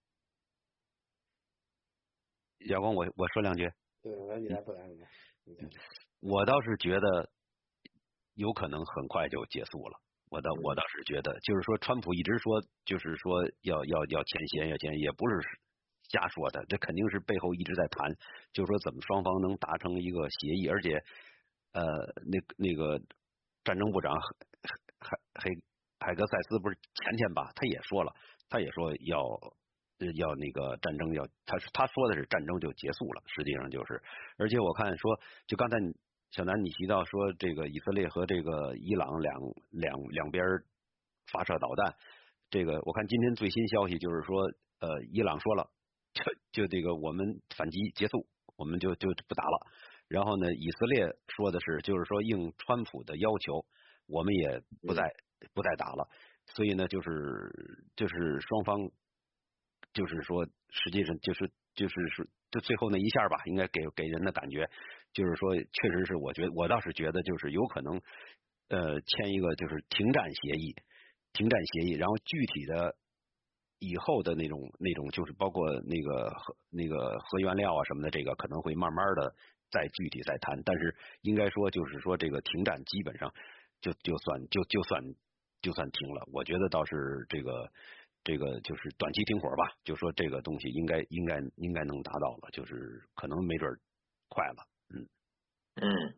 姚光，我我说两句。 对，我让你来，不来你来。 我倒是觉得有可能很快就结束了。我倒我倒是觉得，就是说，川普一直说，就是说要要要签协要签，也不是瞎说的，这肯定是背后一直在谈，就是说怎么双方能达成一个协议，而且呃，那那个战争部长海海海格塞斯不是前天吧，他也说了，他也说要要那个战争要，他他说的是战争就结束了，实际上就是，而且我看说，就刚才小南你提到说这个以色列和这个伊朗两两两边发射导弹，这个我看今天最新消息就是说，呃，伊朗说了。就就这个我们反击结束，我们就就不打了。然后呢，以色列说的是，就是说应川普的要求，我们也不再不再打了。所以呢，就是就是双方就是说，实际上就是就是说，就最后那一下吧，应该给给人的感觉就是说，确实是我觉得我倒是觉得就是有可能呃签一个就是停战协议，停战协议，然后具体的。以后的那种那种就是包括那个核那个核原料啊什么的，这个可能会慢慢的再具体再谈。但是应该说就是说这个停战基本上就就算就就算就算停了，我觉得倒是这个这个就是短期停火吧，就说这个东西应该应该应该能达到了，就是可能没准快了。嗯嗯，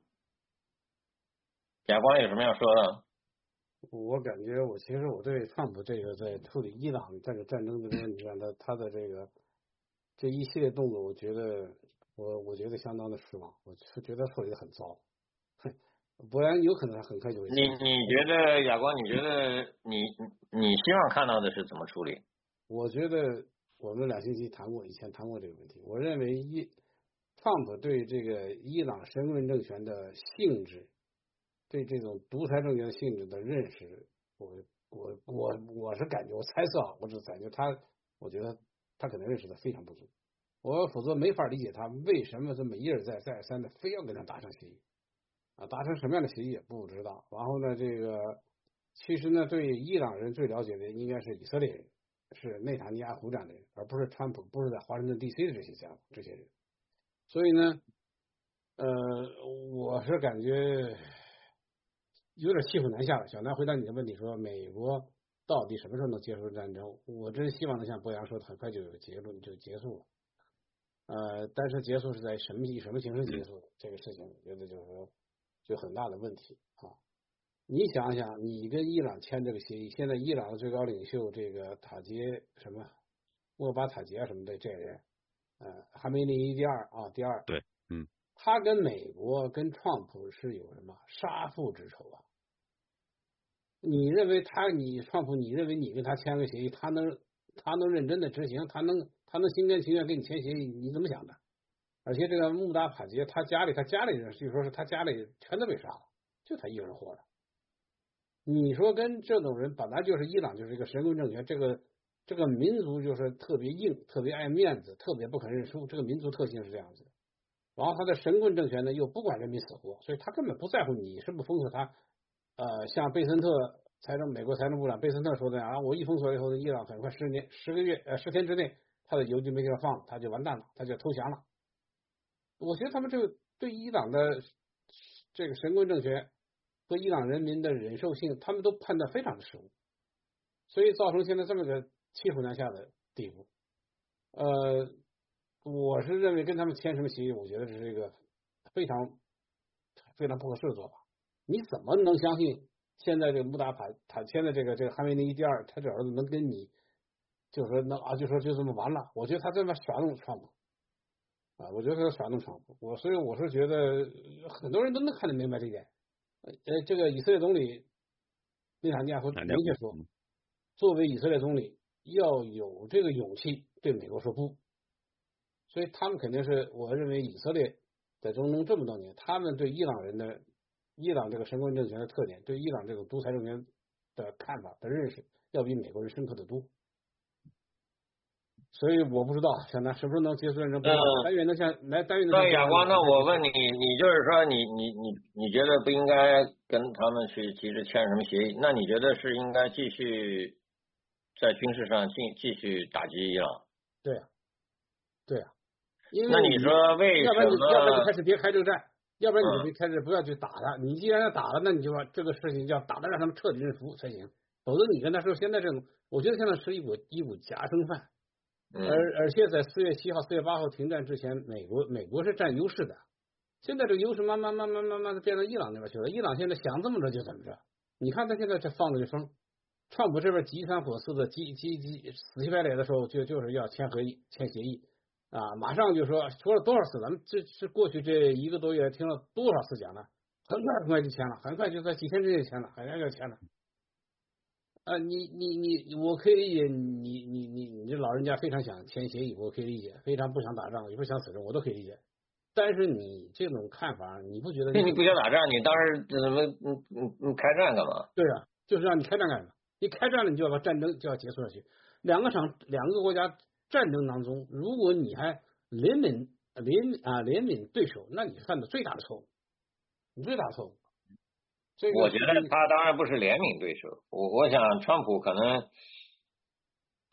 亚光有什么要说的？ 我感觉我其实我对川普这个在处理伊朗这个战争这个问题上，他他的这个这一系列动作，我觉得我我觉得相当的失望，我是觉得处理的很糟，不然有可能很快就会。 你你觉得亚光？你觉得你你希望看到的是怎么处理？ 我觉得我们两星期谈过，以前谈过这个问题。我认为伊川普对这个伊朗神棍政权的性质。对这种独裁政权性质的认识，我我我我是感觉，我猜测啊，我只感觉他，我觉得他可能认识的非常不足，我否则没法理解他为什么这么一而再再而三的非要跟他达成协议啊，达成什么样的协议也不知道。然后呢，这个其实呢，对伊朗人最了解的应该是以色列人，是内塔尼亚胡这样的人，而不是川普，不是在华盛顿 D C 的这些家伙这些人。所以呢，呃，我是感觉。有点骑虎难下了。小南回答你的问题说，美国到底什么时候能结束战争？我真希望能像博洋说的，很快就有结论就结束了。呃，但是结束是在什么以什么形式结束？这个事情，我觉得就是说，就很大的问题啊。你想想，你跟伊朗签这个协议，现在伊朗的最高领袖这个塔杰什么莫巴塔杰啊什么的这人，呃，哈梅内伊第二啊，第二， 对，嗯， 他跟美国跟川普是有什么杀父之仇啊？你认为他，你川普，你认为你跟他签个协议，他能他能认真的执行，他能他能心甘情愿跟你签协议，你怎么想的？而且这个穆达帕杰，他家里他家里人，据说是他家里全都被杀了，就他一个人活着。你说跟这种人，本来就是伊朗就是一个神棍政权，这个这个民族就是特别硬，特别爱面子，特别不肯认输，这个民族特性是这样子的。然后他的神棍政权呢，又不管人民死活，所以他根本不在乎你是不是封锁他。呃，像贝森特财政美国财政部长贝森特说的啊，我一封锁以后，伊朗很快十年十个月呃十天之内，他的油就没地方放，他就完蛋了，他就投降了。我觉得他们这个对伊朗的这个神棍政权和伊朗人民的忍受性，他们都判断非常的失误，所以造成现在这么个骑虎难下的地步。呃，我是认为跟他们签什么协议，我觉得这是一个非常非常不合适的做法。你怎么能相信现在这个穆达帕他现在这个这个哈梅内伊第二，他这儿子能跟你就是说能啊，就说就这么完了？我觉得他这么耍弄川普啊，我觉得他耍弄川普。我所以我是觉得很多人都能看得明白这一点。呃，这个以色列总理内塔尼亚胡明确说，作为以色列总理要有这个勇气对美国说不。所以他们肯定是，我认为以色列在中东这么多年，他们对伊朗人的。伊朗这个神棍政权的特点，对伊朗这个独裁政权的看法的认识，要比美国人深刻的多。所以我不知道小南是不是能结束战争？嗯，但愿能像来，但愿能。 那亚光，那我问你，你就是说你，你你你你觉得不应该跟他们去急着签什么协议？那你觉得是应该继续在军事上继继续打击伊朗？ 对啊，对啊。因为那你说为什么？ 要不然你要不然你开始别开这个战。要不然你就开始不要去打他，你既然要打了，那你就把这个事情要打的让他们彻底认服才行，否则你跟他说现在这种，我觉得现在是一股一股夹生饭， 嗯、 而而且在四月七号、四月八号停战之前，美国美国是占优势的，现在这个优势慢慢慢慢慢慢的变到伊朗那边去了，伊朗现在想怎么着就怎么着，你看他现在这放的这风，川普这边急三火四的急急急死乞白赖的时候就就是要签合议签协议。啊，马上就说说了多少次，咱们这是过去这一个多月听了多少次讲了，很快很快就签了，很快就在几天之内签了，很快就签了。啊，你你你，我可以理解你你你你这老人家非常想签协议，我可以理解，非常不想打仗，也不想死人，我都可以理解。但是你这种看法，你不觉得你？ 你不想打仗，你当时怎么嗯嗯嗯开战干嘛？ 对啊，就是让你开战干嘛？你开战了，你就要把战争就要结束下去。两个场两个国家。战争当中，如果你还怜悯怜啊怜悯对手，那你犯的最大的错误，你最大的错误。这个我觉得他当然不是怜悯对手，我我想川普可能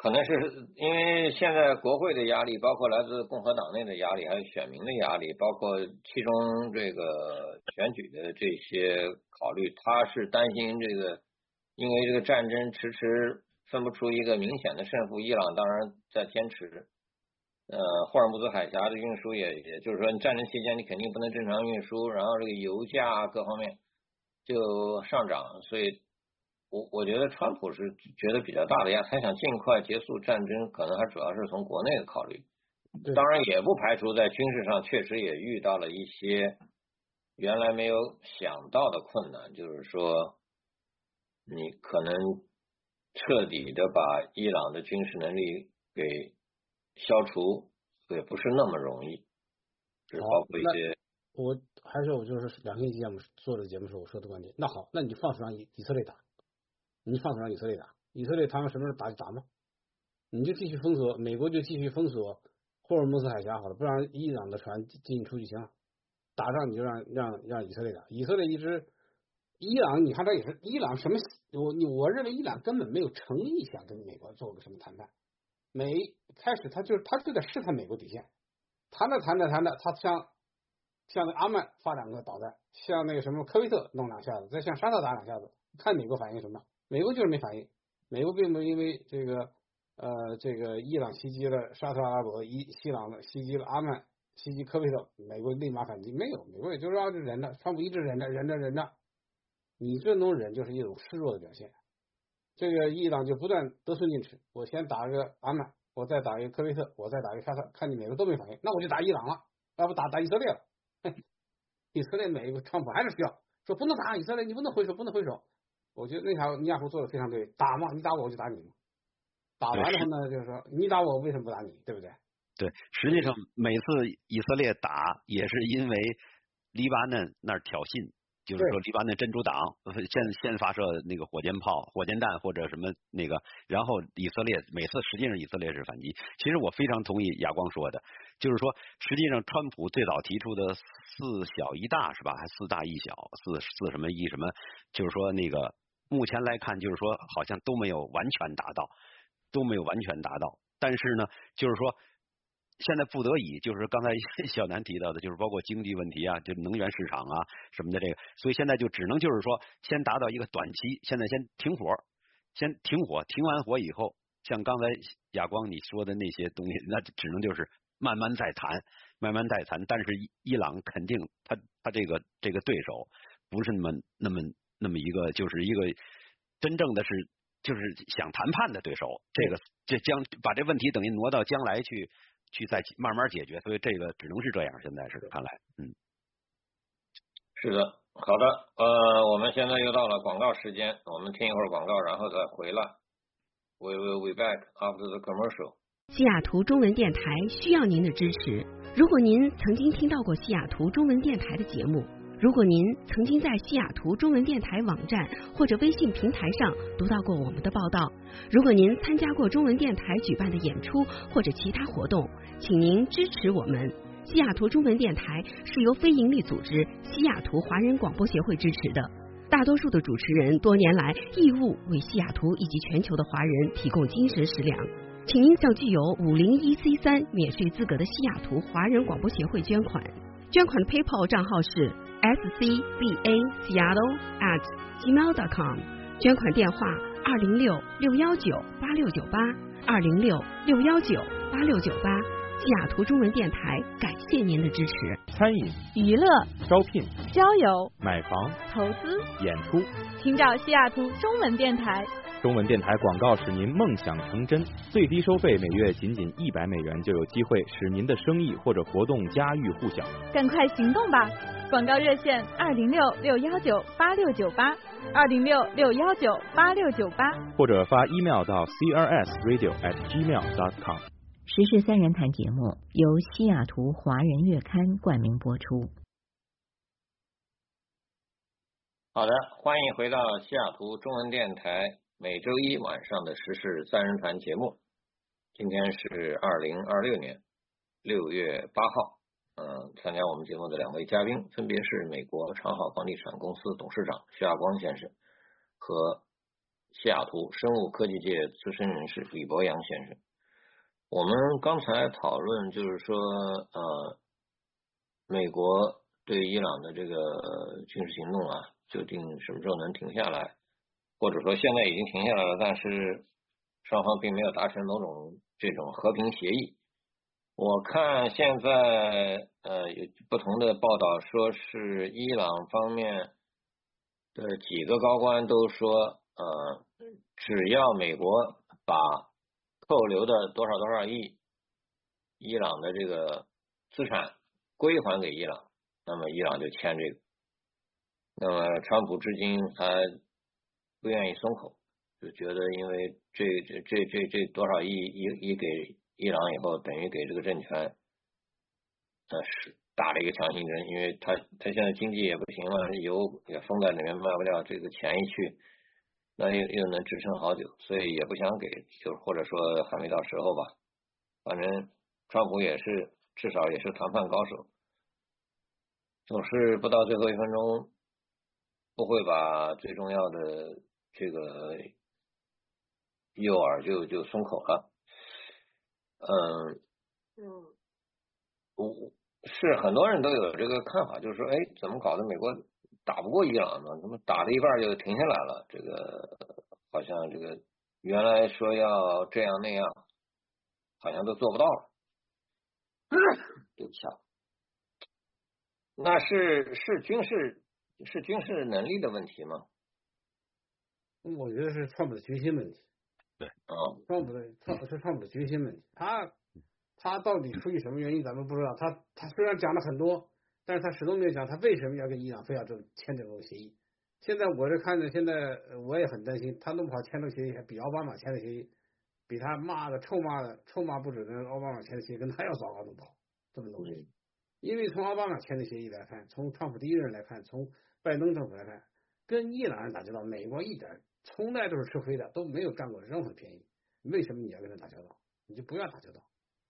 可能是因为现在国会的压力，包括来自共和党内的压力，还有选民的压力，包括其中这个选举的这些考虑，他是担心这个，因为这个战争迟迟分不出一个明显的胜负，伊朗当然在坚持。呃，霍尔木兹海峡的运输也，也就是说，战争期间你肯定不能正常运输，然后这个油价各方面就上涨，所以我我觉得川普是觉得比较大的压力，他想尽快结束战争，可能还主要是从国内的考虑。当然也不排除在军事上确实也遇到了一些原来没有想到的困难，就是说你可能彻底的把伊朗的军事能力给消除也不是那么容易，就包括一些。 我还是我就是两天节目做的节目时候我说的观点。那好，那你就放手让以以色列打，你放手让以色列打，以色列他们什么时候打就打吗？你就继续封锁，美国就继续封锁霍尔木兹海峡好了，不让伊朗的船进出就行了。打仗你就让让让以色列打，以色列一直伊朗，你看他也是伊朗什么？我我认为伊朗根本没有诚意想跟美国做个什么谈判。美开始他就是他就在试探美国底线，谈着谈着谈着，他向向那阿曼发两个导弹，向那个什么科威特弄两下子，再向沙特打两下子，看美国反应什么？美国就是没反应，美国并没有因为这个呃这个伊朗袭击了沙特阿拉伯，伊西朗的袭击了阿曼，袭击科威特，美国立马反击，没有，美国也就是要忍着，川普一直忍着忍着忍着，你这种忍就是一种示弱的表现。这个伊朗就不断得寸进尺，我先打个阿曼，我再打一个科威特，我再打一个沙特，看你美国都没反应，那我就打伊朗了，要不打打以色列了。以色列美国川普还是需要说不能打以色列，你不能回手，不能回手。我觉得那条尼亚胡做的非常对，打嘛，你打我我就打你嘛。打完了后呢，就是说你打我为什么不打你，对不对？ 对，实际上每次以色列打也是因为黎巴嫩那儿挑衅。就是说，黎巴嫩真主党先先发射那个火箭炮、火箭弹或者什么那个，然后以色列每次实际上以色列是反击。其实我非常同意亚光说的，就是说，实际上川普最早提出的四小一大是吧？还四大一小，四四什么一什么，就是说那个目前来看，就是说好像都没有完全达到，都没有完全达到。但是呢，就是说。现在不得已，就是刚才小南提到的，就是包括经济问题啊，就能源市场啊什么的这个，所以现在就只能就是说，先达到一个短期，现在先停火，先停火，停完火以后，像刚才亚光你说的那些东西，那只能就是慢慢再谈，慢慢再谈。但是伊朗肯定他他这个这个对手不是那么那么那么一个，就是一个真正的是就是想谈判的对手，这个这将把这问题等于挪到将来去。去再慢慢解决，所以这个只能是这样。现在是看来，嗯， 是的，好的，呃，我们现在又到了广告时间，我们听一会儿广告，然后再回来。We will be back after the commercial. 西雅图中文电台需要您的支持。如果您曾经听到过西雅图中文电台的节目，如果您曾经在西雅图中文电台网站或者微信平台上读到过我们的报道，如果您参加过中文电台举办的演出或者其他活动，请您支持我们。西雅图中文电台是由非营利组织西雅图华人广播协会支持的，大多数的主持人多年来义务为西雅图以及全球的华人提供精神食粮。请您向具有五零一 C 三免税资格的西雅图华人广播协会捐款，捐款的 PayPal 账号是S C B A Seattle at gmail dot com， 捐款电话二零六六幺九八六九八二零六六幺九八六九八。西雅图中文电台感谢您的支持。 餐饮、 娱乐、 招聘、 交友、 买房、 投资、 演出， 请找西雅图中文电台。 中文电台广告使您梦想成真，最低收费每月仅仅一百美元，就有机会使您的生意或者活动家喻户晓。 赶快行动吧！广告热线二零六六幺九八六九八二零六六幺九八六九八， 或者发 email 到 c r s radio at gmail dot com。 时事三人谈节目由西雅图华人月刊冠名播出。 好的，欢迎回到西雅图中文电台每周一晚上的时事三人谈节目。今天是二零二六年六月八号，嗯，参加我们节目的两位嘉宾分别是美国长好房地产公司董事长徐亚光先生和西雅图生物科技界资深人士李博洋先生。我们刚才讨论就是说，呃，美国对伊朗的这个军事行动啊，究竟什么时候能停下来，或者说现在已经停下来了，但是双方并没有达成某种这种和平协议。我看现在呃有不同的报道说是伊朗方面的几个高官都说，呃，只要美国把扣留的多少多少亿伊朗的这个资产归还给伊朗，那么伊朗就签这个。那么川普至今还不愿意松口，就觉得因为这这这这这多少亿一一给伊朗以后，等于给这个政权呃是打了一个强心针，因为他他现在经济也不行了，油也封在里面卖不了，这个钱一去，那又又能支撑好久，所以也不想给，就或者说还没到时候吧。反正川普也是至少也是谈判高手，总是不到最后一分钟不会把最重要的这个诱饵就就松口了。嗯嗯，我是很多人都有这个看法，就是说，哎，怎么搞的？美国打不过伊朗呢？怎么打了一半就停下来了？这个好像这个原来说要这样那样，好像都做不到了。对不起啊，那是是军事是军事能力的问题吗？ 我觉得是川普的决心问题。 对， 啊， 川普的川普是川普的决心问题。他他到底出于什么原因咱们不知道。他他虽然讲了很多，但是他始终没有讲他为什么要跟伊朗非要这签这种协议。现在我是看着，现在我也很担心，他弄不好签这个协议还比奥巴马签的协议，比他骂的臭骂的臭骂不止的奥巴马签的协议跟他要糟糕弄不好这么东西。因为从奥巴马签的协议来看，从川普第一任来看，从拜登政府来看，跟伊朗人打交道，美国一点从来都是吃亏的，都没有占过任何便宜。为什么你要跟他打交道？你就不要打交道，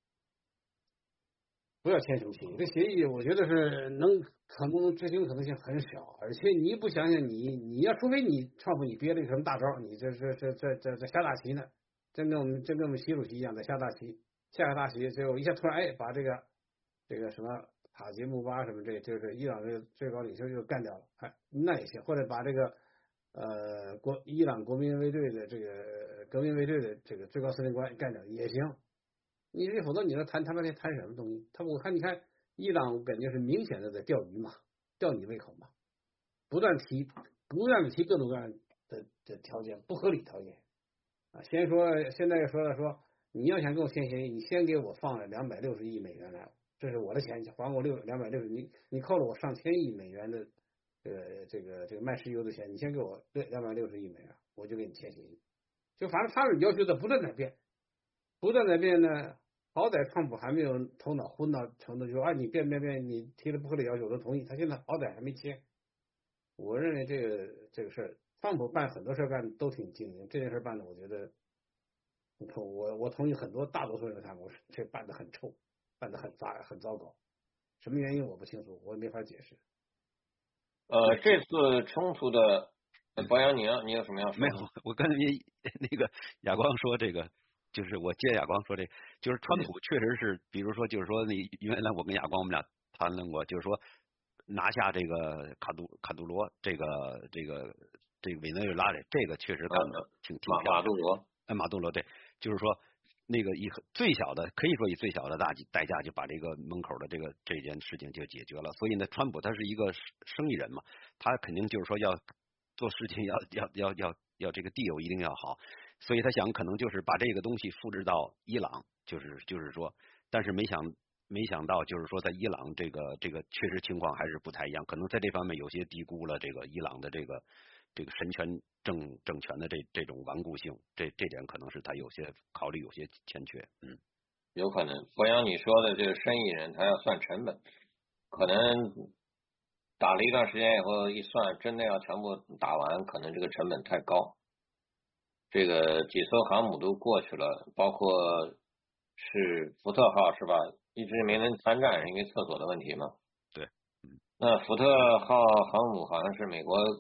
不要签什么协议。这协议我觉得是能可能执行可能性很小，而且你不想想你你要除非你川普你憋了一什么大招，你这这这这这这下大棋呢？真跟我们真跟我们习主席一样在下大棋，下个大棋，最后一下突然哎把这个这个什么塔吉穆巴什么这就是伊朗的最高领袖就干掉了，哎那也行，或者把这个呃国伊朗国民卫队的这个革命卫队的这个最高司令官干掉也行。你这否则你说谈谈半天谈什么东西？他我看你看伊朗感觉是明显的在钓鱼嘛，钓你胃口嘛，不断提不断的提各种各样的的条件，不合理条件啊。先说现在又说了说你要想跟我签协议，你先给我放了两百六十亿美元来，这是我的钱，还我六两百六十，你你扣了我上千亿美元的呃这个这个卖石油的钱，你先给我两百六十亿美元，我就给你签协议。就反正他们要求的不断在变，不断在变呢。好歹川普还没有头脑昏到程度，就说啊你变变变，你提了不合理要求我都同意。他现在好歹还没签。我认为这个这个事儿，川普办很多事干都挺精明，这件事办的我觉得很臭。我我同意很多大多数人看过，这办的很臭，办的很杂很糟糕。什么原因我不清楚，我也没法解释。 呃，这次冲突的博洋，你要你有什么要说？ 没有，我跟你那个亚光说这个。就是我接亚光说这，就是川普确实是，比如说就是说你原来我跟亚光我们俩谈论过，就是说拿下这个卡杜卡杜罗这个这个这个委内瑞拉的这个确实干的挺挺漂亮。 马杜罗， 哎，马杜罗对，就是说那个以最小的可以说以最小的大代价就把这个门口的这个这件事情就解决了。所以呢，川普他是一个生意人嘛，他肯定就是说要做事情要要要要要这个地友一定要好。所以他想可能就是把这个东西复制到伊朗，就是就是说，但是没想没想到就是说在伊朗这个这个确实情况还是不太一样，可能在这方面有些低估了这个伊朗的这个这个神权政政权的这这种顽固性，这这点可能是他有些考虑有些欠缺，嗯， 有可能。博洋你说的这个生意人他要算成本，可能打了一段时间以后一算，真的要全部打完，可能这个成本太高。这个几艘航母都过去了，包括是福特号是吧？一直没能参战，是因为厕所的问题嘛。 对， 嗯。那福特号航母好像是美国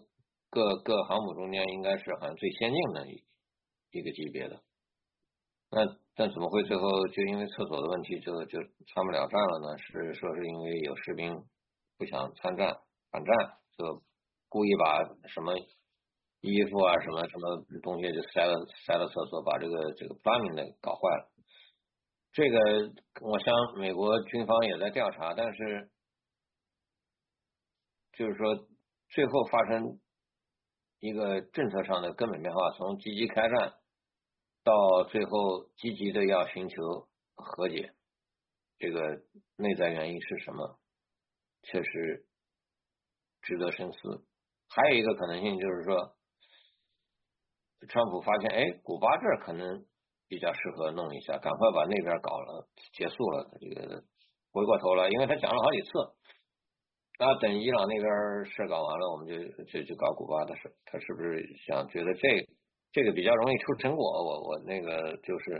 各各航母中间应该是好像最先进的一一个级别的。那但怎么会最后就因为厕所的问题就就参不了战了呢？是说是因为有士兵不想参战反战，就故意把什么衣服啊什么什么东西就塞了塞了厕所，把这个这个 plumbing 的搞坏了。这个我想美国军方也在调查，但是就是说最后发生一个政策上的根本变化，从积极开战到最后积极的要寻求和解，这个内在原因是什么，确实值得深思。还有一个可能性就是说，川普发现，哎，古巴这儿可能比较适合弄一下，赶快把那边搞了，结束了。这个回过头来，因为他讲了好几次，那等伊朗那边事搞完了，我们就就就搞古巴的事。他是不是想觉得这这个比较容易出成果？我我那个就是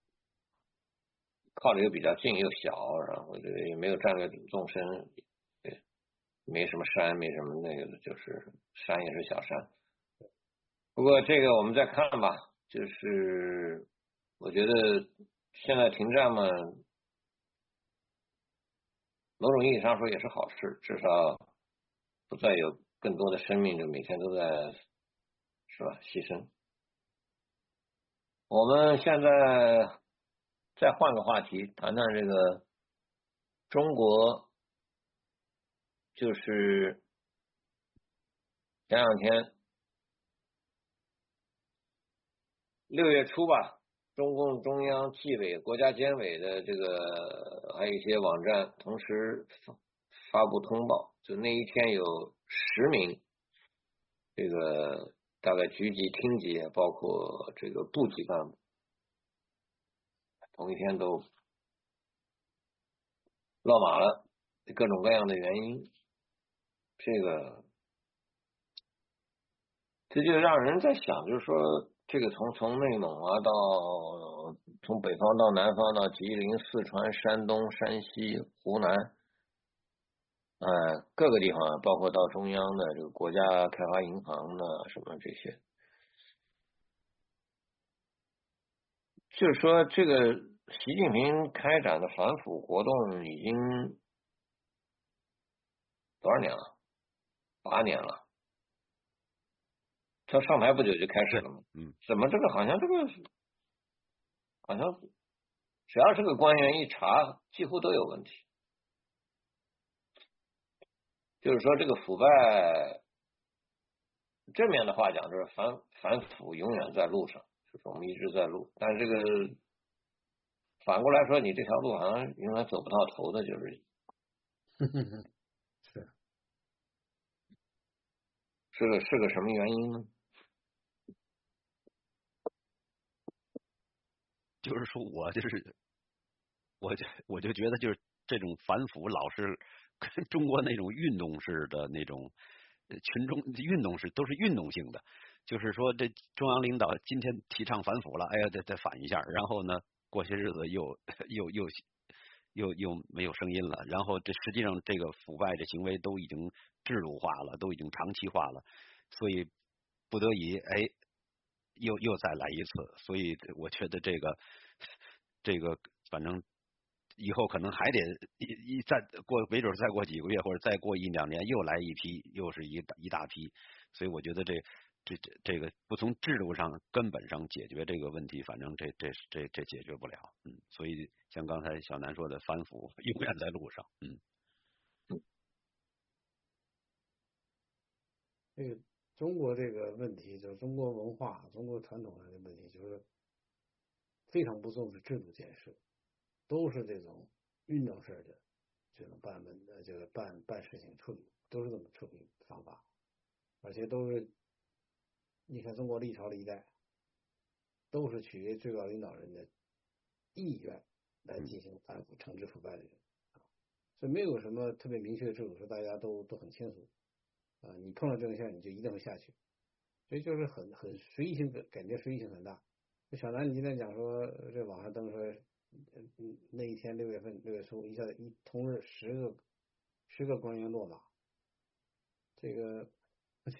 靠着又比较近又小，然后这个也没有战略纵深，对，没什么山，没什么那个，就是山也是小山。不过这个我们再看吧，就是我觉得现在停战嘛，某种意义上说也是好事，至少不再有更多的生命就每天都在是吧牺牲。我们现在再换个话题，谈谈这个中国，就是前两天六月初吧，中共中央纪委、国家监委的这个还有一些网站同时发布通报，就那一天有十名这个大概局级、厅级，包括这个部级干部，同一天都落马了，各种各样的原因，这个这就让人在想，就是说这个从从内蒙啊到从北方到南方到吉林、四川、山东、山西、湖南，呃各个地方，包括到中央的这个国家开发银行的什么这些，就是说这个习近平开展的反腐活动已经多少年了？八年了。他上台不久就开始了嘛， 嗯， 怎么这个好像这个好像只要是个官员一查，几乎都有问题。就是说这个腐败，正面的话讲就是反反腐永远在路上，就是我们一直在路，但是这个反过来说，你这条路好像永远走不到头的，就是是是个是个什么原因呢？ 就是说我就是我就我就觉得就是这种反腐老是跟中国那种运动式的那种群众运动式都是运动性的，就是说这中央领导今天提倡反腐了，哎呀再再反一下，然后呢过些日子又又又又又没有声音了，然后这实际上这个腐败的行为都已经制度化了，都已经长期化了，所以不得已哎又又再来一次，所以我觉得这个这个反正以后可能还得一一再过，没准再过几个月或者再过一两年又来一批，又是一一大批，所以我觉得这这这这个不从制度上根本上解决这个问题，反正这这这这解决不了，嗯，所以像刚才小南说的，反腐永远在路上，嗯。 这个中国这个问题，就是中国文化、中国传统上的问题，就是非常不重视制度建设，都是这种运动式的这种办文的这个办办事情处理，都是这么处理方法，而且都是你看中国历朝历代都是取决最高领导人的意愿来进行反腐、惩治腐败的人，所以没有什么特别明确的制度，说大家都都很清楚。啊，你碰到这种现象，你就一定会下去，所以就是很很随意性的，感觉随意性很大。就小南，你今天讲说，这网上登说，嗯，那一天六月份六月初，一下一同日十个十个官员落马，这个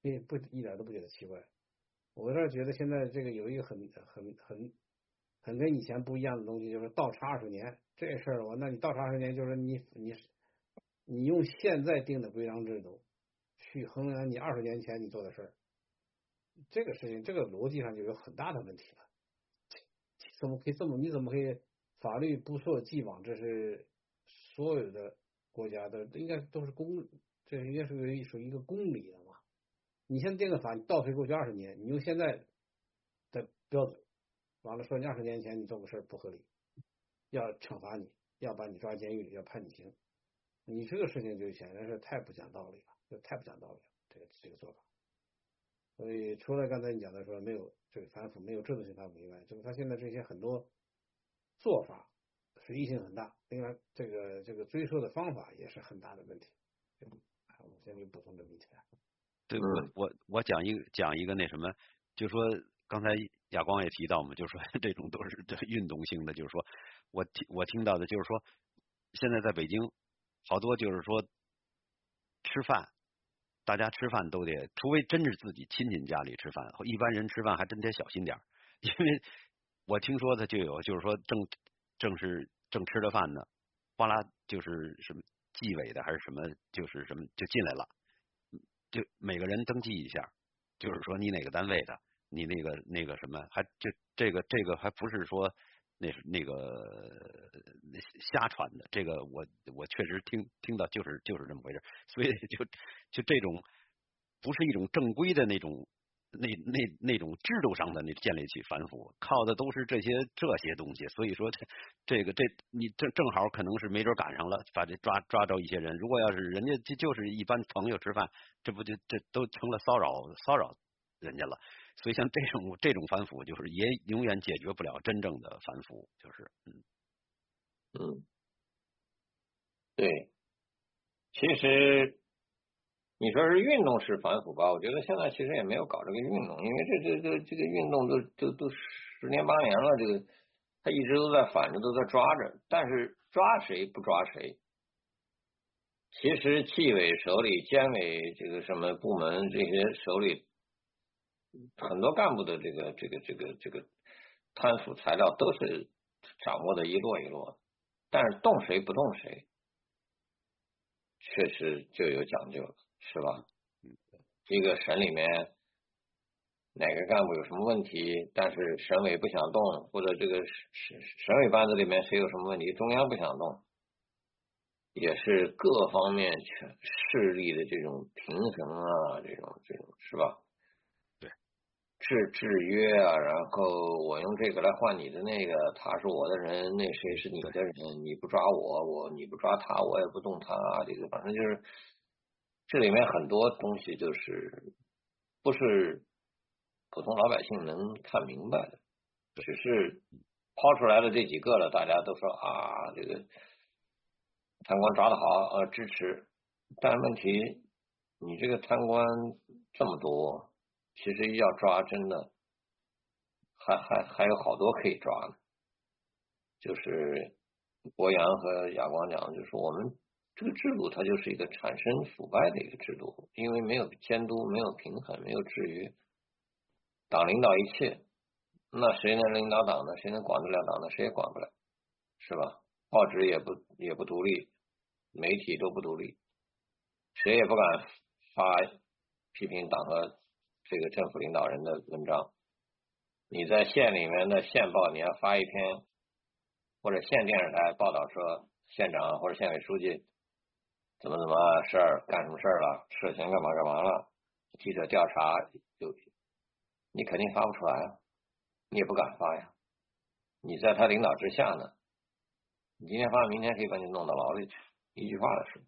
并不一点都不觉得奇怪。我这觉得现在这个有一个很很很很跟以前不一样的东西，就是倒插二十年这事儿。我那你倒插二十年，就是你你你用现在定的规章制度去衡量你二十年前你做的事儿，这个事情这个逻辑上就有很大的问题了。怎么可以这么？你怎么可以法律不溯既往？这是所有的国家的应该都是公，这应该是属于一个公理的嘛。你先定个法，你倒退过去二十年，你用现在的标准，完了说你二十年前你做个事儿不合理，要惩罚你，要把你抓监狱里，要判你刑。你这个事情就显然是太不讲道理了，就太不讲道理了，这个这个做法。所以除了刚才你讲的说没有这个反腐，没有制度性反腐以外，就是他现在这些很多做法随意性很大，另外这个这个追溯的方法也是很大的问题。我先给补充这个问题。 对，我我我讲一个讲一个那什么，就说刚才亚光也提到嘛，就是说这种都是这运动性的，就是说我听我听到的就是说，现在在北京好多就是说吃饭。大家吃饭都得，除非真是自己亲戚家里吃饭，一般人吃饭还真得小心点，因为我听说的就有，就是说正正是正吃着饭呢，哗啦就是什么纪委的还是什么，就是什么就进来了，就每个人登记一下，就是说你哪个单位的，你那个那个什么，还就这个这个还不是说那是那个瞎传的，这个我我确实听听到就是就是这么回事，所以就就这种不是一种正规的那种那那那种制度上的那建立起反腐，靠的都是这些这些东西，所以说这这个这你正正好可能是没准赶上了，把这抓抓着一些人，如果要是人家就就是一般朋友吃饭，这不就这都成了骚扰骚扰人家了。所以像这种这种反腐，就是也永远解决不了真正的反腐，就是嗯嗯，对，其实你说是运动式反腐吧，我觉得现在其实也没有搞这个运动，因为这这这这个运动都都都十年八年了，这个他一直都在反着，都在抓着，但是抓谁不抓谁。其实纪委手里、监委这个什么部门这些手里。很多干部的这个这个这个这个贪腐材料都是掌握的一摞一摞的，但是动谁不动谁，确实就有讲究了，是吧？一个省里面哪个干部有什么问题，但是省委不想动，或者这个省省委班子里面谁有什么问题，中央不想动，也是各方面权势力的这种平衡啊，这种这种是吧？制制约啊，然后我用这个来换你的那个，他是我的人，那谁是你的人，你不抓我，我你不抓他，我也不动他，这个反正就是这里面很多东西就是不是普通老百姓能看明白的，只是抛出来的这几个了，大家都说啊，这个贪官抓得好，呃，支持，但问题你这个贪官这么多。其实要抓真的还还还有好多可以抓呢，就是博洋和亚光讲，就是我们这个制度它就是一个产生腐败的一个制度，因为没有监督，没有平衡，没有制约，党领导一切，那谁能领导党呢？谁能管得了党呢？谁也管不了，是吧？报纸也不也不独立，媒体都不独立，谁也不敢发批评党和这个政府领导人的文章，你在县里面的县报，你要发一篇，或者县电视台报道说县长或者县委书记怎么怎么事儿干什么事儿了，涉嫌干嘛干嘛了，记者调查就你肯定发不出来啊，你也不敢发呀，你在他领导之下呢，你今天发，明天可以把你弄到牢里去，一句话的事。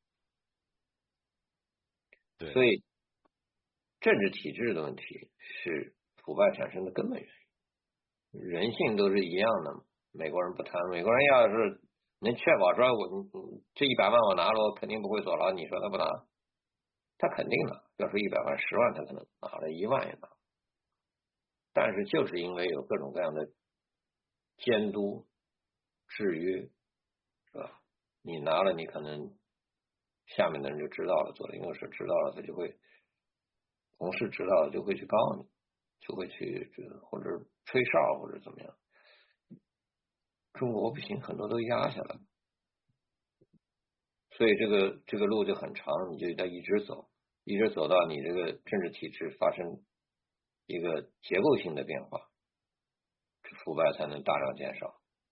对， 所以政治体制的问题是腐败产生的根本原因，人性都是一样的。美国人不贪，美国人要是能确保说我这一百万我拿了，我肯定不会坐牢，你说他不拿？他肯定拿。要说一百万、十万，他可能拿了，一万也拿。但是就是因为有各种各样的监督、制约，是吧？你拿了，你可能下面的人就知道了，左邻右舍知道了，他就会同事知道了就会去告你，就会去或者吹哨或者怎么样。中国不行，很多都压下来，所以这个这个路就很长，你就得一直走，一直走到你这个政治体制发生一个结构性的变化，这腐败才能大量减少。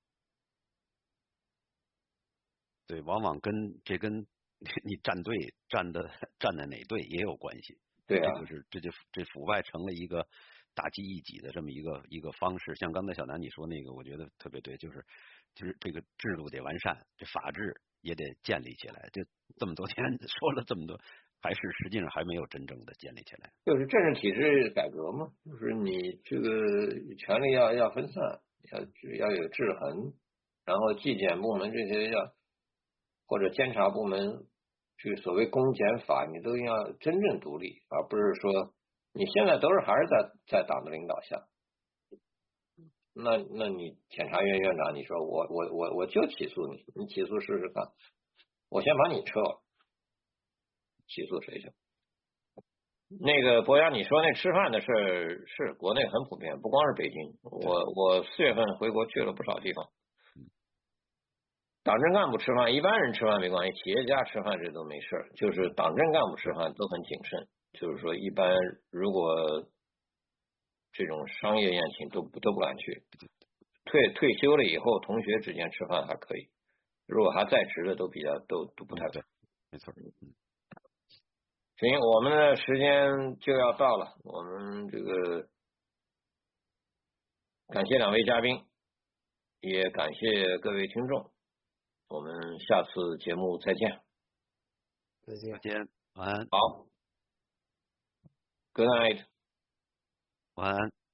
对，往往跟这跟你站队站的站在哪队也有关系。 对啊， 这就是这就这腐败成了一个打击异己的这么一个一个方式。像刚才小南你说那个，我觉得特别对，就是就是这个制度得完善，这法治也得建立起来。就这么多天说了这么多，还是实际上还没有真正的建立起来。 就是政治体制改革嘛，就是你这个权力要要分散，要要有制衡，然后纪检部门这些要或者监察部门。这个所谓公检法，你都要真正独立，而不是说你现在都是还是在在党的领导下。那那你检察院院长，你说我我我我就起诉你，你起诉试试看，我先把你撤了，起诉谁去？那个博洋，你说那吃饭的事是国内很普遍，不光是北京，我我四月份回国去了不少地方。党政干部吃饭，一般人吃饭没关系，企业家吃饭这都没事，就是党政干部吃饭都很谨慎。就是说，一般如果这种商业宴请都都不敢去，退退休了以后，同学之间吃饭还可以，如果还在职的都比较都都不太对， 没错。 行，我们的时间就要到了，我们这个感谢两位嘉宾，也感谢各位听众。我们下次节目再见。 再见。 再见。晚安。 好。Good night。 晚安。